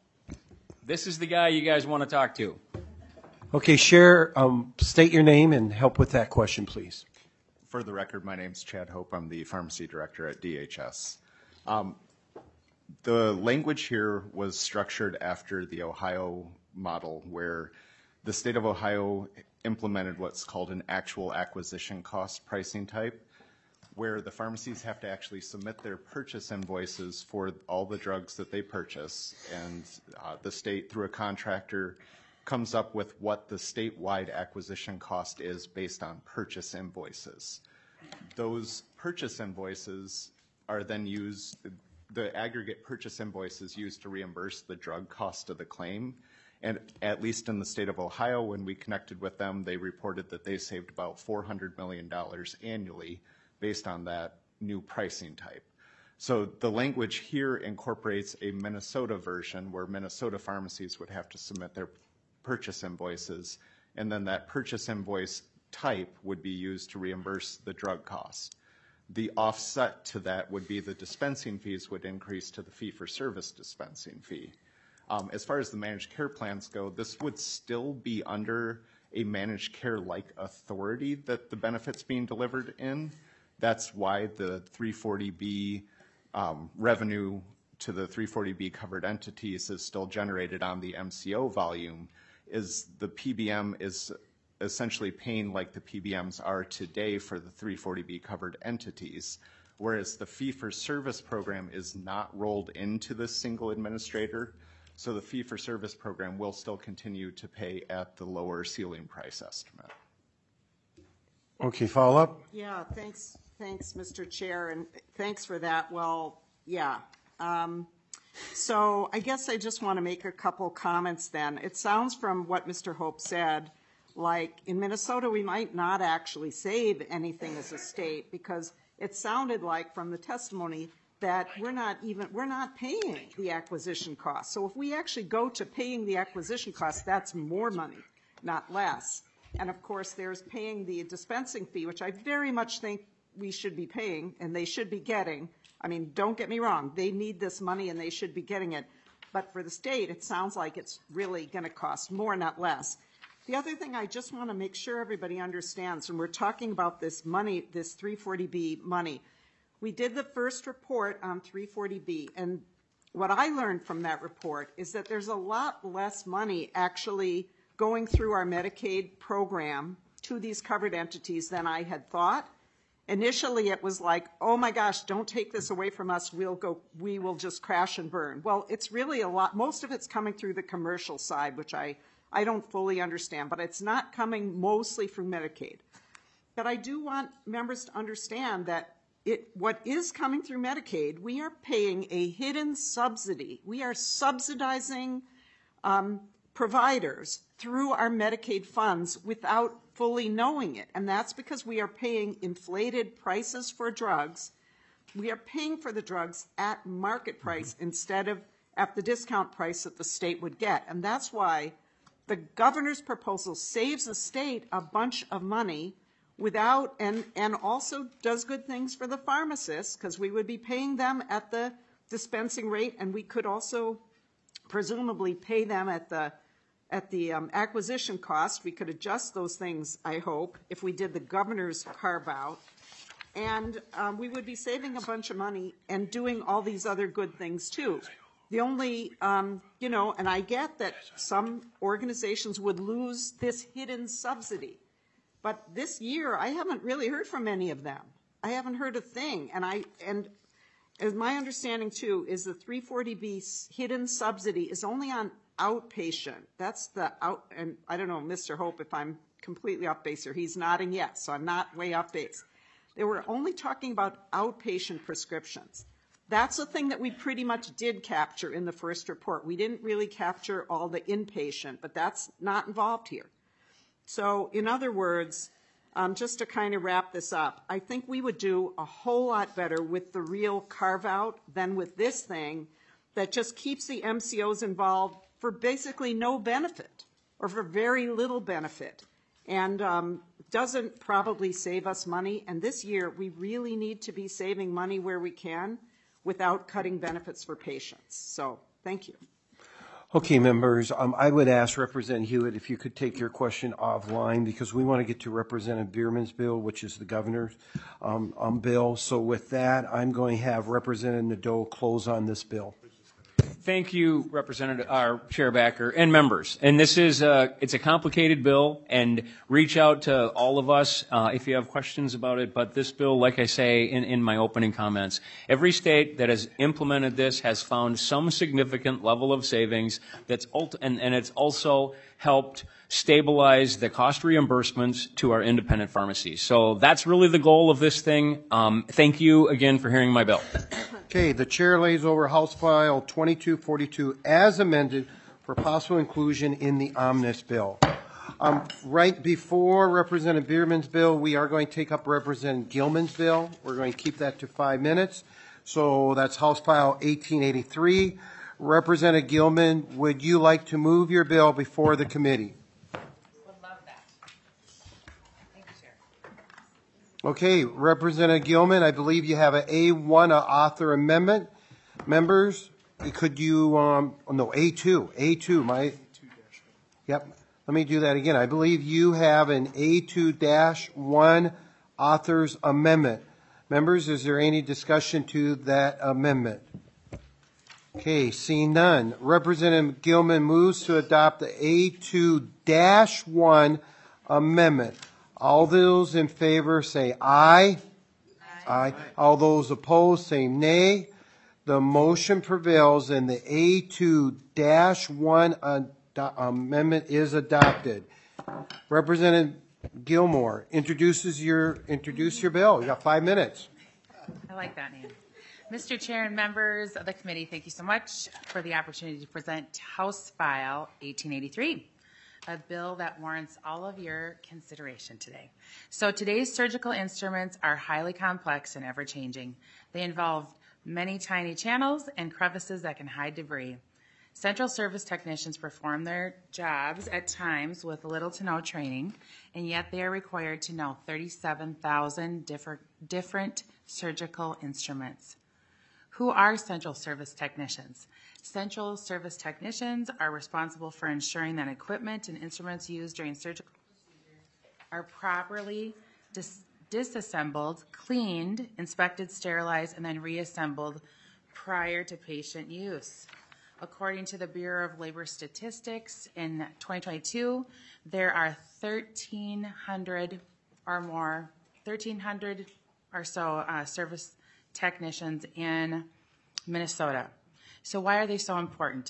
This is the guy you guys want to talk to. Okay, share, um, state your name and help with that question, please. For the record, my name's Chad Hope. I'm the pharmacy director at D H S. Um, the language here was structured after the Ohio model, where the state of Ohio implemented what's called an actual acquisition cost pricing type, where the pharmacies have to actually submit their purchase invoices for all the drugs that they purchase, and uh, the state, through a contractor, comes up with what the statewide acquisition cost is based on purchase invoices. Those purchase invoices are then used, the aggregate purchase invoices used to reimburse the drug cost of the claim. And at least in the state of Ohio, when we connected with them, they reported that they saved about four hundred million dollars annually based on that new pricing type. So the language here incorporates a Minnesota version where Minnesota pharmacies would have to submit their purchase invoices, and then that purchase invoice type would be used to reimburse the drug cost. The offset to that would be the dispensing fees would increase to the fee-for-service dispensing fee. Um, as far as the managed care plans go, this would still be under a managed care-like authority that the benefit's being delivered in. That's why the three forty B um, revenue to the three forty B covered entities is still generated on the M C O volume, is the P B M is essentially paying like the P B Ms are today for the three forty B covered entities, whereas the fee-for-service program is not rolled into this single administrator, so the fee-for-service program will still continue to pay at the lower ceiling price estimate. Okay, follow up? Yeah, thanks, thanks, Mister Chair, and thanks for that. Well, yeah. Um, so I guess I just want to make a couple comments then. It sounds from what Mister Hope said, like in Minnesota we might not actually save anything as a state, because it sounded like from the testimony that we're not even, we're not paying the acquisition cost. So if we actually go to paying the acquisition cost, that's more money, not less. And of course, there's paying the dispensing fee, which I very much think we should be paying and they should be getting. I mean, don't get me wrong, they need this money and they should be getting it. But for the state, it sounds like it's really going to cost more, not less. The other thing I just want to make sure everybody understands, when we're talking about this money, this three forty B money, we did the first report on three forty B, and what I learned from that report is that there's a lot less money actually going through our Medicaid program to these covered entities than I had thought. Initially, it was like, oh my gosh, don't take this away from us, we'll go, we will just crash and burn. Well, it's really a lot, most of it's coming through the commercial side, which I, I don't fully understand, but it's not coming mostly from Medicaid. but I do want members to understand that it, what is coming through Medicaid, we are paying a hidden subsidy. We are subsidizing um, providers through our Medicaid funds without fully knowing it. And that's because we are paying inflated prices for drugs. We are paying for the drugs at market price mm-hmm. instead of at the discount price that the state would get. And that's why the governor's proposal saves the state a bunch of money without, and, and also does good things for the pharmacists, because we would be paying them at the dispensing rate, and we could also presumably pay them at the at the um, acquisition cost. We could adjust those things, I hope, if we did the governor's carve-out. And um, we would be saving a bunch of money and doing all these other good things, too. The only, um, you know, and I get that some organizations would lose this hidden subsidy. But this year, I haven't really heard from any of them. I haven't heard a thing. And I and as my understanding, too, is the three forty B hidden subsidy is only on outpatient. That's the out, and I don't know, Mister Hope, if I'm completely off base here. He's nodding yes, so I'm not way off base. They were only talking about outpatient prescriptions. That's the thing that we pretty much did capture in the first report. We didn't really capture all the inpatient, but that's not involved here. So in other words, um, just to kind of wrap this up, I think we would do a whole lot better with the real carve-out than with this thing that just keeps the M C Os involved for basically no benefit or for very little benefit, and um, doesn't probably save us money. And this year, we really need to be saving money where we can without cutting benefits for patients. So thank you. Okay, members, um, I would ask Representative Hewitt if you could take your question offline, because we want to get to Representative Bierman's bill, which is the governor's um, um, bill. So with that, I'm going to have Representative Nadeau close on this bill. Thank you, Representative, uh, Chair Backer, and members. And this is a, it's a complicated bill, and reach out to all of us uh, if you have questions about it. But this bill, like I say in, in my opening comments, every state that has implemented this has found some significant level of savings. That's ult- and, and it's also helped stabilize the cost reimbursements to our independent pharmacies. So that's really the goal of this thing. Um, thank you again for hearing my bill. Okay, the chair lays over House File twenty-two forty-two as amended for possible inclusion in the omnibus bill. Um, right before Representative Bierman's bill, we are going to take up Representative Gilman's bill. We're going to keep that to five minutes. So that's House File eighteen eighty-three. Representative Gilman, would you like to move your bill before the committee? Okay, Representative Gilman, I believe you have an A one, a author amendment. Members, could you, um, oh, no, A two, A two, my, yep, let me do that again. I believe you have an A two dash one author's amendment. Members, is there any discussion to that amendment? Okay, seeing none. Representative Gilman moves to adopt the A two dash one amendment. All those in favor say aye. Aye. Aye. All those opposed say nay. The motion prevails and the A two dash one amendment is adopted. Representative Gilmore introduces your introduce your bill. You got five minutes. I like that name. Mister Chair and members of the committee, thank you so much for the opportunity to present House File eighteen eighty-three. A bill that warrants all of your consideration today. So today's surgical instruments are highly complex and ever-changing. They involve many tiny channels and crevices that can hide debris. Central service technicians perform their jobs at times with little to no training, and yet they are required to know thirty-seven thousand different, different surgical instruments. Who are central service technicians? Central service technicians are responsible for ensuring that equipment and instruments used during surgical procedures are properly dis- disassembled, cleaned, inspected, sterilized, and then reassembled prior to patient use. According to the Bureau of Labor Statistics, in twenty twenty-two, there are thirteen hundred or more, thirteen hundred or so uh, service technicians in Minnesota. So why are they so important?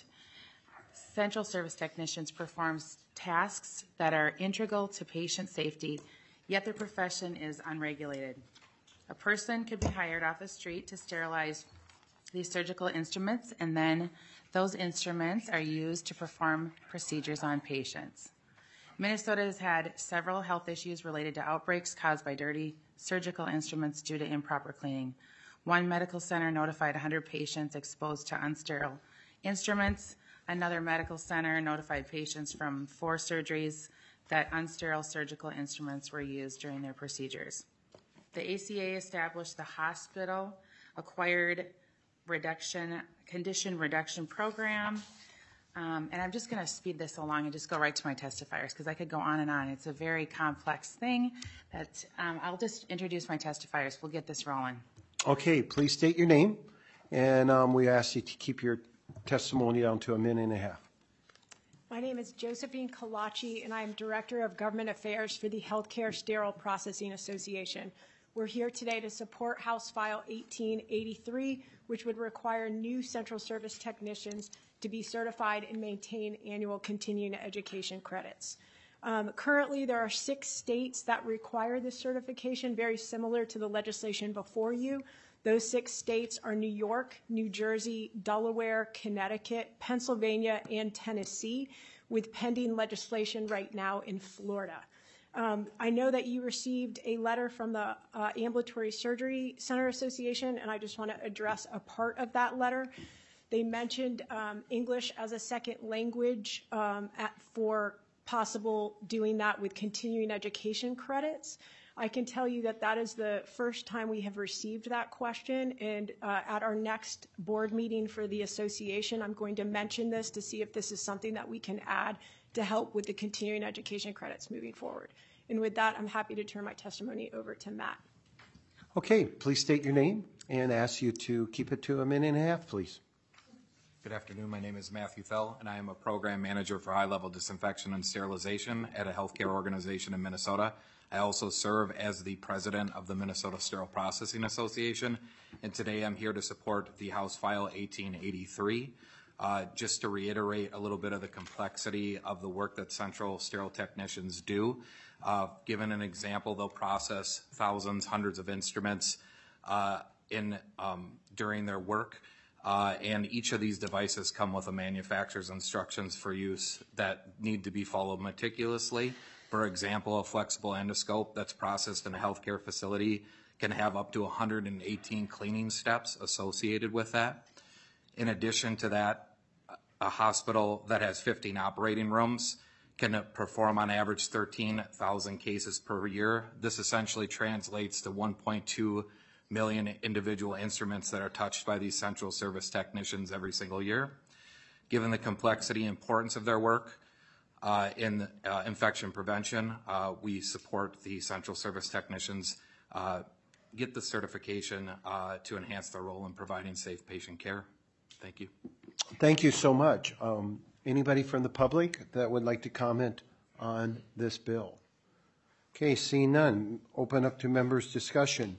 Central service technicians perform tasks that are integral to patient safety yet their profession is unregulated. A person could be hired off the street to sterilize these surgical instruments, and then those instruments are used to perform procedures on patients. Minnesota has had several health issues related to outbreaks caused by dirty surgical instruments due to improper cleaning. One medical center notified one hundred patients exposed to unsterile instruments. Another medical center notified patients from four surgeries that unsterile surgical instruments were used during their procedures. The A C A established the Hospital Acquired Reduction Condition Reduction Program. Um, and I'm just going to speed this along and just go right to my testifiers because I could go on and on. It's a very complex thing that um, I'll just introduce my testifiers. We'll get this rolling. Okay, please state your name, and um, we ask you to keep your testimony down to a minute and a half. My name is Josephine Kalachi, and I am Director of Government Affairs for the Healthcare Sterile Processing Association. We're here today to support House File eighteen eighty-three, which would require new central service technicians to be certified and maintain annual continuing education credits. Um, currently, there are six states that require this certification, very similar to the legislation before you. Those six states are New York, New Jersey, Delaware, Connecticut, Pennsylvania, and Tennessee, with pending legislation right now in Florida. Um, I know that you received a letter from the uh, Ambulatory Surgery Center Association, and I just want to address a part of that letter. They mentioned um, English as a second language um, at, for possible doing that with continuing education credits. I can tell you that that is the first time we have received that question, and uh, at our next board meeting for the association, I'm going to mention this to see if this is something that we can add to help with the continuing education credits moving forward. And with that, I'm happy to turn my testimony over to Matt. Okay, please state your name and ask you to keep it to a minute and a half, please. Good afternoon. My name is Matthew Fell, and I am a program manager for high-level disinfection and sterilization at a healthcare organization in Minnesota. I also serve as the president of the Minnesota Sterile Processing Association, and today I'm here to support the House File eighteen eighty-three. Uh, just to reiterate a little bit of the complexity of the work that central sterile technicians do. Uh, given an example, they'll process thousands, hundreds of instruments uh, in um, during their work. Uh, and each of these devices come with a manufacturer's instructions for use that need to be followed meticulously. For example, a flexible endoscope that's processed in a healthcare facility can have up to one hundred eighteen cleaning steps associated with that. In addition to that, a hospital that has fifteen operating rooms can perform on average thirteen thousand cases per year. This essentially translates to one point two million individual instruments that are touched by these central service technicians every single year. Given the complexity and importance of their work uh, in uh, infection prevention, uh, we support the central service technicians uh, get the certification uh, to enhance their role in providing safe patient care. Thank you. Thank you so much. Um, anybody from the public that would like to comment on this bill? Okay, seeing none, open up to members' discussion.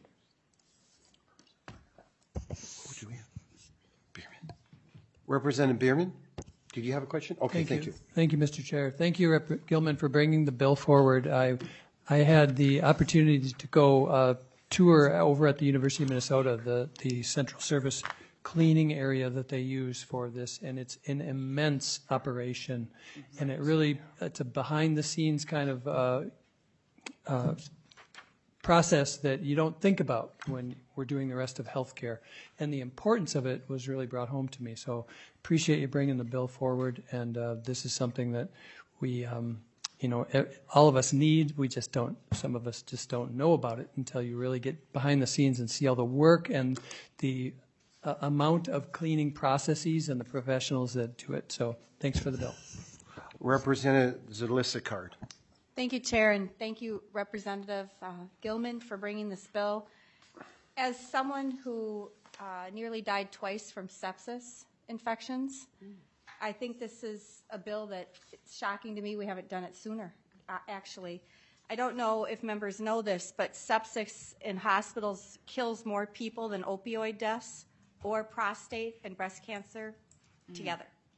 Who do we have? Bierman. Representative Bierman, did you have a question? Okay, thank, thank you. you. Thank you, Mister Chair. Thank you, Representative Gilman, for bringing the bill forward. I, I had the opportunity to go uh, tour over at the University of Minnesota, the, the central service cleaning area that they use for this, and it's an immense operation, and it really, it's a behind-the-scenes kind of uh, uh, process that you don't think about when we're doing the rest of healthcare, and the importance of it was really brought home to me. So appreciate you bringing the bill forward, and uh, this is something that we, um, you know, all of us need. We just don't, some of us just don't know about it until you really get behind the scenes and see all the work and the uh, amount of cleaning processes and the professionals that do it. So thanks for the bill. Representative Zalisicard. Thank you, Chair, and thank you, Representative uh, Gilman, for bringing this bill. As someone who uh, nearly died twice from sepsis infections, mm. I think this is a bill that it's shocking to me we haven't done it sooner, uh, actually. I don't know if members know this, but sepsis in hospitals kills more people than opioid deaths or prostate and breast cancer mm. together.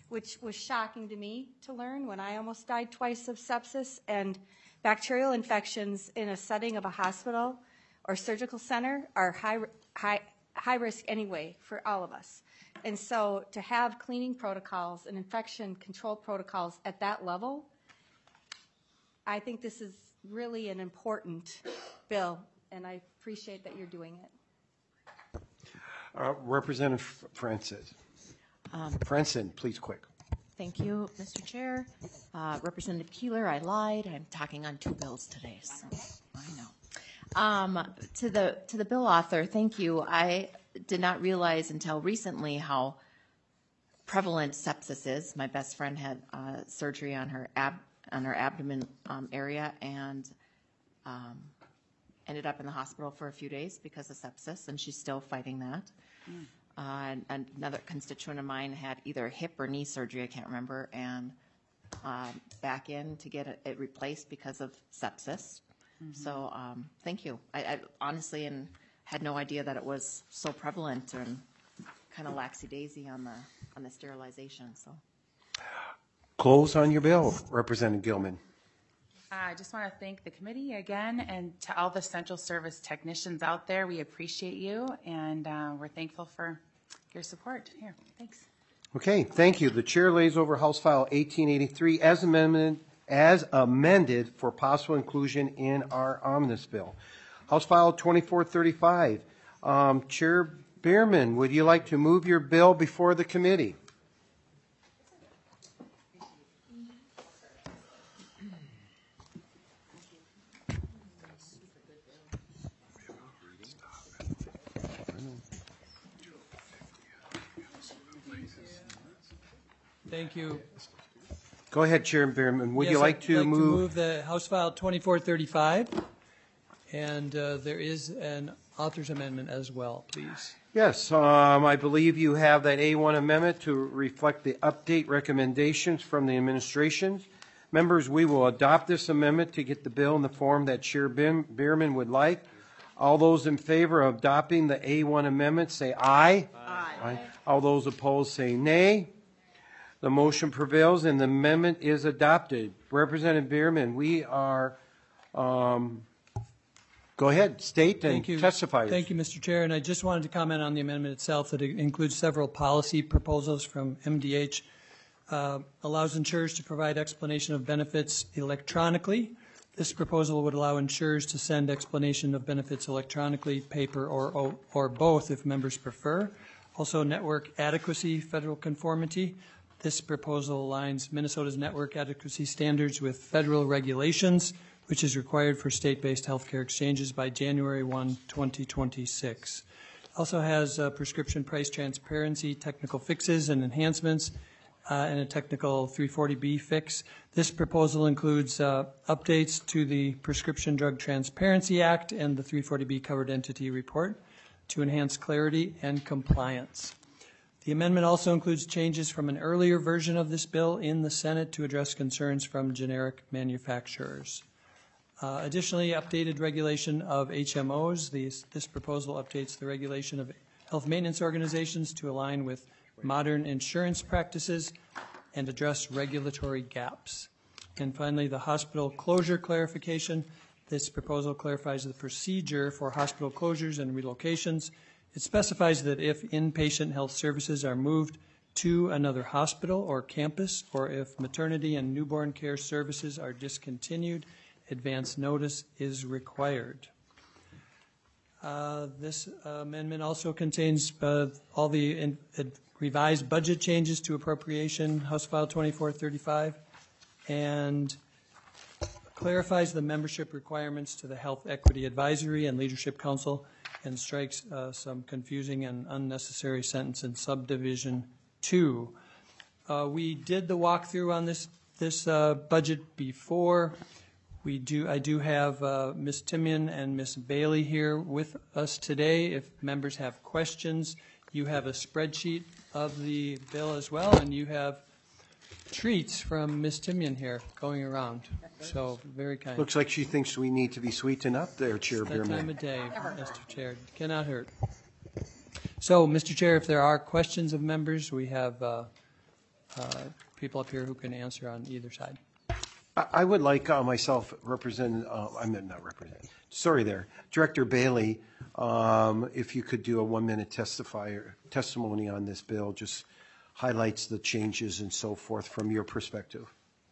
which was shocking to me to learn when I almost died twice of sepsis. And bacterial infections in a setting of a hospital or surgical center are high, high, high risk anyway for all of us. And so to have cleaning protocols and infection control protocols at that level, I think this is really an important bill, and I appreciate that you're doing it. Uh, Representative Francis. Um, Franson, please quick. Thank you, Mister Chair. Uh, Representative Keeler, I lied. I'm talking on two bills today, so I know. Um, to the to the bill author, thank you. I did not realize until recently how prevalent sepsis is. My best friend had uh, surgery on her ab on her abdomen um, area and um, ended up in the hospital for a few days because of sepsis, and she's still fighting that. Mm. Uh, and another constituent of mine had either hip or knee surgery, I can't remember, and uh, back in to get it, it replaced because of sepsis. Mm-hmm. So um, thank you. I, I honestly and had no idea that it was so prevalent and kind of laxy-daisy on the on the sterilization. So Close on your bill, Representative Gilman. I just want to thank the committee again, and to all the central service technicians out there. We appreciate you, and uh, we're thankful for your support. Here, thanks. Okay, thank you. The chair lays over House File eighteen eighty-three as amendment as amended for possible inclusion in our omnibus bill. House File twenty-four thirty-five. Um, Chair Bierman, would you like to move your bill before the committee? Thank you. Go ahead, Chair Bierman. Would Yes, you like I'd to like move? to move the House File twenty-four thirty-five, and uh, there is an author's amendment as well, please. Yes, um, I believe you have that A one amendment to reflect the update recommendations from the administration. Members, we will adopt this amendment to get the bill in the form that Chair Bierman would like. All those in favor of adopting the A one amendment say aye. Aye. Aye. All those opposed say nay. The motion prevails and the amendment is adopted. Representative Bierman, we are, um, go ahead, state and Thank you. testify. Thank you, Mister Chair. And I just wanted to comment on the amendment itself, that it includes several policy proposals from M D H, uh, allows insurers to provide explanation of benefits electronically. This proposal would allow insurers to send explanation of benefits electronically, paper, or, or both if members prefer. Also, network adequacy, federal conformity. This proposal aligns Minnesota's network adequacy standards with federal regulations, which is required for state-based healthcare exchanges by January first, twenty twenty-six. Also has uh, prescription price transparency, technical fixes and enhancements, uh, and a technical three forty B fix. This proposal includes uh, updates to the Prescription Drug Transparency Act and the three forty B covered entity report to enhance clarity and compliance. The amendment also includes changes from an earlier version of this bill in the Senate to address concerns from generic manufacturers. Uh, additionally, updated regulation of H M Os. These, this proposal updates the regulation of health maintenance organizations to align with modern insurance practices and address regulatory gaps. And finally, the hospital closure clarification. This proposal clarifies the procedure for hospital closures and relocations. It specifies that if inpatient health services are moved to another hospital or campus, or if maternity and newborn care services are discontinued, advance notice is required. Uh, this uh, amendment also contains uh, all the in, uh, revised budget changes to appropriation, House File twenty-four thirty-five, and clarifies the membership requirements to the Health Equity Advisory and Leadership Council, and strikes uh, some confusing and unnecessary sentence in subdivision two. Uh, we did the walkthrough on this this uh, budget before. We do. I do have uh, Miz Timian and Miz Bailey here with us today. If members have questions, you have a spreadsheet of the bill as well, and you have treats from Miz Timian here going around. So very kind. Looks like she thinks we need to be sweetened up there, Chair That Bierman. time of day, Mister Chair. Cannot hurt. So, Mister Chair, if there are questions of members, we have uh, uh, people up here who can answer on either side. I I would like uh, myself, represent, uh, I meant not represent, sorry there, Director Bailey, um, if you could do a one-minute testifier, testimony on this bill, just highlights the changes and so forth from your perspective.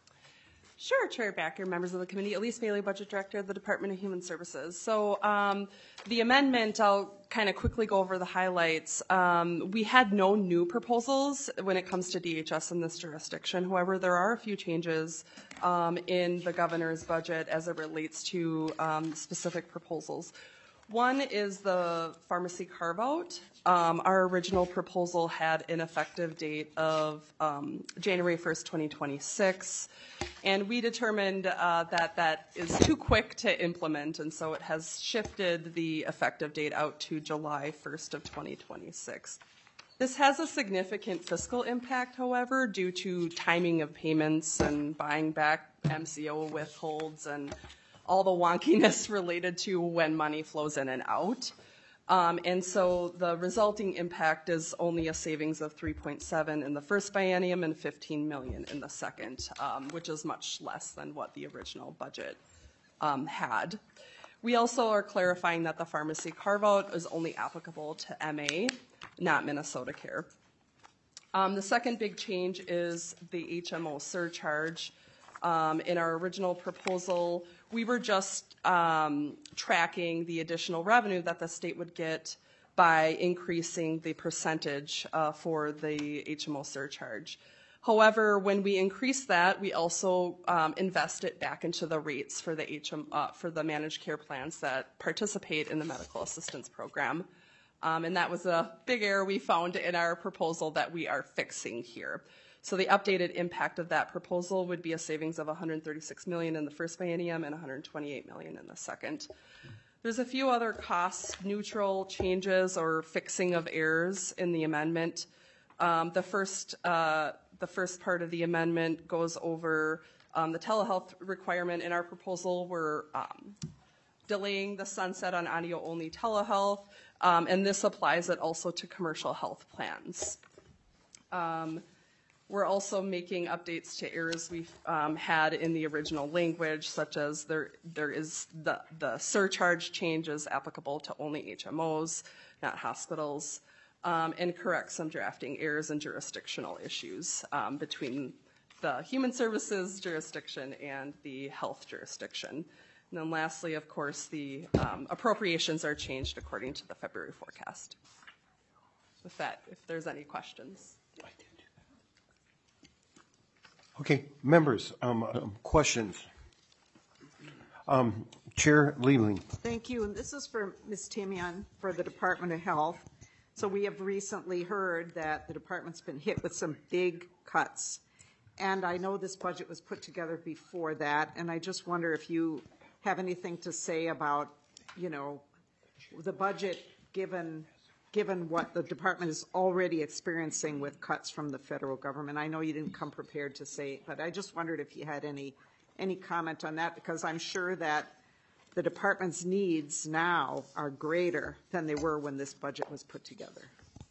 Sure, Chair Backer, members of the committee. Elise Bailey, Budget Director of the Department of Human Services. So um, the amendment, I'll kind of quickly go over the highlights. Um, we had no new proposals when it comes to D H S in this jurisdiction. However, there are a few changes um, in the governor's budget as it relates to um, specific proposals. One is the pharmacy carve-out. Um, our original proposal had an effective date of um, January first, twenty twenty-six, and we determined uh, that that is too quick to implement, and so it has shifted the effective date out to July first of twenty twenty-six. This has a significant fiscal impact, however, due to timing of payments and buying back M C O withholds and all the wonkiness related to when money flows in and out. Um, and so the resulting impact is only a savings of three point seven in the first biennium and fifteen million in the second, um, which is much less than what the original budget um, had. We also are clarifying that the pharmacy carve-out is only applicable to M A, not Minnesota Care. Um, the second big change is the H M O surcharge. Um, in our original proposal, we were just um, tracking the additional revenue that the state would get by increasing the percentage uh, for the H M O surcharge. However, when we increase that, we also um, invest it back into the rates for the H M O, uh, for the managed care plans that participate in the medical assistance program. Um, and that was a big error we found in our proposal that we are fixing here. So the updated impact of that proposal would be a savings of one hundred thirty-six million dollars in the first biennium and one hundred twenty-eight million dollars in the second. There's a few other cost-neutral changes or fixing of errors in the amendment. Um, the first, uh, the first part of the amendment goes over um, the telehealth requirement in our proposal. We're um, delaying the sunset on audio-only telehealth, um, and this applies it also to commercial health plans. Um, We're also making updates to errors we've um, had in the original language, such as there there is the, the surcharge changes applicable to only H M Os, not hospitals, um, and correct some drafting errors and jurisdictional issues um, between the human services jurisdiction and the health jurisdiction. And then lastly, of course, the um, appropriations are changed according to the February forecast. With that, if there's any questions. Okay, members, um, um, questions? Um, Chair Liebling. Thank you, and this is for Miz Timian for the Department of Health. So we have recently heard that the department's been hit with some big cuts, and I know this budget was put together before that, and I just wonder if you have anything to say about, you know, the budget given given what the department is already experiencing with cuts from the federal government. I know you didn't come prepared to say, but I just wondered if you had any any comment on that, because I'm sure that the department's needs now are greater than they were when this budget was put together.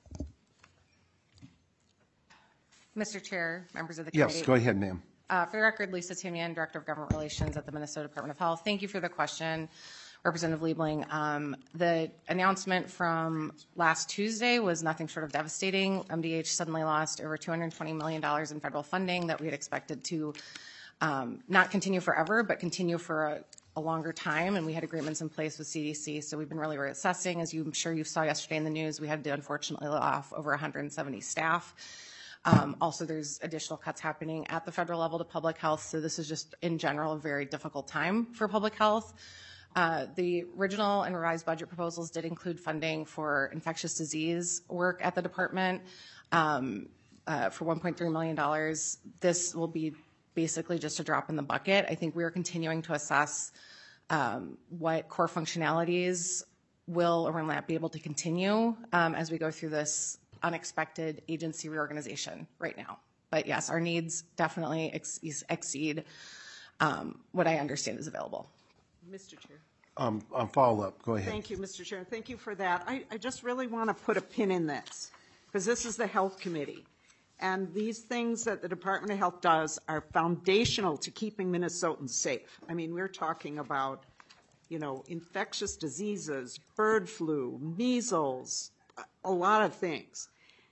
Mister Chair, members of the committee. Yes, go ahead, ma'am. Uh, for the record, Lisa Timian, Director of Government Relations at the Minnesota Department of Health. Thank you for the question, Representative Liebling. Um, the announcement from last Tuesday was nothing short of devastating. M D H suddenly lost over two hundred twenty million dollars in federal funding that we had expected to um, not continue forever, but continue for a, a longer time, and we had agreements in place with C D C, so we've been really reassessing. As you, I'm sure you saw yesterday in the news, we had to unfortunately lay off over one hundred seventy staff. Um, also, there's additional cuts happening at the federal level to public health, so this is just, in general, a very difficult time for public health. Uh, the original and revised budget proposals did include funding for infectious disease work at the department um, uh, for one point three million dollars. This will be basically just a drop in the bucket. I think we are continuing to assess um, what core functionalities will or will not be able to continue um, as we go through this unexpected agency reorganization right now. But yes, our needs definitely ex exceed um, what I understand is available. Mister Chair. Um, um, follow up, go ahead. Thank you, Mister Chair. Thank you for that. I, I just really want to put a pin in this, because this is the Health Committee. And these things that the Department of Health does are foundational to keeping Minnesotans safe. I mean, we're talking about, you know, infectious diseases, bird flu, measles, a lot of things.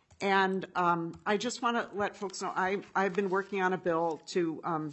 And um, I just want to let folks know, I, I've been working on a bill to um,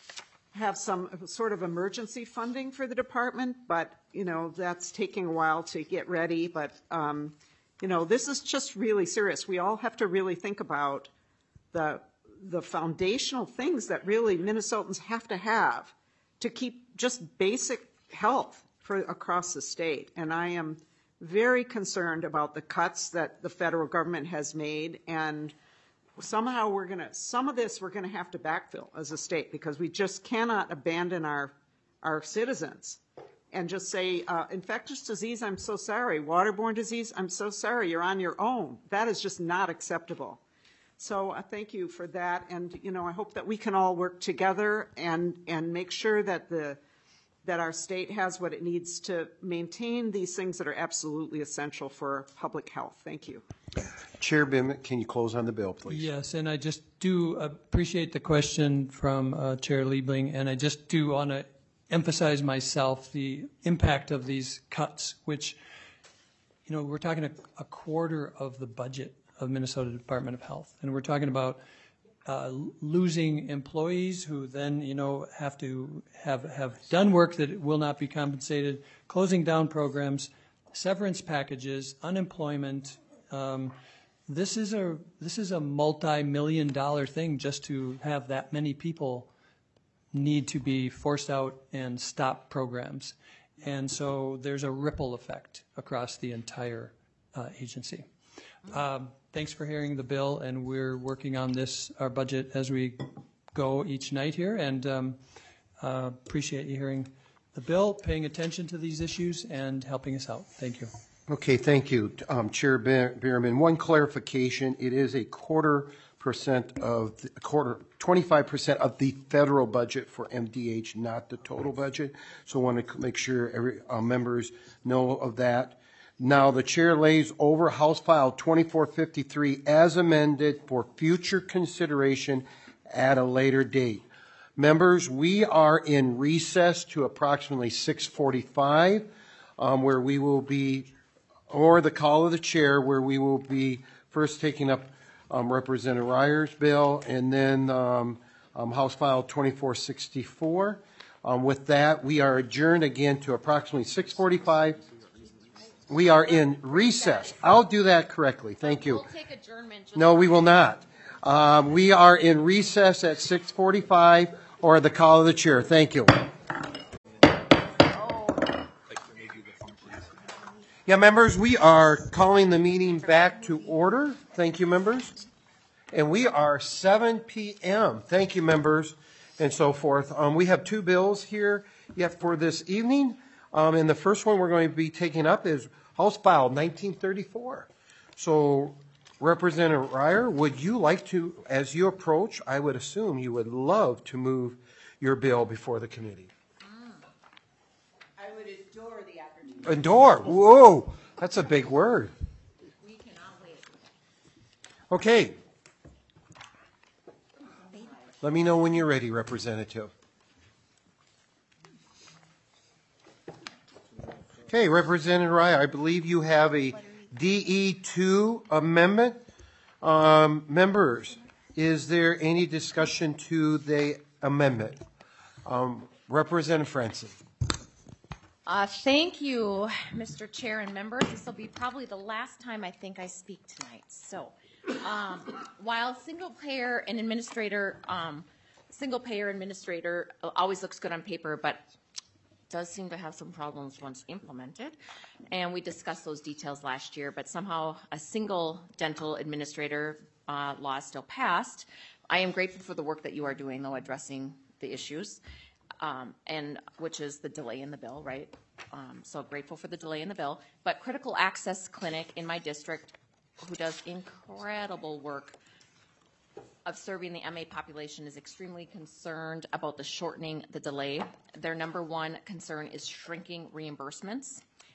have some sort of emergency funding for the department, but, you know, that's taking a while to get ready. But, um, you know, this is just really serious. We all have to really think about the the foundational things that really Minnesotans have to have to keep just basic health for across the state. And I am very concerned about the cuts that the federal government has made, and somehow we're going to, some of this we're going to have to backfill as a state, because we just cannot abandon our our citizens and just say, uh, infectious disease, I'm so sorry. Waterborne disease, I'm so sorry. You're on your own. That is just not acceptable. So uh, thank you for that, and you know, I hope that we can all work together and and make sure that the that our state has what it needs to maintain these things that are absolutely essential for public health. Thank you. Chair Bim, can you close on the bill, please? Yes, and I just do appreciate the question from uh, Chair Liebling, and I just do want to emphasize myself the impact of these cuts, which, you know, we're talking a, a quarter of the budget of Minnesota Department of Health. And we're talking about uh, losing employees who then, you know, have to have, have done work that will not be compensated, closing down programs, severance packages, unemployment. Um, this is a this is a multi-million dollar thing just to have that many people need to be forced out and stop programs. And so there's a ripple effect across the entire uh, agency. Um, thanks for hearing the bill, and we're working on this, our budget, as we go each night here, and um, uh, appreciate you hearing the bill, paying attention to these issues, and helping us out. Thank you. Okay, thank you, um, Chair Bierman. One clarification, it is a quarter percent of, the, a quarter, twenty-five percent of the federal budget for M D H, not the total budget. So I want to make sure every uh, members know of that. Now, the chair lays over House File twenty-four fifty-three as amended for future consideration at a later date. Members, we are in recess to approximately six forty-five, um, where we will be, or the call of the chair, where we will be first taking up um, Representative Ryer's bill, and then um, um, House File twenty-four sixty-four. Um, with that, we are adjourned again to approximately six forty-five. We are in recess. I'll do that correctly. Thank you. We'll take adjournment. Just no, we will not. Um, we are in recess at six forty-five, or the call of the chair. Thank you. Yeah, members, we are calling the meeting back to order. Thank you, members. And we are seven p m Thank you, members, and so forth. Um, we have two bills here yet for this evening. Um, and the first one we're going to be taking up is House File nineteen thirty-four. So, Representative Ryer, would you like to, as you approach, I would assume you would love to move your bill before the committee. I would adore the opportunity. Adore. Whoa, that's a big word. We cannot wait. Okay. Let me know when you're ready, Representative. Okay, Representative Rye, I believe you have a D E two amendment. Um, members, is there any discussion to the amendment? Um, Representative Francis. Uh, thank you, Mister Chair and members. This will be probably the last time I think I speak tonight. So, um, while single payer and administrator, um, single payer administrator always looks good on paper, but does seem to have some problems once implemented, and we discussed those details last year, but somehow a single dental administrator uh, law still passed. I am grateful for the work that you are doing, though, addressing the issues, um, and which is the delay in the bill, right? Um, so grateful for the delay in the bill, but Critical Access Clinic in my district, who does incredible work of serving the M A population, is extremely concerned about the shortening the delay. Their number one concern is shrinking reimbursements.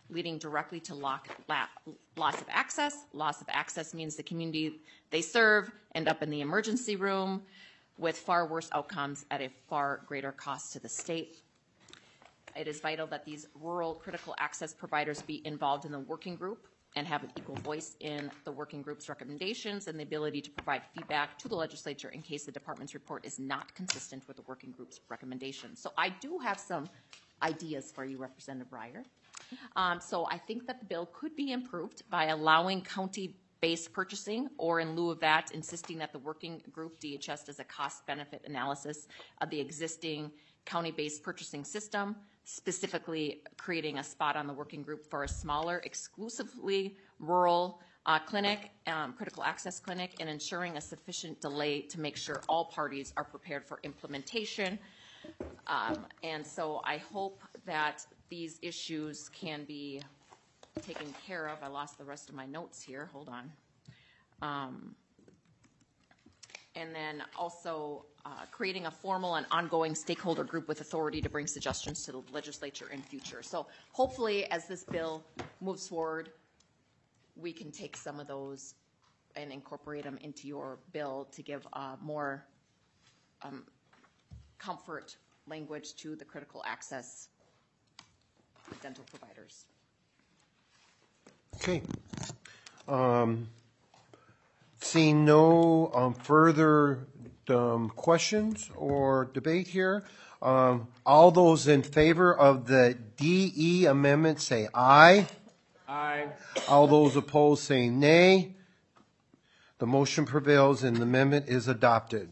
leading directly to lock, la, loss of access. Loss of access means the community they serve end up in the emergency room with far worse outcomes at a far greater cost to the state. It is vital that these rural critical access providers be involved in the working group and have an equal voice in the working group's recommendations and the ability to provide feedback to the legislature in case the department's report is not consistent with the working group's recommendations. So I do have some ideas for you, Representative Breyer. Um, so I think that the bill could be improved by allowing county-based purchasing, or in lieu of that, insisting that the working group, D H S, does a cost-benefit analysis of the existing county-based purchasing system, specifically creating a spot on the working group for a smaller, exclusively rural uh, clinic, um, critical access clinic, and ensuring a sufficient delay to make sure all parties are prepared for implementation. Um, and so I hope that these issues can be taken care of. I lost the rest of my notes here. Hold on. Um, and then also uh, creating a formal and ongoing stakeholder group with authority to bring suggestions to the legislature in future. So hopefully, as this bill moves forward, we can take some of those and incorporate them into your bill to give uh, more um, comfort language to the critical access dental providers. Okay. Um, seeing no um, further um, questions or debate here, um, all those in favor of the D E amendment say aye. Aye. All those opposed say nay. The motion prevails and the amendment is adopted.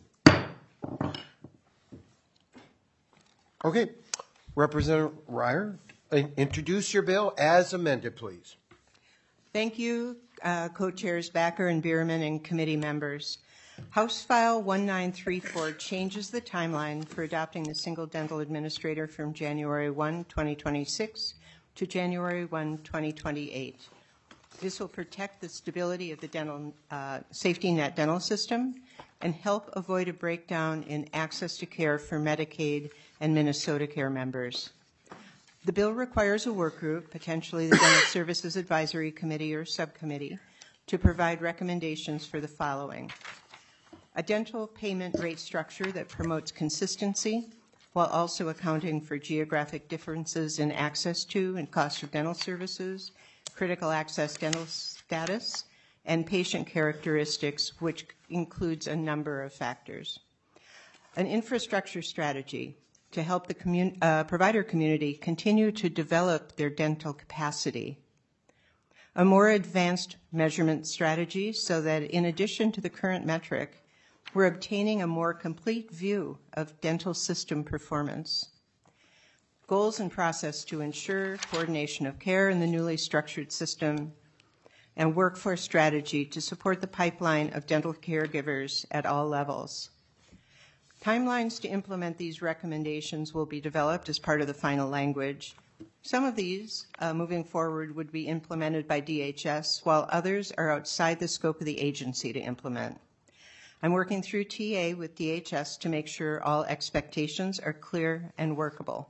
Okay. Representative Ryer, introduce your bill as amended, please. Thank you, uh, co-chairs Backer and Bierman and committee members. House File one nine three four changes the timeline for adopting the single dental administrator from January first, twenty twenty-six to January first, twenty twenty-eight. This will protect the stability of the dental uh, safety net dental system and help avoid a breakdown in access to care for Medicaid and Minnesota Care members. The bill requires a work group, potentially the Dental Services Advisory Committee or Subcommittee, to provide recommendations for the following: a dental payment rate structure that promotes consistency while also accounting for geographic differences in access to and cost of dental services, critical access dental status, and patient characteristics, which includes a number of factors. An infrastructure strategy to help the commun- uh, provider community continue to develop their dental capacity. A more advanced measurement strategy so that in addition to the current metric, we're obtaining a more complete view of dental system performance. Goals and process to ensure coordination of care in the newly structured system, and workforce strategy to support the pipeline of dental caregivers at all levels. Timelines to implement these recommendations will be developed as part of the final language. Some of these, uh, moving forward, would be implemented by D H S, while others are outside the scope of the agency to implement. I'm working through T A with D H S to make sure all expectations are clear and workable.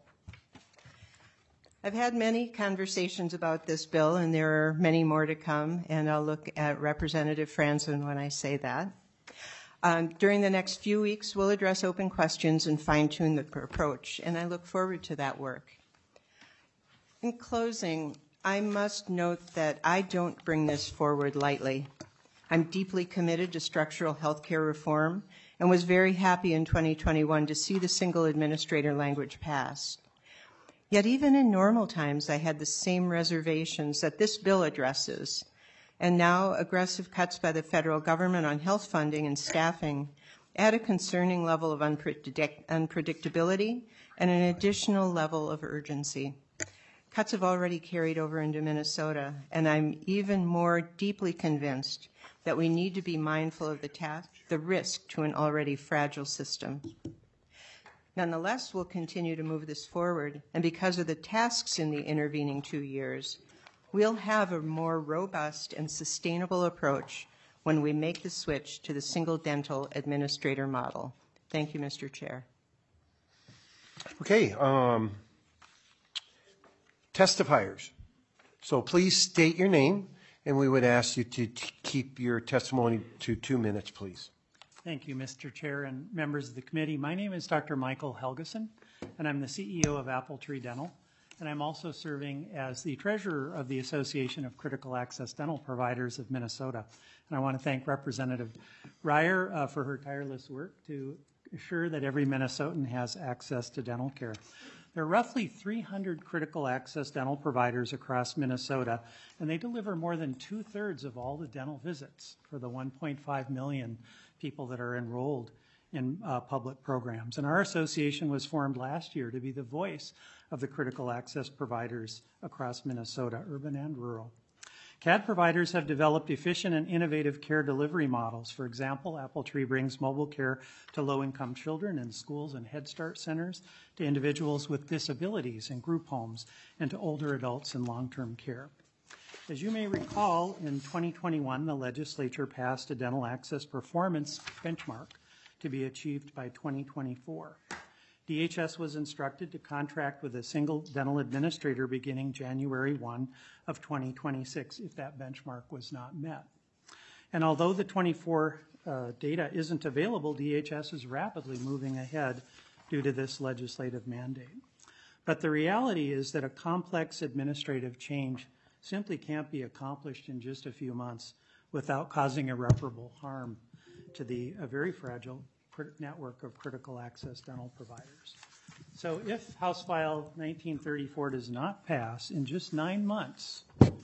I've had many conversations about this bill, and there are many more to come, and I'll look at Representative Franzen when I say that. Um, during the next few weeks, we'll address open questions and fine-tune the approach, and I look forward to that work. In closing, I must note that I don't bring this forward lightly. I'm deeply committed to structural health care reform and was very happy in twenty twenty-one to see the single administrator language passed. Yet even in normal times, I had the same reservations that this bill addresses. And now aggressive cuts by the federal government on health funding and staffing add a concerning level of unpredict- unpredictability and an additional level of urgency. Cuts have already carried over into Minnesota, and I'm even more deeply convinced that we need to be mindful of the, task, the risk to an already fragile system. Nonetheless, we'll continue to move this forward, and because of the tasks in the intervening two years, we'll have a more robust and sustainable approach when we make the switch to the single dental administrator model. Thank you, Mister Chair. Okay. Um, testifiers. So please state your name, and we would ask you to t- keep your testimony to two minutes, please. Thank you, Mister Chair and members of the committee. My name is Doctor Michael Helgeson, and I'm the C E O of Apple Tree Dental, and I'm also serving as the treasurer of the Association of Critical Access Dental Providers of Minnesota. And I want to thank Representative Ryer uh, for her tireless work to assure that every Minnesotan has access to dental care. There are roughly three hundred critical access dental providers across Minnesota, and they deliver more than two-thirds of all the dental visits for the one point five million people that are enrolled in uh, public programs. And our association was formed last year to be the voice of the critical access providers across Minnesota, urban and rural. C A D providers have developed efficient and innovative care delivery models. For example, Apple Tree brings mobile care to low-income children in schools and Head Start centers, to individuals with disabilities in group homes, and to older adults in long-term care. As you may recall, in twenty twenty-one, the legislature passed a dental access performance benchmark to be achieved by twenty twenty-four. D H S was instructed to contract with a single dental administrator beginning January first of twenty twenty-six if that benchmark was not met. And although the twenty-four uh, data isn't available, D H S is rapidly moving ahead due to this legislative mandate. But the reality is that a complex administrative change simply can't be accomplished in just a few months without causing irreparable harm to the a very fragile network of critical access dental providers. So if House File nineteen thirty-four does not pass, in just nine months,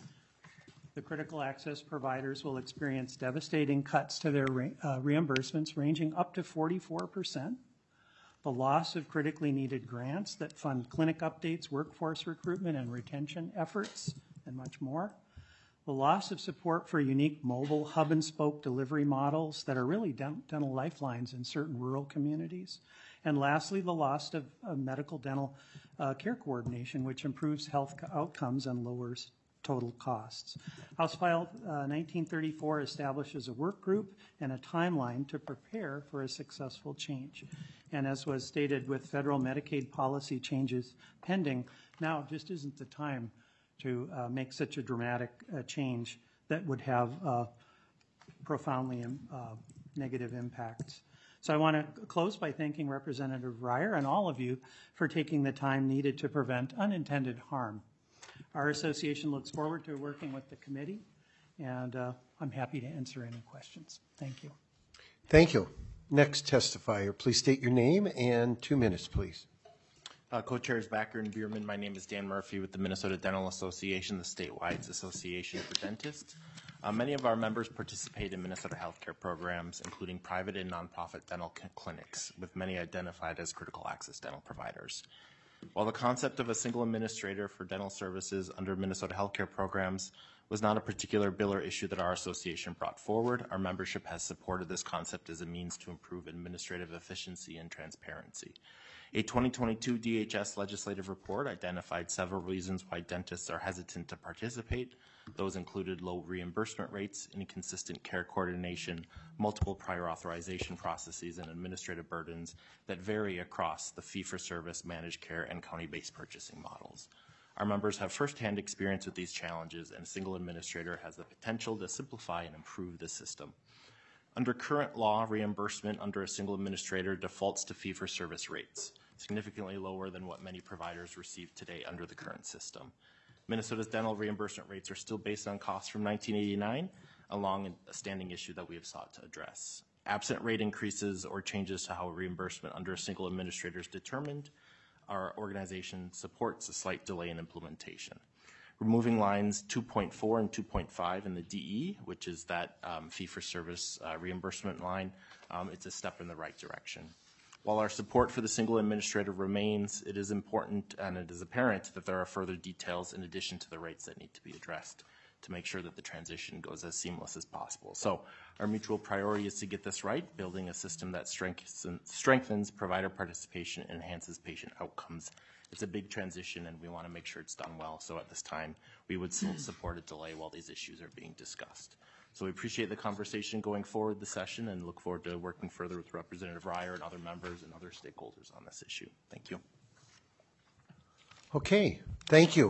the critical access providers will experience devastating cuts to their re- uh, reimbursements ranging up to forty-four percent, the loss of critically needed grants that fund clinic updates, workforce recruitment and retention efforts, and much more, the loss of support for unique mobile hub and spoke delivery models that are really dent- dental lifelines in certain rural communities, and lastly, the loss of, of medical dental uh, care coordination, which improves health outcomes and lowers total costs. House File uh, nineteen thirty-four establishes a work group and a timeline to prepare for a successful change. And as was stated, with federal Medicaid policy changes pending, now just isn't the time to uh, make such a dramatic uh, change that would have uh, profoundly uh, negative impacts. So I want to close by thanking Representative Ryer and all of you for taking the time needed to prevent unintended harm. Our association looks forward to working with the committee, and uh, I'm happy to answer any questions. Thank you. Thank you. Next testifier, please state your name and two minutes, please. Uh, Co-chairs Backer and Bierman, my name is Dan Murphy with the Minnesota Dental Association, the statewide association for dentists. Uh, many of our members participate in Minnesota healthcare programs, including private and nonprofit dental c- clinics, with many identified as critical access dental providers. While the concept of a single administrator for dental services under Minnesota healthcare programs was not a particular bill or issue that our association brought forward, our membership has supported this concept as a means to improve administrative efficiency and transparency. A twenty twenty-two D H S legislative report identified several reasons why dentists are hesitant to participate. Those included low reimbursement rates, inconsistent care coordination, multiple prior authorization processes, and administrative burdens that vary across the fee-for-service, managed care, and county-based purchasing models. Our members have firsthand experience with these challenges, and a single administrator has the potential to simplify and improve the system. Under current law, reimbursement under a single administrator defaults to fee-for-service rates, significantly lower than what many providers receive today under the current system. Minnesota's dental reimbursement rates are still based on costs from nineteen eighty-nine, a long a standing issue that we have sought to address. Absent rate increases or changes to how reimbursement under a single administrator is determined, our organization supports a slight delay in implementation. Removing lines two point four and two point five in the D E, which is that um, fee-for-service uh, reimbursement line, um, it's a step in the right direction. While our support for the single administrator remains, it is important and it is apparent that there are further details in addition to the rates that need to be addressed to make sure that the transition goes as seamless as possible. So our mutual priority is to get this right, building a system that strengthens, strengthens provider participation and enhances patient outcomes. It's a big transition and we want to make sure it's done well. So at this time, we would still support a delay while these issues are being discussed. So we appreciate the conversation going forward this session and look forward to working further with Representative Ryer and other members and other stakeholders on this issue. Thank you. Okay, thank you.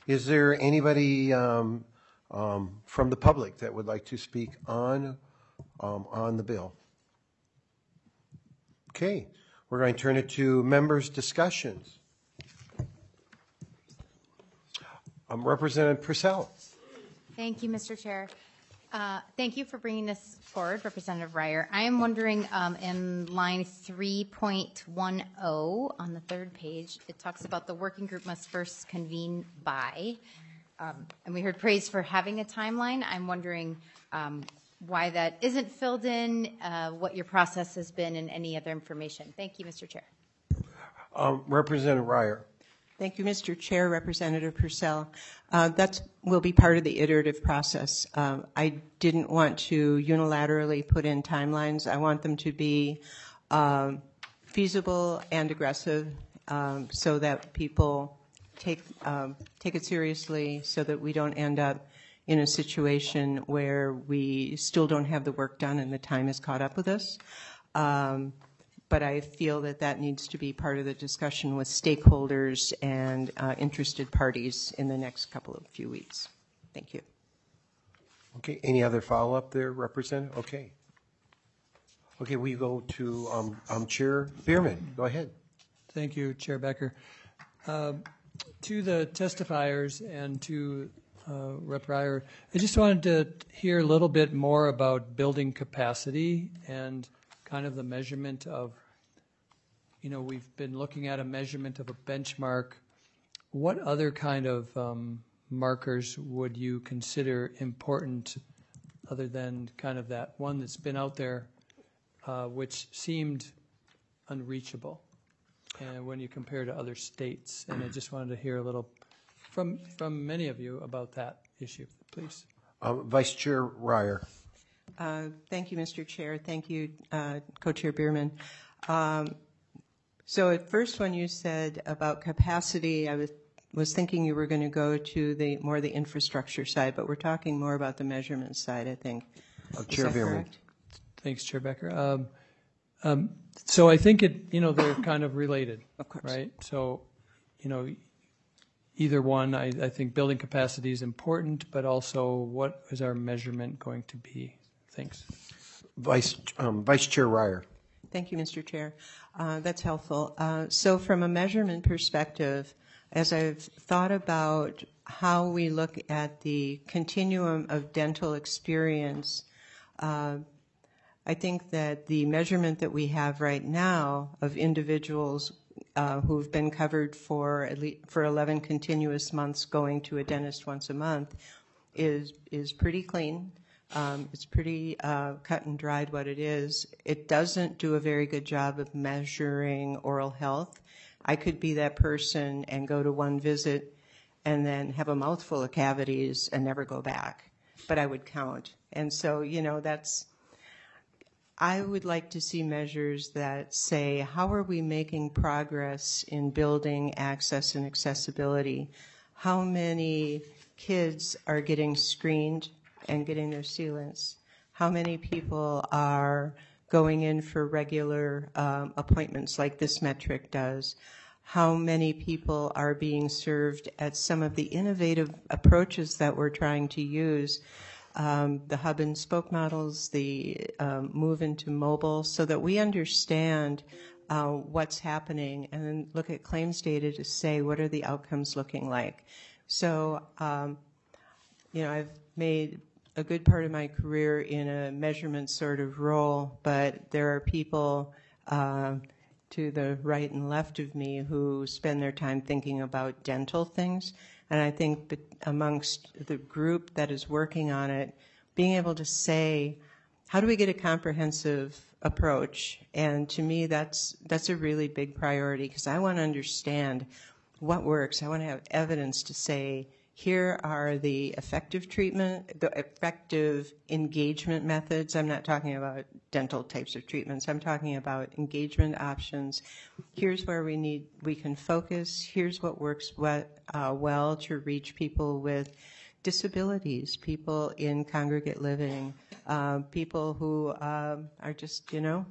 Is there anybody um, um, from the public that would like to speak on, um, on the bill? Okay, we're going to turn it to members' discussions. Um, Representative Purcell. Thank you, Mister Chair. Uh, thank you for bringing this forward, Representative Ryer. I am wondering, um, in line three point ten on the third page, it talks about the working group must first convene by, um, and we heard praise for having a timeline. I'm wondering um, why that isn't filled in, uh, what your process has been, and any other information. Thank you, Mister Chair. Um, Representative Ryer. Thank you, Mister Chair, Representative Purcell. Uh, that will be part of the iterative process. Um, I didn't want to unilaterally put in timelines. I want them to be um, feasible and aggressive um, so that people take um, take it seriously, so that we don't end up in a situation where we still don't have the work done and the time is caught up with us. Um, But I feel that that needs to be part of the discussion with stakeholders and uh, interested parties in the next couple of few weeks. Thank you. Okay, any other follow-up there, Representative? Okay. Okay, we go to um, um, Chair Bierman. Go ahead. Thank you, Chair Becker. Uh, to the testifiers and to uh, Rep Ryer, I just wanted to hear a little bit more about building capacity and kind of the measurement of, you know, we've been looking at a measurement of a benchmark. What other kind of um, markers would you consider important other than kind of that one that's been out there, uh, which seemed unreachable and when you compare to other states? And I just wanted to hear a little from, from many of you about that issue, please. Um, Vice Chair Ryer. Uh, thank you, Mister Chair. Thank you, uh, Co-Chair Bierman. Um, so at first when you said about capacity, I was, was thinking you were going to go to the more the infrastructure side, but we're talking more about the measurement side, I think. Uh, Is Chair that Bierman. correct? Thanks, Chair Becker. Um, um, so I think it, you know, they're kind of related, of course. Right? So, you know, either one, I, I think building capacity is important, but also what is our measurement going to be? Thanks. Vice, um, Vice Chair Ryer. Thank you, Mister Chair. Uh, that's helpful. Uh, so from a measurement perspective, as I've thought about how we look at the continuum of dental experience, uh, I think that the measurement that we have right now of individuals uh, who've been covered for at least for eleven continuous months going to a dentist once a month is is pretty clean. Um, it's pretty uh, cut and dried what it is. It doesn't do a very good job of measuring oral health. I could be that person and go to one visit and then have a mouthful of cavities and never go back, but I would count. And so, you know, that's, I would like to see measures that say, how are we making progress in building access and accessibility? How many kids are getting screened and getting their sealants? How many people are going in for regular um, appointments like this metric does? How many people are being served at some of the innovative approaches that we're trying to use? Um, the hub and spoke models, the um, move into mobile, so that we understand uh, what's happening and then look at claims data to say what are the outcomes looking like. So, um, you know, I've made a good part of my career in a measurement sort of role, but there are people uh, to the right and left of me who spend their time thinking about dental things. And I think amongst the group that is working on it, being able to say, how do we get a comprehensive approach? And to me, that's that's a really big priority, because I want to understand what works. I want to have evidence to say, here are the effective treatment, the effective engagement methods. I'm not talking about dental types of treatments. I'm talking about engagement options. Here's where we need, we can focus. Here's what works well, uh, well to reach people with disabilities, people in congregate living, uh, people who um, are just, you know,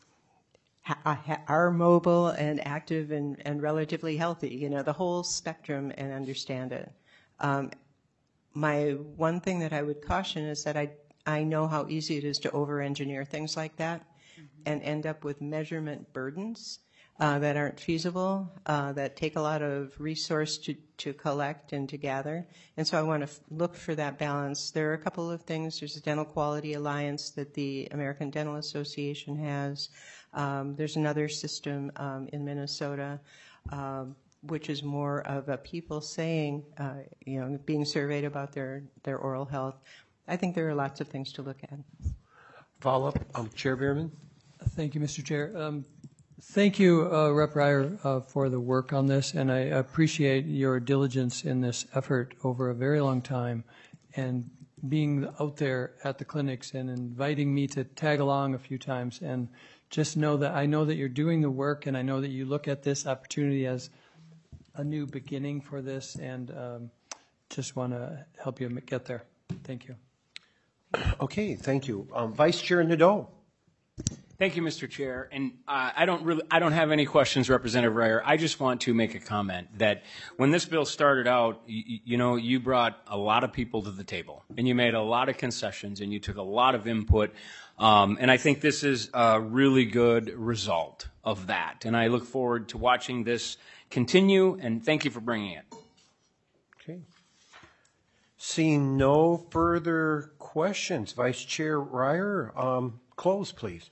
ha- are mobile and active and, and relatively healthy, you know, the whole spectrum, and understand it. Um, my one thing that I would caution is that I, I know how easy it is to over-engineer things like that mm-hmm. and end up with measurement burdens uh, that aren't feasible, uh, that take a lot of resource to, to collect and to gather. And so I want to f- look for that balance. There are a couple of things. There's a Dental Quality Alliance that the American Dental Association has. Um, there's another system um, in Minnesota, um, which is more of a people saying, uh, you know, being surveyed about their, their oral health. I think there are lots of things to look at. Follow-up, um, Chair Bierman. Thank you, Mister Chair. Um, thank you, uh, Rep Ryer, uh, for the work on this, and I appreciate your diligence in this effort over a very long time, and being out there at the clinics and inviting me to tag along a few times. And just know that I know that you're doing the work, and I know that you look at this opportunity as a new beginning for this, and um, just want to help you get there. Thank you. Okay, thank you. Um, Vice Chair Nadeau. Thank you, Mister Chair. And uh, I don't really, I don't have any questions, Representative Ryer. I just want to make a comment that when this bill started out, you, you know, you brought a lot of people to the table, and you made a lot of concessions, and you took a lot of input. Um, and I think this is a really good result of that. And I look forward to watching this continue. And thank you for bringing it. Okay. Seeing no further questions, Vice Chair Ryer, um, close, please.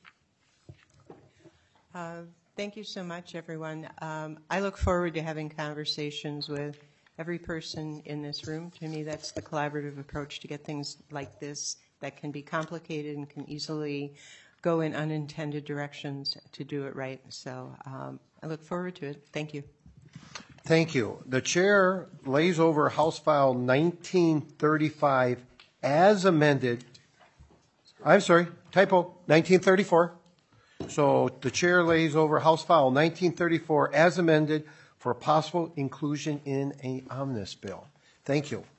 Uh, thank you so much, everyone. Um, I look forward to having conversations with every person in this room. To me, that's the collaborative approach to get things like this that can be complicated and can easily go in unintended directions to do it right. So um, I look forward to it. Thank you. Thank you. The chair lays over House File nineteen thirty-five as amended. I'm sorry, typo, nineteen thirty-four. So the chair lays over House File nineteen thirty-four as amended for possible inclusion in an omnibus bill. Thank you.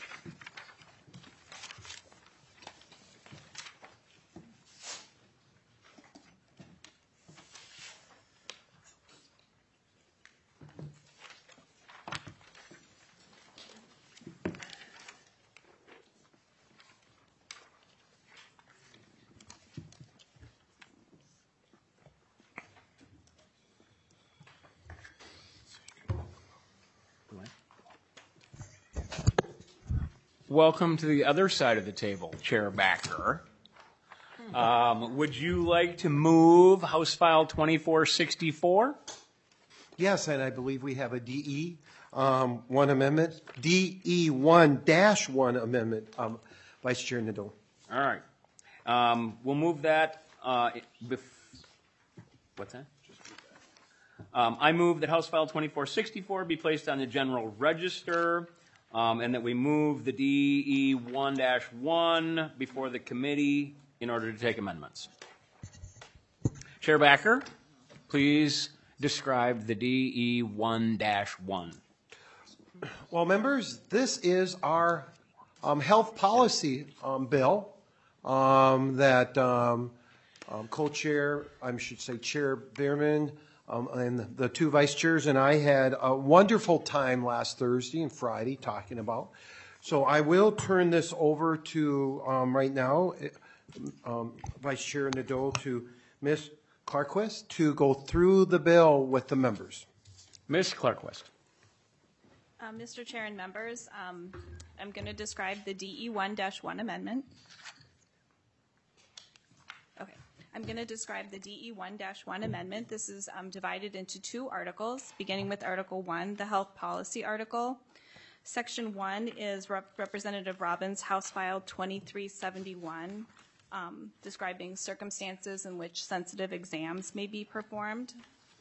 Welcome to the other side of the table, Chair Backer. Um, would you like to move House File twenty-four sixty-four? Yes, and I believe we have a D E um, one amendment, D E one dash one amendment, um, Vice Chair Nadeau. All right. Um, we'll move that. Uh, bef- what's that? Um, I move that House File twenty-four sixty-four be placed on the General Register. Um, and that we move the D E one dash one before the committee in order to take amendments. Chair Backer, please describe the D E one dash one. Well, members, this is our um, health policy um, bill um, that um, um, co-chair, I should say Chair Bierman, Um, and the two vice chairs and I had a wonderful time last Thursday and Friday talking about. So I will turn this over to, um, right now, um, Vice Chair Nadeau, to Miz Clarquist to go through the bill with the members. Miz Clarquist. Uh, Mister Chair and members, um, I'm going to describe the D E one dash one amendment. Okay. I'm going to describe the D E one dash one amendment. This is um, divided into two articles, beginning with Article one, the Health Policy Article. Section one is Rep- Representative Robbins' House File twenty-three seventy-one, um, describing circumstances in which sensitive exams may be performed.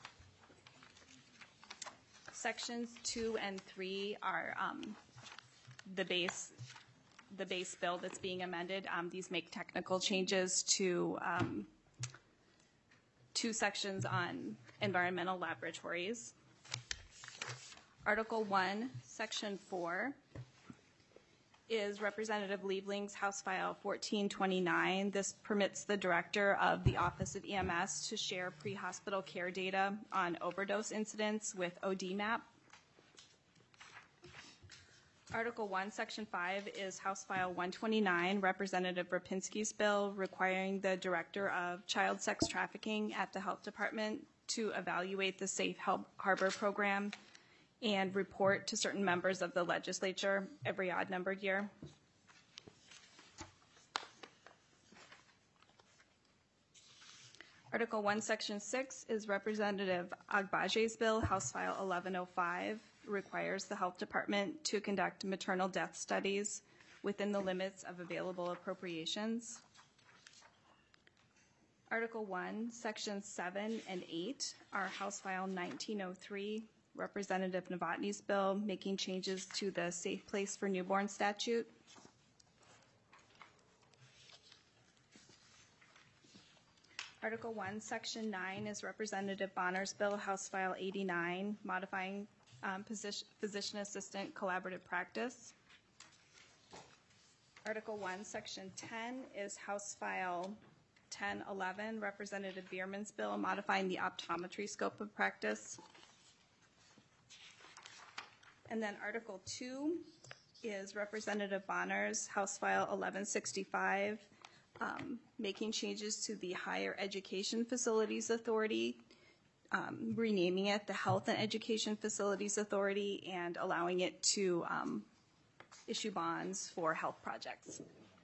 Sections two and three are um, the base the base bill that's being amended. Um, these make technical changes to um, two sections on environmental laboratories. Article one, Section four is Representative Liebling's House File fourteen twenty-nine. This permits the director of the Office of E M S to share pre-hospital care data on overdose incidents with O D MAP. Article one, Section five is House File one twenty-nine, Representative Rapinski's bill requiring the Director of Child Sex Trafficking at the Health Department to evaluate the Safe Hel- Harbor program and report to certain members of the legislature every odd-numbered year. Article one, Section six is Representative Agbaje's bill, House File eleven oh five, requires the Health Department to conduct maternal death studies within the limits of available appropriations. Article one, Sections seven and eight are House File nineteen oh three, Representative Novotny's bill, making changes to the Safe Place for Newborn statute. Article one, Section nine is Representative Bonner's bill, House File eighty-nine, modifying um, position, physician assistant collaborative practice. Article one, Section ten is House File ten eleven, Representative Bierman's bill, modifying the optometry scope of practice. And then Article two is Representative Bonner's House File eleven sixty-five, um, making changes to the Higher Education Facilities Authority, um, renaming it the Health and Education Facilities Authority, and allowing it to um, issue bonds for health projects.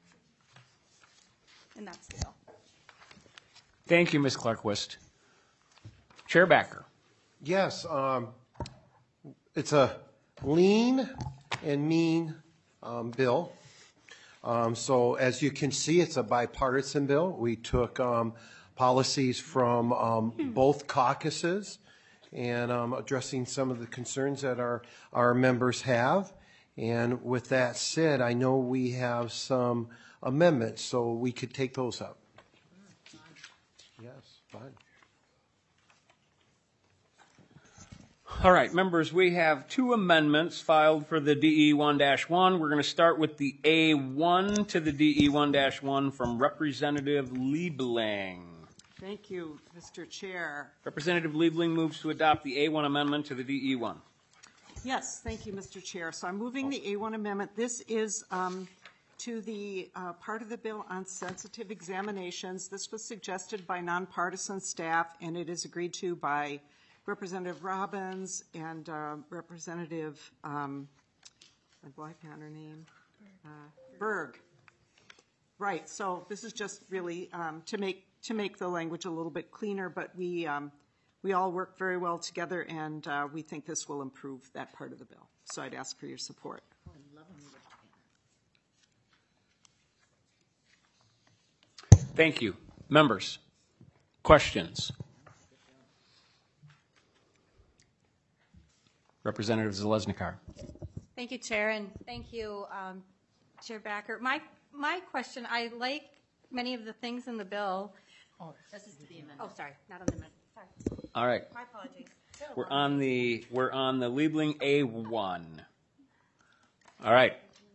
And that's the bill. Thank you, Miz Clark-Wist. Chair Backer. Yes, um, it's a lean and mean um, bill. Um, so as you can see, it's a bipartisan bill. We took um, policies from um, both caucuses and um, addressing some of the concerns that our, our members have. And with that said, I know we have some amendments, so we could take those up. Yes, fine. All right, members, we have two amendments filed for the D E one dash one. We're going to start with the A one to the D E one dash one from Representative Liebling. Thank you, Mister Chair. Representative Liebling moves to adopt the A one amendment to the D E one. Yes, thank you, Mister Chair. So I'm moving the A one amendment. This is um, to the uh, part of the bill on sensitive examinations. This was suggested by nonpartisan staff, and it is agreed to by Representative Robbins and uh, Representative, um, I blanked on her name, uh, Berg. Right. So this is just really um, to make to make the language a little bit cleaner, but we um, we all work very well together, and uh, we think this will improve that part of the bill. So I'd ask for your support. Thank you. Members, questions? Representative Zalesnikar. Thank you, Chair, and thank you, um, Chair Backer. My my question, I like many of the things in the bill. Oh, this is to the amendment. Oh, sorry, not on the amendment. Sorry. All right. My apologies. We're on the we're on the Liebling A one. All right.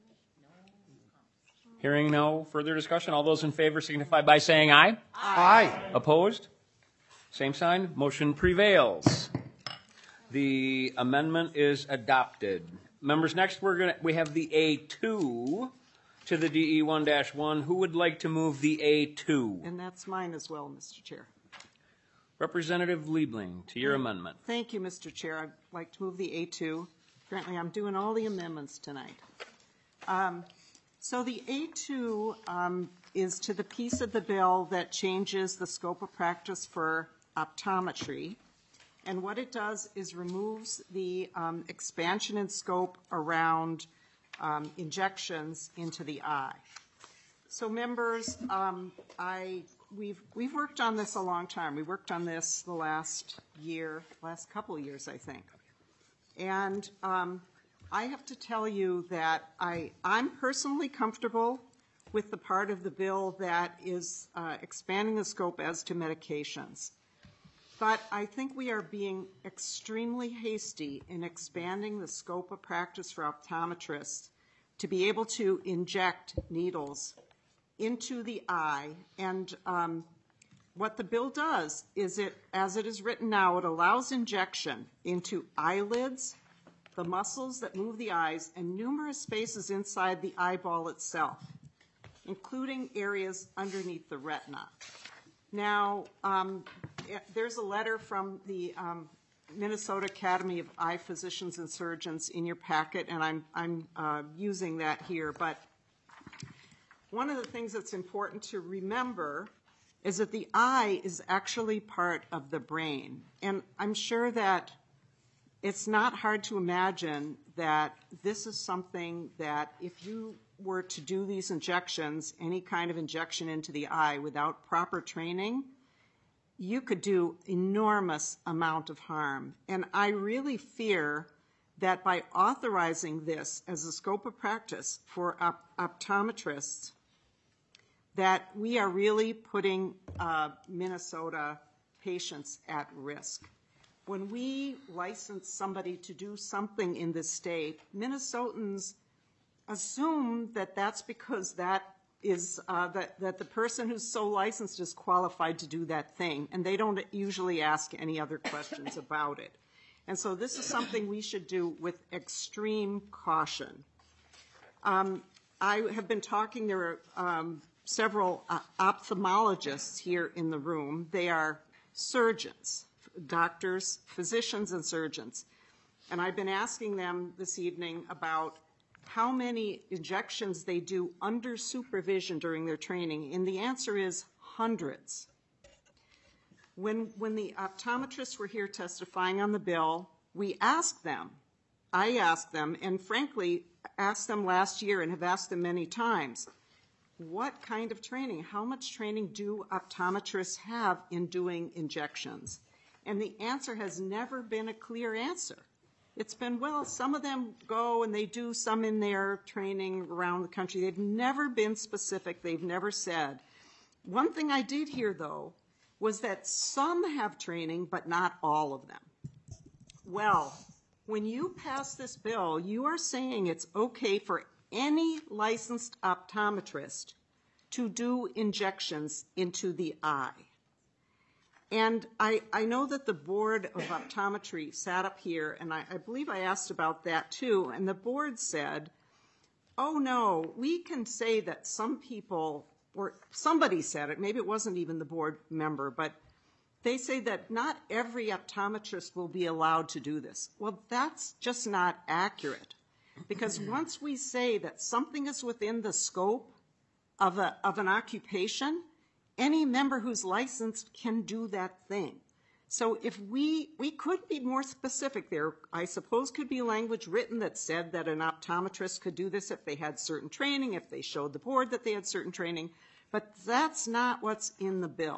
Hearing no further discussion, all those in favor signify by saying aye. Aye. Opposed? Same sign. Motion prevails. The amendment is adopted. Members, next we're gonna we have the A two to the D E one dash one. Who would like to move the A two? And that's mine as well, Mister Chair. Representative Liebling, to your amendment. Thank you, Mister Chair. I'd like to move the A two. Apparently, I'm doing all the amendments tonight. Um, so the A two um, is to the piece of the bill that changes the scope of practice for optometry. And what it does is removes the um, expansion in scope around um, injections into the eye. So members, um, I we've we've worked on this a long time. We worked on this the last year, last couple of years, I think. And um, I have to tell you that I I'm personally comfortable with the part of the bill that is uh, expanding the scope as to medications. But I think we are being extremely hasty in expanding the scope of practice for optometrists to be able to inject needles into the eye. And um, what the bill does is it, as it is written now, it allows injection into eyelids, the muscles that move the eyes, and numerous spaces inside the eyeball itself, including areas underneath the retina. Now, um, there's a letter from the um, Minnesota Academy of Eye Physicians and Surgeons in your packet, and I'm, I'm uh, using that here. But one of the things that's important to remember is that the eye is actually part of the brain. And I'm sure that it's not hard to imagine that this is something that if you were to do these injections, any kind of injection into the eye without proper training, you could do enormous amount of harm. And I really fear that by authorizing this as a scope of practice for op- optometrists, that we are really putting uh, Minnesota patients at risk. When we license somebody to do something in this state, Minnesotans assume that that's because that is uh, that, that the person who's so licensed is qualified to do that thing, and they don't usually ask any other questions about it. And so this is something we should do with extreme caution. Um, I have been talking, there are um, several uh, ophthalmologists here in the room. They are surgeons, doctors, physicians, and surgeons. And I've been asking them this evening about how many injections they do under supervision during their training, and the answer is hundreds. When, when the optometrists were here testifying on the bill, we asked them, I asked them, and frankly, asked them last year and have asked them many times, what kind of training, how much training do optometrists have in doing injections? And the answer has never been a clear answer. It's been, well, some of them go and they do some in their training around the country. They've never been specific. They've never said. One thing I did hear, though, was that some have training, but not all of them. Well, when you pass this bill, you are saying it's okay for any licensed optometrist to do injections into the eye. And I, I know that the Board of Optometry sat up here, and I, I believe I asked about that too, and the board said, oh no, we can say that some people, or somebody said it, maybe it wasn't even the board member, but they say that not every optometrist will be allowed to do this. Well, that's just not accurate, because once we say that something is within the scope of, a, of an occupation, any member who's licensed can do that thing. So if we, we could be more specific there, I suppose could be language written that said that an optometrist could do this if they had certain training, if they showed the board that they had certain training, but that's not what's in the bill.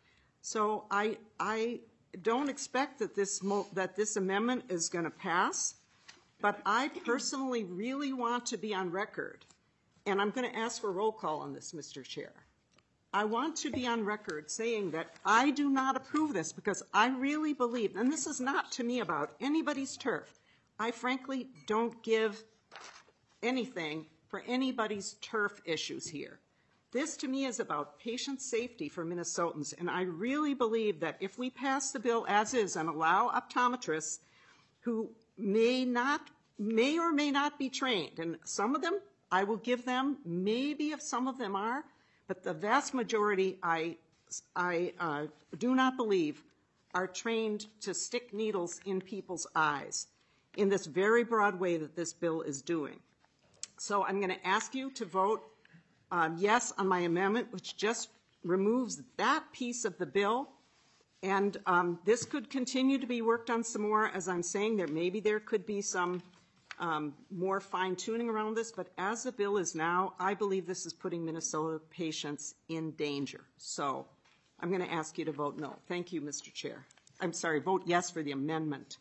So I, I don't expect that this, mo- that this amendment is going to pass, but I personally really want to be on record, and I'm going to ask for a roll call on this, Mister Chair. I want to be on record saying that I do not approve this because I really believe, and this is not to me about anybody's turf. I frankly don't give anything for anybody's turf issues here. This to me is about patient safety for Minnesotans, and I really believe that if we pass the bill as is and allow optometrists who may not, may or may not be trained, and some of them I will give them, maybe if some of them are, but the vast majority, I, I uh, do not believe, are trained to stick needles in people's eyes in this very broad way that this bill is doing. So I'm going to ask you to vote um, yes on my amendment, which just removes that piece of the bill. And um, this could continue to be worked on some more. As I'm saying, there maybe there could be some Um, more fine-tuning around this, but as the bill is now, I believe this is putting Minnesota patients in danger. So I'm going to ask you to vote no. Thank you, Mister Chair. I'm sorry, vote yes for the amendment.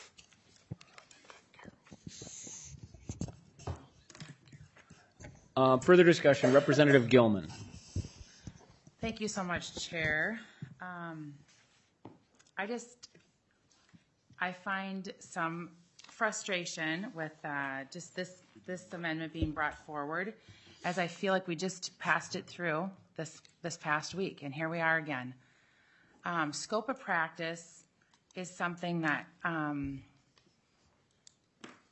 Uh, further discussion, Representative Gilman. Thank you so much, Chair. Um, I just, I find some frustration with uh, just this this amendment being brought forward, as I feel like we just passed it through this this past week, and here we are again. Um, scope of practice is something that um,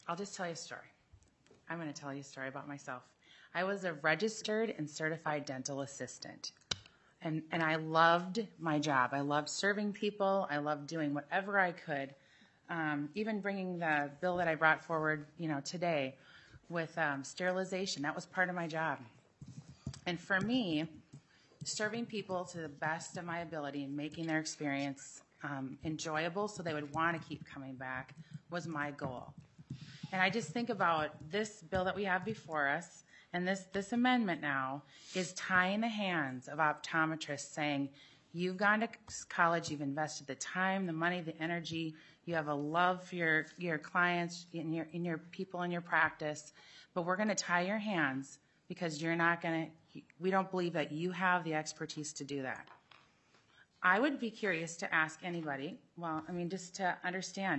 I'll just tell you a story. I'm going to tell you a story about myself. I was a registered and certified dental assistant. And, and I loved my job. I loved serving people. I loved doing whatever I could, um, even bringing the bill that I brought forward, you know, today with um, sterilization. That was part of my job. And for me, serving people to the best of my ability and making their experience um, enjoyable so they would want to keep coming back was my goal. And I just think about this bill that we have before us. And this, this amendment now is tying the hands of optometrists, saying, you've gone to college, you've invested the time, the money, the energy, you have a love for your, your clients, in your, in your people in your practice, but we're going to tie your hands because you're not going to, we don't believe that you have the expertise to do that. I would be curious to ask anybody, well, I mean, just to understand,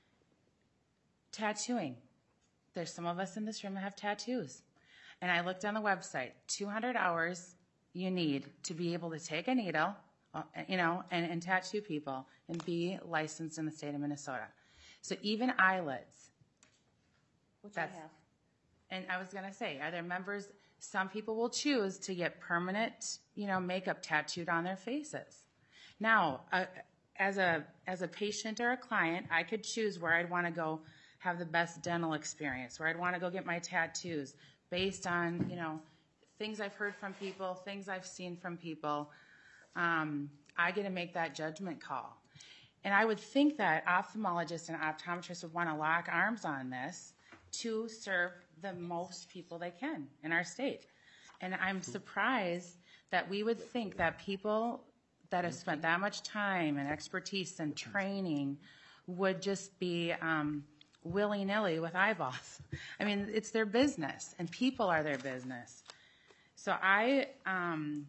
tattooing. There's some of us in this room that have tattoos. And I looked on the website, two hundred hours you need to be able to take a needle, uh, you know, and, and tattoo people and be licensed in the state of Minnesota. So even eyelids. Which that's, I have. And I was going to say, are there members, some people will choose to get permanent, you know, makeup tattooed on their faces. Now, uh, as a as a patient or a client, I could choose where I'd want to go have the best dental experience, where I'd want to go get my tattoos, based on, you know, things I've heard from people, things I've seen from people. Um, I get to make that judgment call. And I would think that ophthalmologists and optometrists would want to lock arms on this to serve the most people they can in our state. And I'm surprised that we would think that people that have spent that much time and expertise and training would just be um, willy-nilly with eyeballs. I mean, it's their business, and people are their business. So I, um,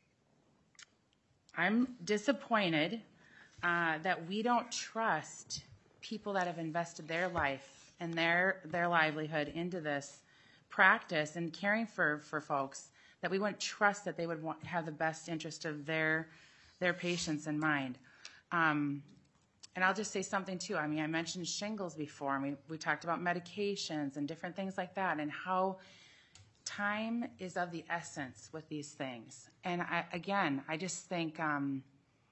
I'm disappointed uh, that we don't trust people that have invested their life and their their livelihood into this practice and caring for, for folks, that we wouldn't trust that they would want, have the best interest of their their patients in mind. Um, And I'll just say something too. I mean, I mentioned shingles before. I mean, we talked about medications and different things like that, and how time is of the essence with these things. And I, again, I just think um,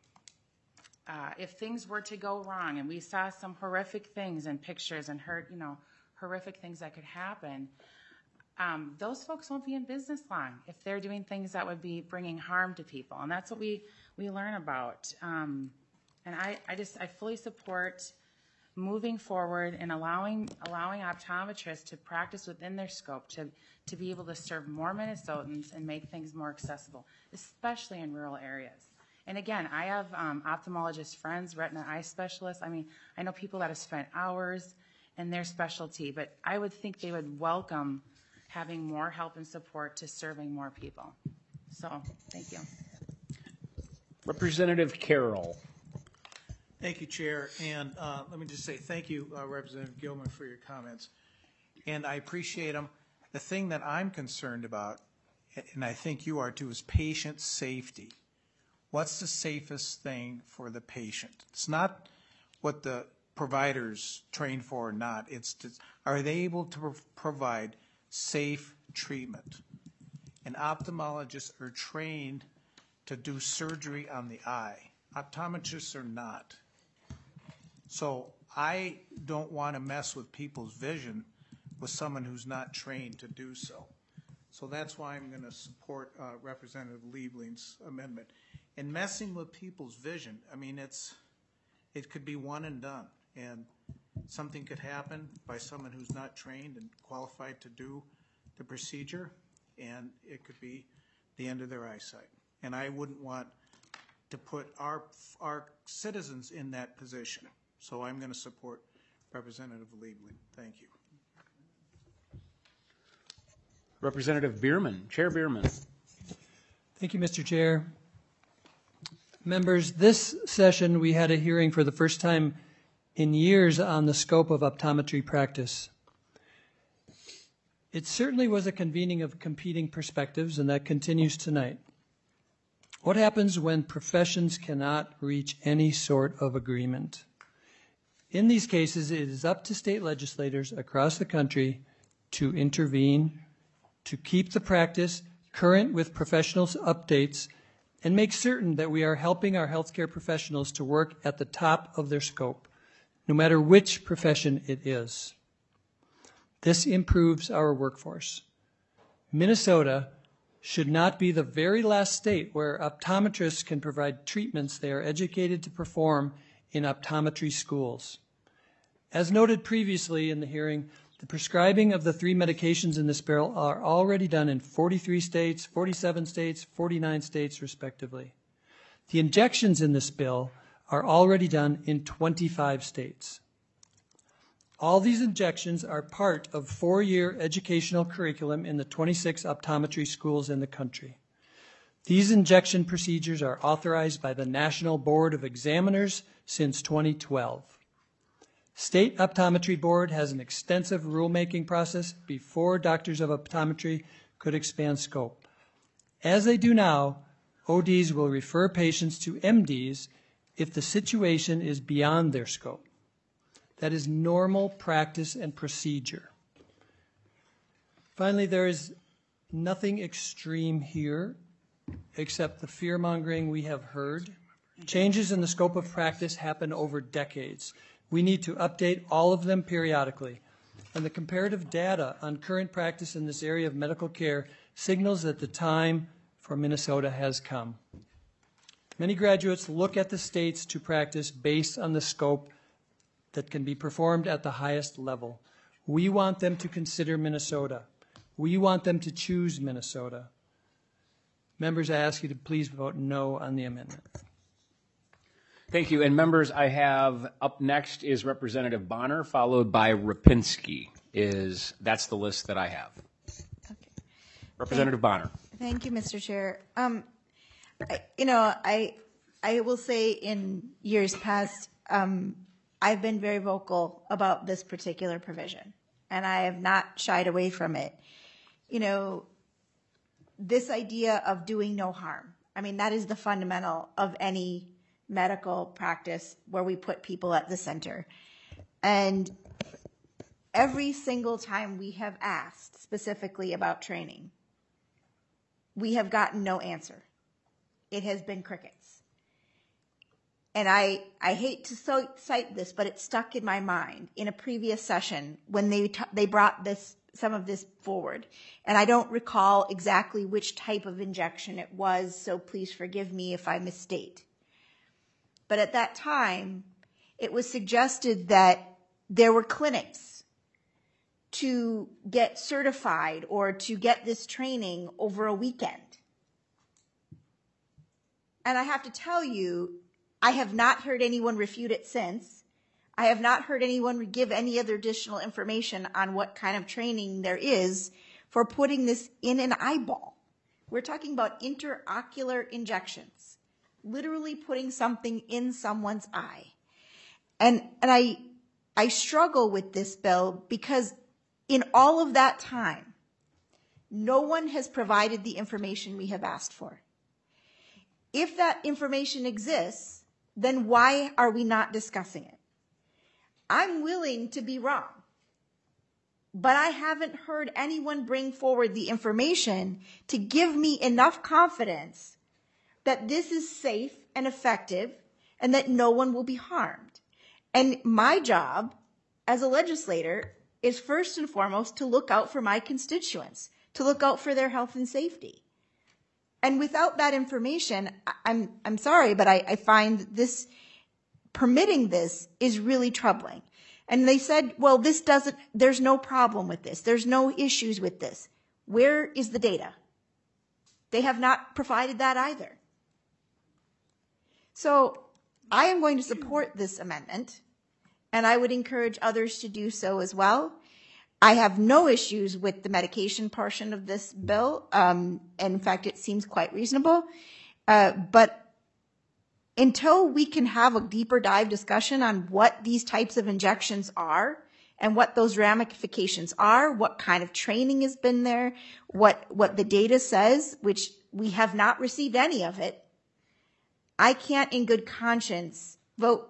uh, if things were to go wrong, and we saw some horrific things in pictures and heard, you know, horrific things that could happen, um, those folks won't be in business long if they're doing things that would be bringing harm to people. And that's what we we learn about. Um, And I, I just, I fully support moving forward and allowing, allowing optometrists to practice within their scope, to, to be able to serve more Minnesotans and make things more accessible, especially in rural areas. And again, I have um, ophthalmologist friends, retina eye specialists. I mean, I know people that have spent hours in their specialty, but I would think they would welcome having more help and support to serving more people. So, thank you. Representative Carroll. Thank you, Chair. And uh, let me just say thank you, uh, Representative Gilman, for your comments. And I appreciate them. The thing that I'm concerned about, and I think you are too, is patient safety. What's the safest thing for the patient? It's not what the providers train for or not. It's just, are they able to pro- provide safe treatment? And ophthalmologists are trained to do surgery on the eye. Optometrists are not. So I don't want to mess with people's vision with someone who's not trained to do so. So that's why I'm going to support uh, Representative Liebling's amendment. And messing with people's vision, I mean, it's it could be one and done. And something could happen by someone who's not trained and qualified to do the procedure, and it could be the end of their eyesight. And I wouldn't want to put our our citizens in that position. So I'm going to support Representative Liebling. Thank you. Representative Bierman, Chair Bierman. Thank you, Mister Chair. Members, this session we had a hearing for the first time in years on the scope of optometry practice. It certainly was a convening of competing perspectives, and that continues tonight. What happens when professions cannot reach any sort of agreement? In these cases, it is up to state legislators across the country to intervene, to keep the practice current with professional updates, and make certain that we are helping our healthcare professionals to work at the top of their scope, no matter which profession it is. This improves our workforce. Minnesota should not be the very last state where optometrists can provide treatments they are educated to perform in optometry schools. As noted previously in the hearing, the prescribing of the three medications in this bill are already done in forty-three states, forty-seven states, forty-nine states, respectively. The injections in this bill are already done in twenty-five states. All these injections are part of four-year educational curriculum in the twenty-six optometry schools in the country. These injection procedures are authorized by the National Board of Examiners since twenty twelve. State Optometry Board has an extensive rulemaking process before doctors of optometry could expand scope. As they do now, O Ds will refer patients to M Ds if the situation is beyond their scope. That is normal practice and procedure. Finally, there is nothing extreme here except the fear-mongering we have heard. Changes in the scope of practice happen over decades. We need to update all of them periodically. And the comparative data on current practice in this area of medical care signals that the time for Minnesota has come. Many graduates look at the states to practice based on the scope that can be performed at the highest level. We want them to consider Minnesota. We want them to choose Minnesota. Members, I ask you to please vote no on the amendment. Thank you. And members, I have up next is Representative Bonner, followed by Rapinski. Is that's the list that I have. Okay. Representative Thank, Bonner. Thank you, Mister Chair. Um, I, you know, I I will say in years past, um, I've been very vocal about this particular provision, and I have not shied away from it. You know, this idea of doing no harm. I mean, that is the fundamental of any medical practice where we put people at the center. And every single time we have asked specifically about training, we have gotten no answer. It has been crickets. And I, I hate to so, cite this, but it stuck in my mind in a previous session when they t- they brought this some of this forward. And I don't recall exactly which type of injection it was, so please forgive me if I misstate. But at that time, it was suggested that there were clinics to get certified or to get this training over a weekend. And I have to tell you, I have not heard anyone refute it since. I have not heard anyone give any other additional information on what kind of training there is for putting this in an eyeball. We're talking about intraocular injections, literally putting something in someone's eye. And and I I struggle with this bill because in all of that time, no one has provided the information we have asked for. If that information exists, then why are we not discussing it? I'm willing to be wrong, but I haven't heard anyone bring forward the information to give me enough confidence that this is safe and effective and that no one will be harmed. And my job as a legislator is first and foremost to look out for my constituents, to look out for their health and safety. And without that information, I'm I'm sorry, but I, I find this permitting this is really troubling. And they said, well, this doesn't, there's no problem with this. There's no issues with this. Where is the data? They have not provided that either. So I am going to support this amendment, and I would encourage others to do so as well. I have no issues with the medication portion of this bill. Um, and in fact, it seems quite reasonable. Uh, but until we can have a deeper dive discussion on what these types of injections are and what those ramifications are, what kind of training has been there, what, what the data says, which we have not received any of it, I can't in good conscience vote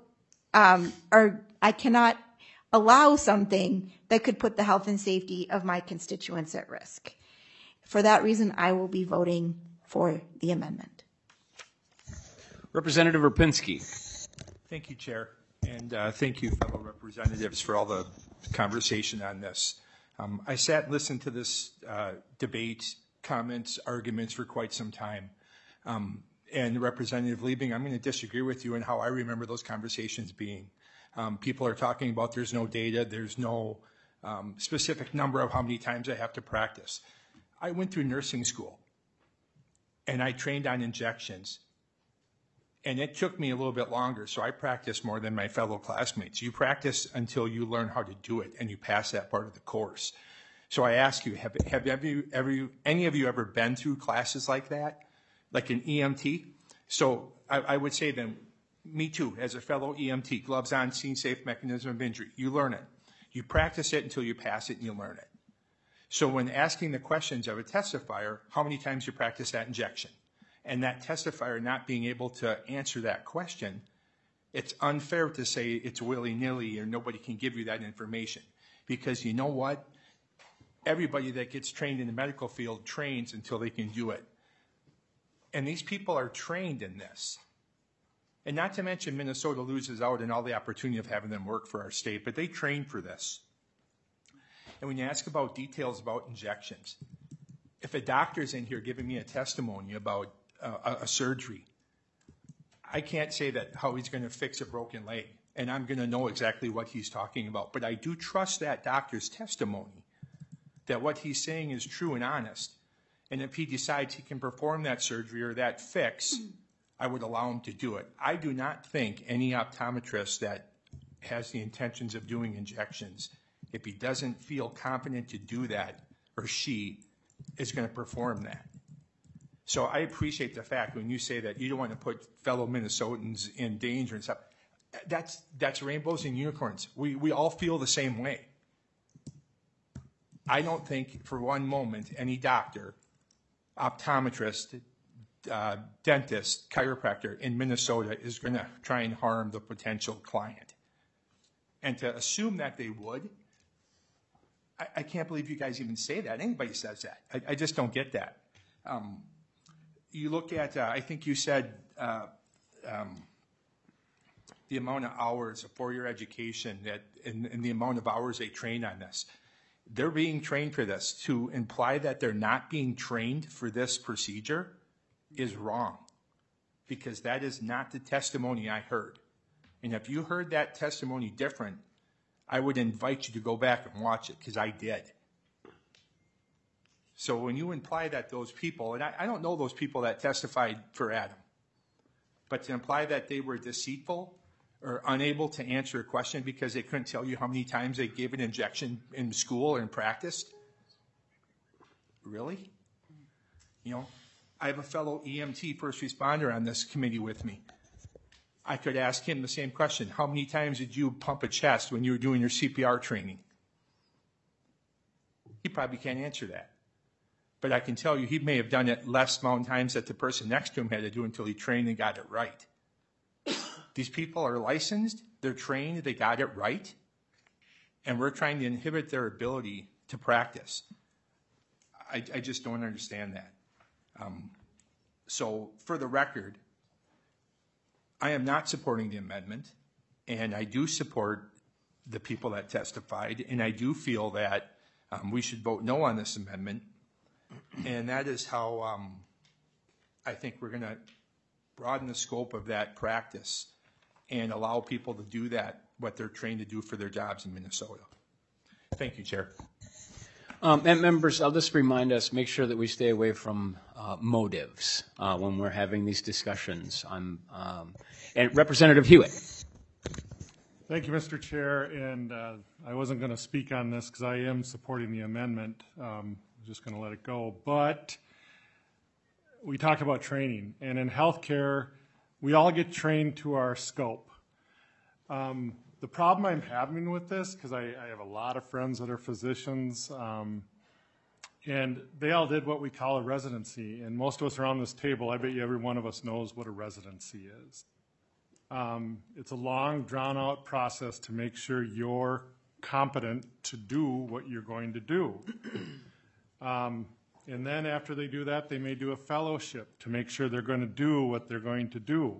um, or I cannot allow something that could put the health and safety of my constituents at risk. For that reason, I will be voting for the amendment. Representative Rapinski. Thank you, Chair, and uh, thank you, fellow representatives, for all the conversation on this. Um, I sat and listened to this uh, debate, comments, arguments for quite some time. Um, and Representative Liebing, I'm going to disagree with you in how I remember those conversations being. Um, people are talking about there's no data, there's no um, specific number of how many times I have to practice. I went through nursing school, and I trained on injections. And it took me a little bit longer, so I practiced more than my fellow classmates. You practice until you learn how to do it, and you pass that part of the course. So I ask you, have, have you, ever, any of you ever been through classes like that, like an E M T? So I, I would say then, me too, as a fellow E M T, gloves on, scene safe, mechanism of injury. You learn it. You practice it until you pass it and you learn it. So when asking the questions of a testifier, how many times you practice that injection? And that testifier not being able to answer that question, it's unfair to say it's willy-nilly or nobody can give you that information. Because you know what? Everybody that gets trained in the medical field trains until they can do it. And these people are trained in this. And not to mention Minnesota loses out on all the opportunity of having them work for our state, but they train for this. And when you ask about details about injections, if a doctor's in here giving me a testimony about uh, a, a surgery, I can't say that how he's going to fix a broken leg, and I'm going to know exactly what he's talking about. But I do trust that doctor's testimony, that what he's saying is true and honest. And if he decides he can perform that surgery or that fix, I would allow him to do it. I do not think any optometrist that has the intentions of doing injections, if he doesn't feel confident to do that, or she, is going to perform that. So I appreciate the fact when you say that you don't want to put fellow Minnesotans in danger and stuff. That's, that's rainbows and unicorns. We, we all feel the same way. I don't think for one moment any doctor, optometrist, uh, dentist, chiropractor in Minnesota is going to try and harm the potential client. And to assume that they would, I, I can't believe you guys even say that. Anybody says that. I, I just don't get that. Um, you look at, uh, I think you said uh, um, the amount of hours, a four-year education, that, and, and the amount of hours they train on this. They're being trained for this. To imply that they're not being trained for this procedure is wrong, because that is not the testimony I heard. And if you heard that testimony different, I would invite you to go back and watch it, because I did. So when you imply that those people, and I, I don't know those people that testified for Adam, but to imply that they were deceitful or unable to answer a question because they couldn't tell you how many times they gave an injection in school or in practice, really? You know, I have a fellow E M T first responder on this committee with me. I could ask him the same question. How many times did you pump a chest when you were doing your C P R training? He probably can't answer that. But I can tell you he may have done it less amount of times that the person next to him had to do until he trained and got it right. These people are licensed, they're trained, they got it right, and we're trying to inhibit their ability to practice. I, I just don't understand that. Um, so for the record, I am not supporting the amendment, and I do support the people that testified, and I do feel that um, we should vote no on this amendment, and that is how um, I think we're going to broaden the scope of that practice and allow people to do that, what they're trained to do for their jobs in Minnesota. Thank you, Chair. Um, and members, I'll just remind us, make sure that we stay away from uh, motives uh, when we're having these discussions. On, um, and Representative Hewitt. Thank you, Mister Chair. And uh, I wasn't going to speak on this because I am supporting the amendment. Um, I'm just going to let it go. But we talk about training. And in healthcare, we all get trained to our scope. Um, The problem I'm having with this, because I, I have a lot of friends that are physicians, um, and they all did what we call a residency. And most of us around this table, I bet you every one of us knows what a residency is. Um, it's a long, drawn-out process to make sure you're competent to do what you're going to do. Um, and then after they do that, they may do a fellowship to make sure they're going to do what they're going to do.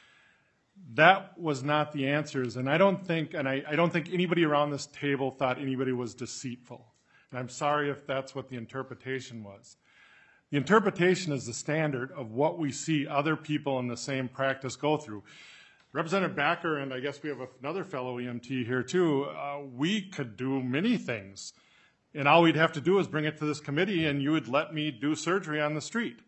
That was not the answers, and I don't think, and I, I don't think anybody around this table thought anybody was deceitful. And I'm sorry if that's what the interpretation was. The interpretation is the standard of what we see other people in the same practice go through. Representative Backer, and I guess we have another fellow E M T here too, uh, we could do many things. And all we'd have to do is bring it to this committee and you would let me do surgery on the street.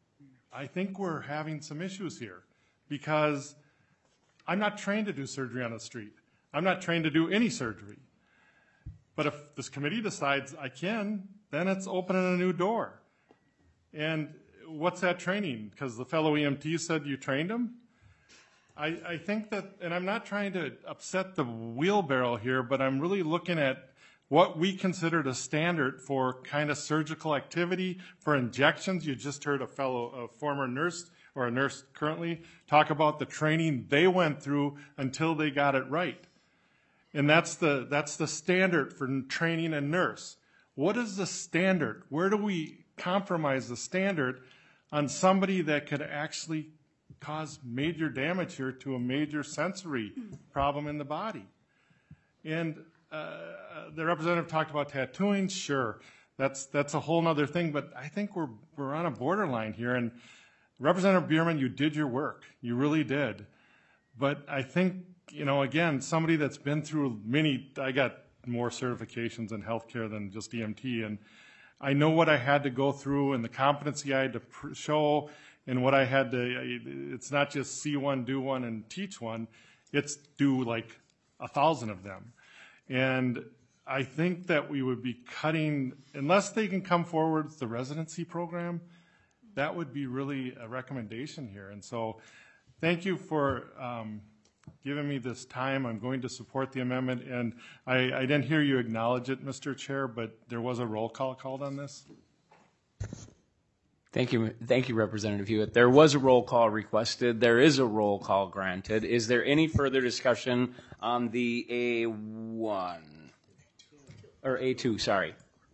I think we're having some issues here because I'm not trained to do surgery on the street. I'm not trained to do any surgery. But if this committee decides I can, then it's opening a new door. And what's that training? Because the fellow E M T said you trained him? I, I think that, and I'm not trying to upset the wheelbarrow here, but I'm really looking at what we considered a standard for kind of surgical activity, for injections. You just heard a fellow, a former nurse, or a nurse currently, talk about the training they went through until they got it right. And that's the, that's the standard for training a nurse. What is the standard? Where do we compromise the standard on somebody that could actually cause major damage here to a major sensory problem in the body? And uh, the representative talked about tattooing. Sure, that's that's a whole other thing, but I think we're we're on a borderline here. And Representative Bierman, you did your work. You really did. But I think, you know, again, somebody that's been through many, I got more certifications in healthcare than just E M T, and I know what I had to go through and the competency I had to pr- show and what I had to, it's not just see one, do one, and teach one. It's do like a thousand of them. And I think that we would be cutting, unless they can come forward with the residency program, that would be really a recommendation here. And so thank you for um, giving me this time. I'm going to support the amendment. And I, I didn't hear you acknowledge it, Mister Chair, but there was a roll call called on this. Thank you, thank you, Representative Hewitt. There was a roll call requested. There is a roll call granted. Is there any further discussion on the A one? Or A two, sorry.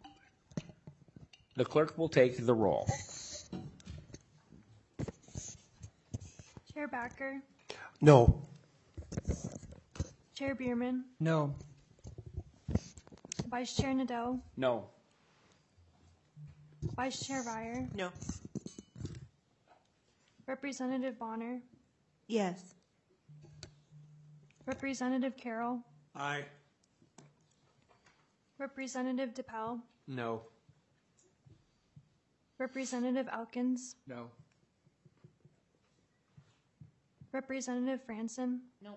The clerk will take the roll. Chair Backer, No. Chair Bierman, No. Vice Chair Nadeau, No. Vice Chair Ryer, No. Representative Bonner, Yes. Representative Carroll, Aye. Representative DePel, No. Representative Elkins, No. Representative Franson, No.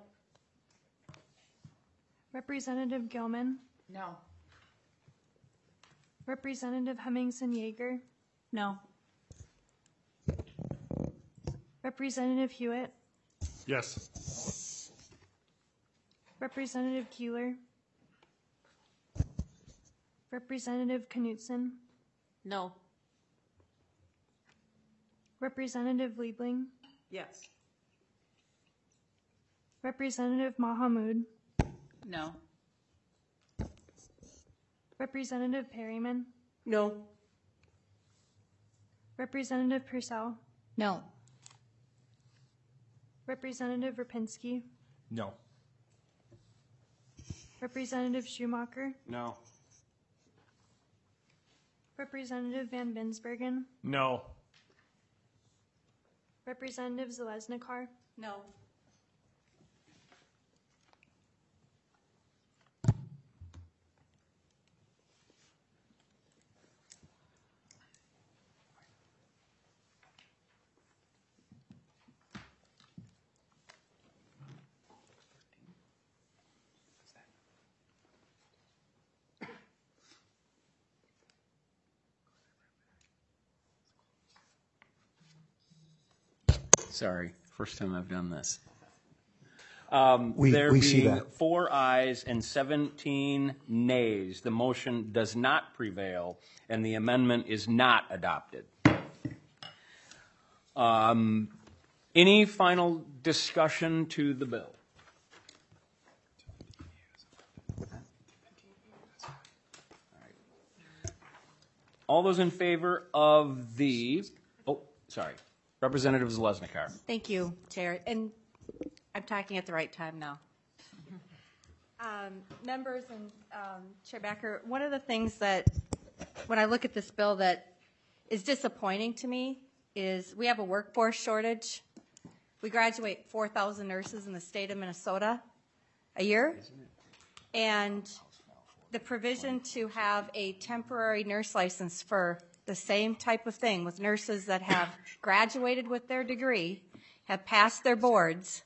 Representative Gilman, No. Representative Hemmingson Yeager, No. Representative Hewitt, Yes. Representative Keeler, Representative Knutson, No. Representative Liebling, Yes. Representative Mahamud, No. Representative Perryman, No. Representative Purcell, No. Representative Rapinski, No. Representative Schumacher, No. Representative Van Binsbergen, No. Representative Zalesnikar, No. Sorry, first time I've done this. Um, We- there we see being that. four ayes and seventeen nays, the motion does not prevail, and the amendment is not adopted. Um, Any final discussion to the bill? All those in favor of the, oh, sorry, Representative Zalesnikar. Thank you, Chair. And I'm talking at the right time now. Um, members and um, Chair Backer, one of the things that, when I look at this bill that is disappointing to me is we have a workforce shortage. We graduate four thousand nurses in the state of Minnesota a year. And the provision to have a temporary nurse license for the same type of thing with nurses that have graduated with their degree, have passed their boards,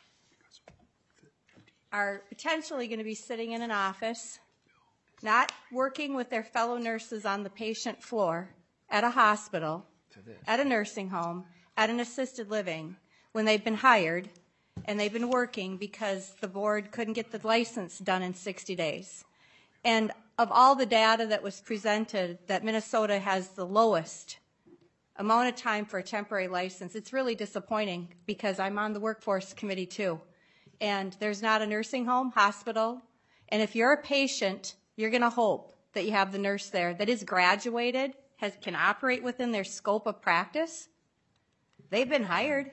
are potentially going to be sitting in an office, not working with their fellow nurses on the patient floor at a hospital, at a nursing home, at an assisted living, when they've been hired and they've been working because the board couldn't get the license done in sixty days. And of all the data that was presented, that Minnesota has the lowest amount of time for a temporary license, it's really disappointing because I'm on the workforce committee too. And there's not a nursing home, hospital, and if you're a patient, you're going to hope that you have the nurse there that is graduated, has, can operate within their scope of practice. They've been hired,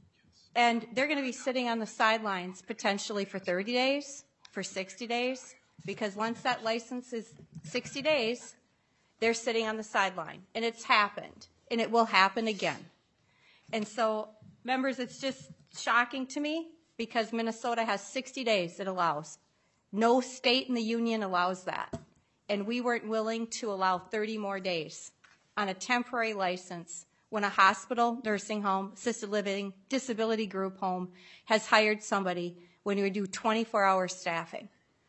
and they're going to be sitting on the sidelines potentially for thirty days, for sixty days, because once that license is sixty days, they're sitting on the sideline. And it's happened, and it will happen again. And so, members, it's just shocking to me because Minnesota has sixty days it allows. No state in the union allows that. And we weren't willing to allow thirty more days on a temporary license when a hospital, nursing home, assisted living, disability group home has hired somebody when you do twenty-four hour staffing.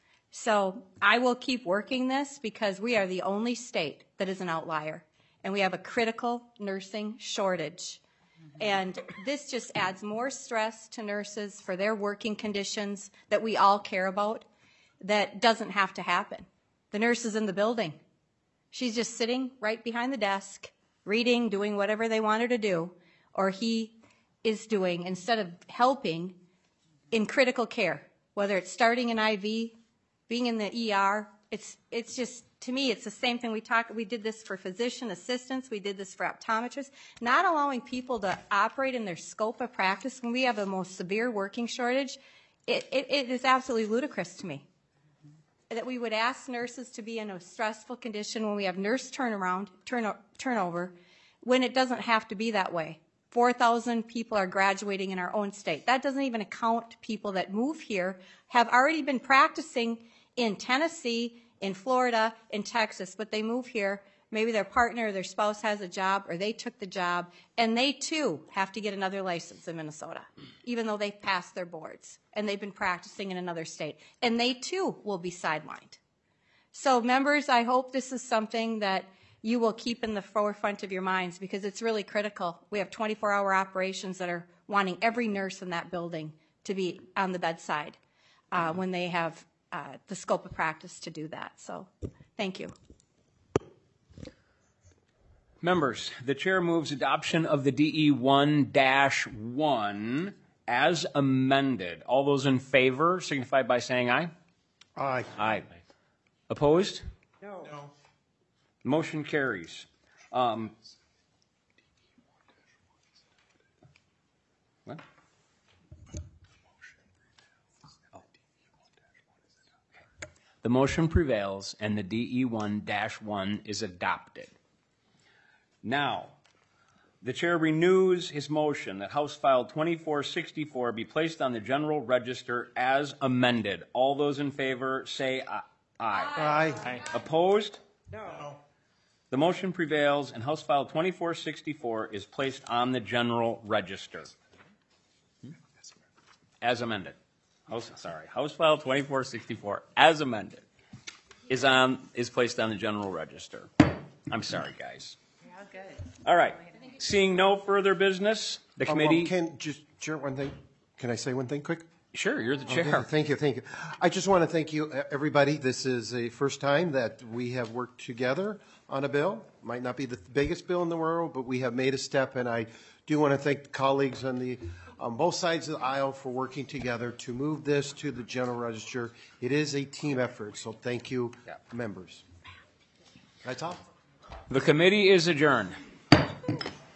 So I will keep working this because we are the only state that is an outlier, and we have a critical nursing shortage. And this just adds more stress to nurses for their working conditions that we all care about that doesn't have to happen. The nurse is in the building. She's just sitting right behind the desk, reading, doing whatever they want her to do, or he is doing, instead of helping in critical care, whether it's starting an I V, being in the E R. It's it's just, to me, it's the same thing we talked, we did this for physician assistants, we did this for optometrists, not allowing people to operate in their scope of practice when we have a most severe working shortage. It, it, it is absolutely ludicrous to me that we would ask nurses to be in a stressful condition when we have nurse turnaround, turn, turnover, when it doesn't have to be that way. four thousand people are graduating in our own state. That doesn't even account people that move here, have already been practicing in Tennessee, in Florida, in Texas, but they move here, maybe their partner or their spouse has a job or they took the job, and they too have to get another license in Minnesota, even though they've passed their boards and they've been practicing in another state, and they too will be sidelined. So members, I hope this is something that you will keep in the forefront of your minds because it's really critical. We have twenty-four hour operations that are wanting every nurse in that building to be on the bedside uh, when they have uh, the scope of practice to do that. So thank you. Members, the chair moves adoption of the D E one dash one as amended. All those in favor signify by saying aye. Aye. Aye. Opposed? No. No. Motion carries. Um, what? The motion prevails and the D E one dash one is adopted. Now, the chair renews his motion that House File twenty-four sixty-four be placed on the general register as amended. All those in favor say aye. Aye. Aye. Opposed? No. The motion prevails and House File twenty-four sixty-four is placed on the general register. As amended. House, sorry, House File twenty-four sixty-four as amended is on is placed on the general register. I'm sorry, guys. Yeah, good. All right. Seeing no further business, the Um, committee. um, Can, just, Chair, one thing, can I say one thing quick? Sure, you're the chair. Okay, thank you, thank you. I just want to thank you, uh, everybody. This is a first time that we have worked together on a bill. Might not be the biggest bill in the world, but we have made a step, and I do want to thank the colleagues on the on both sides of the aisle for working together to move this to the general register. It is a team effort, so thank you, members. That's all. The committee is adjourned.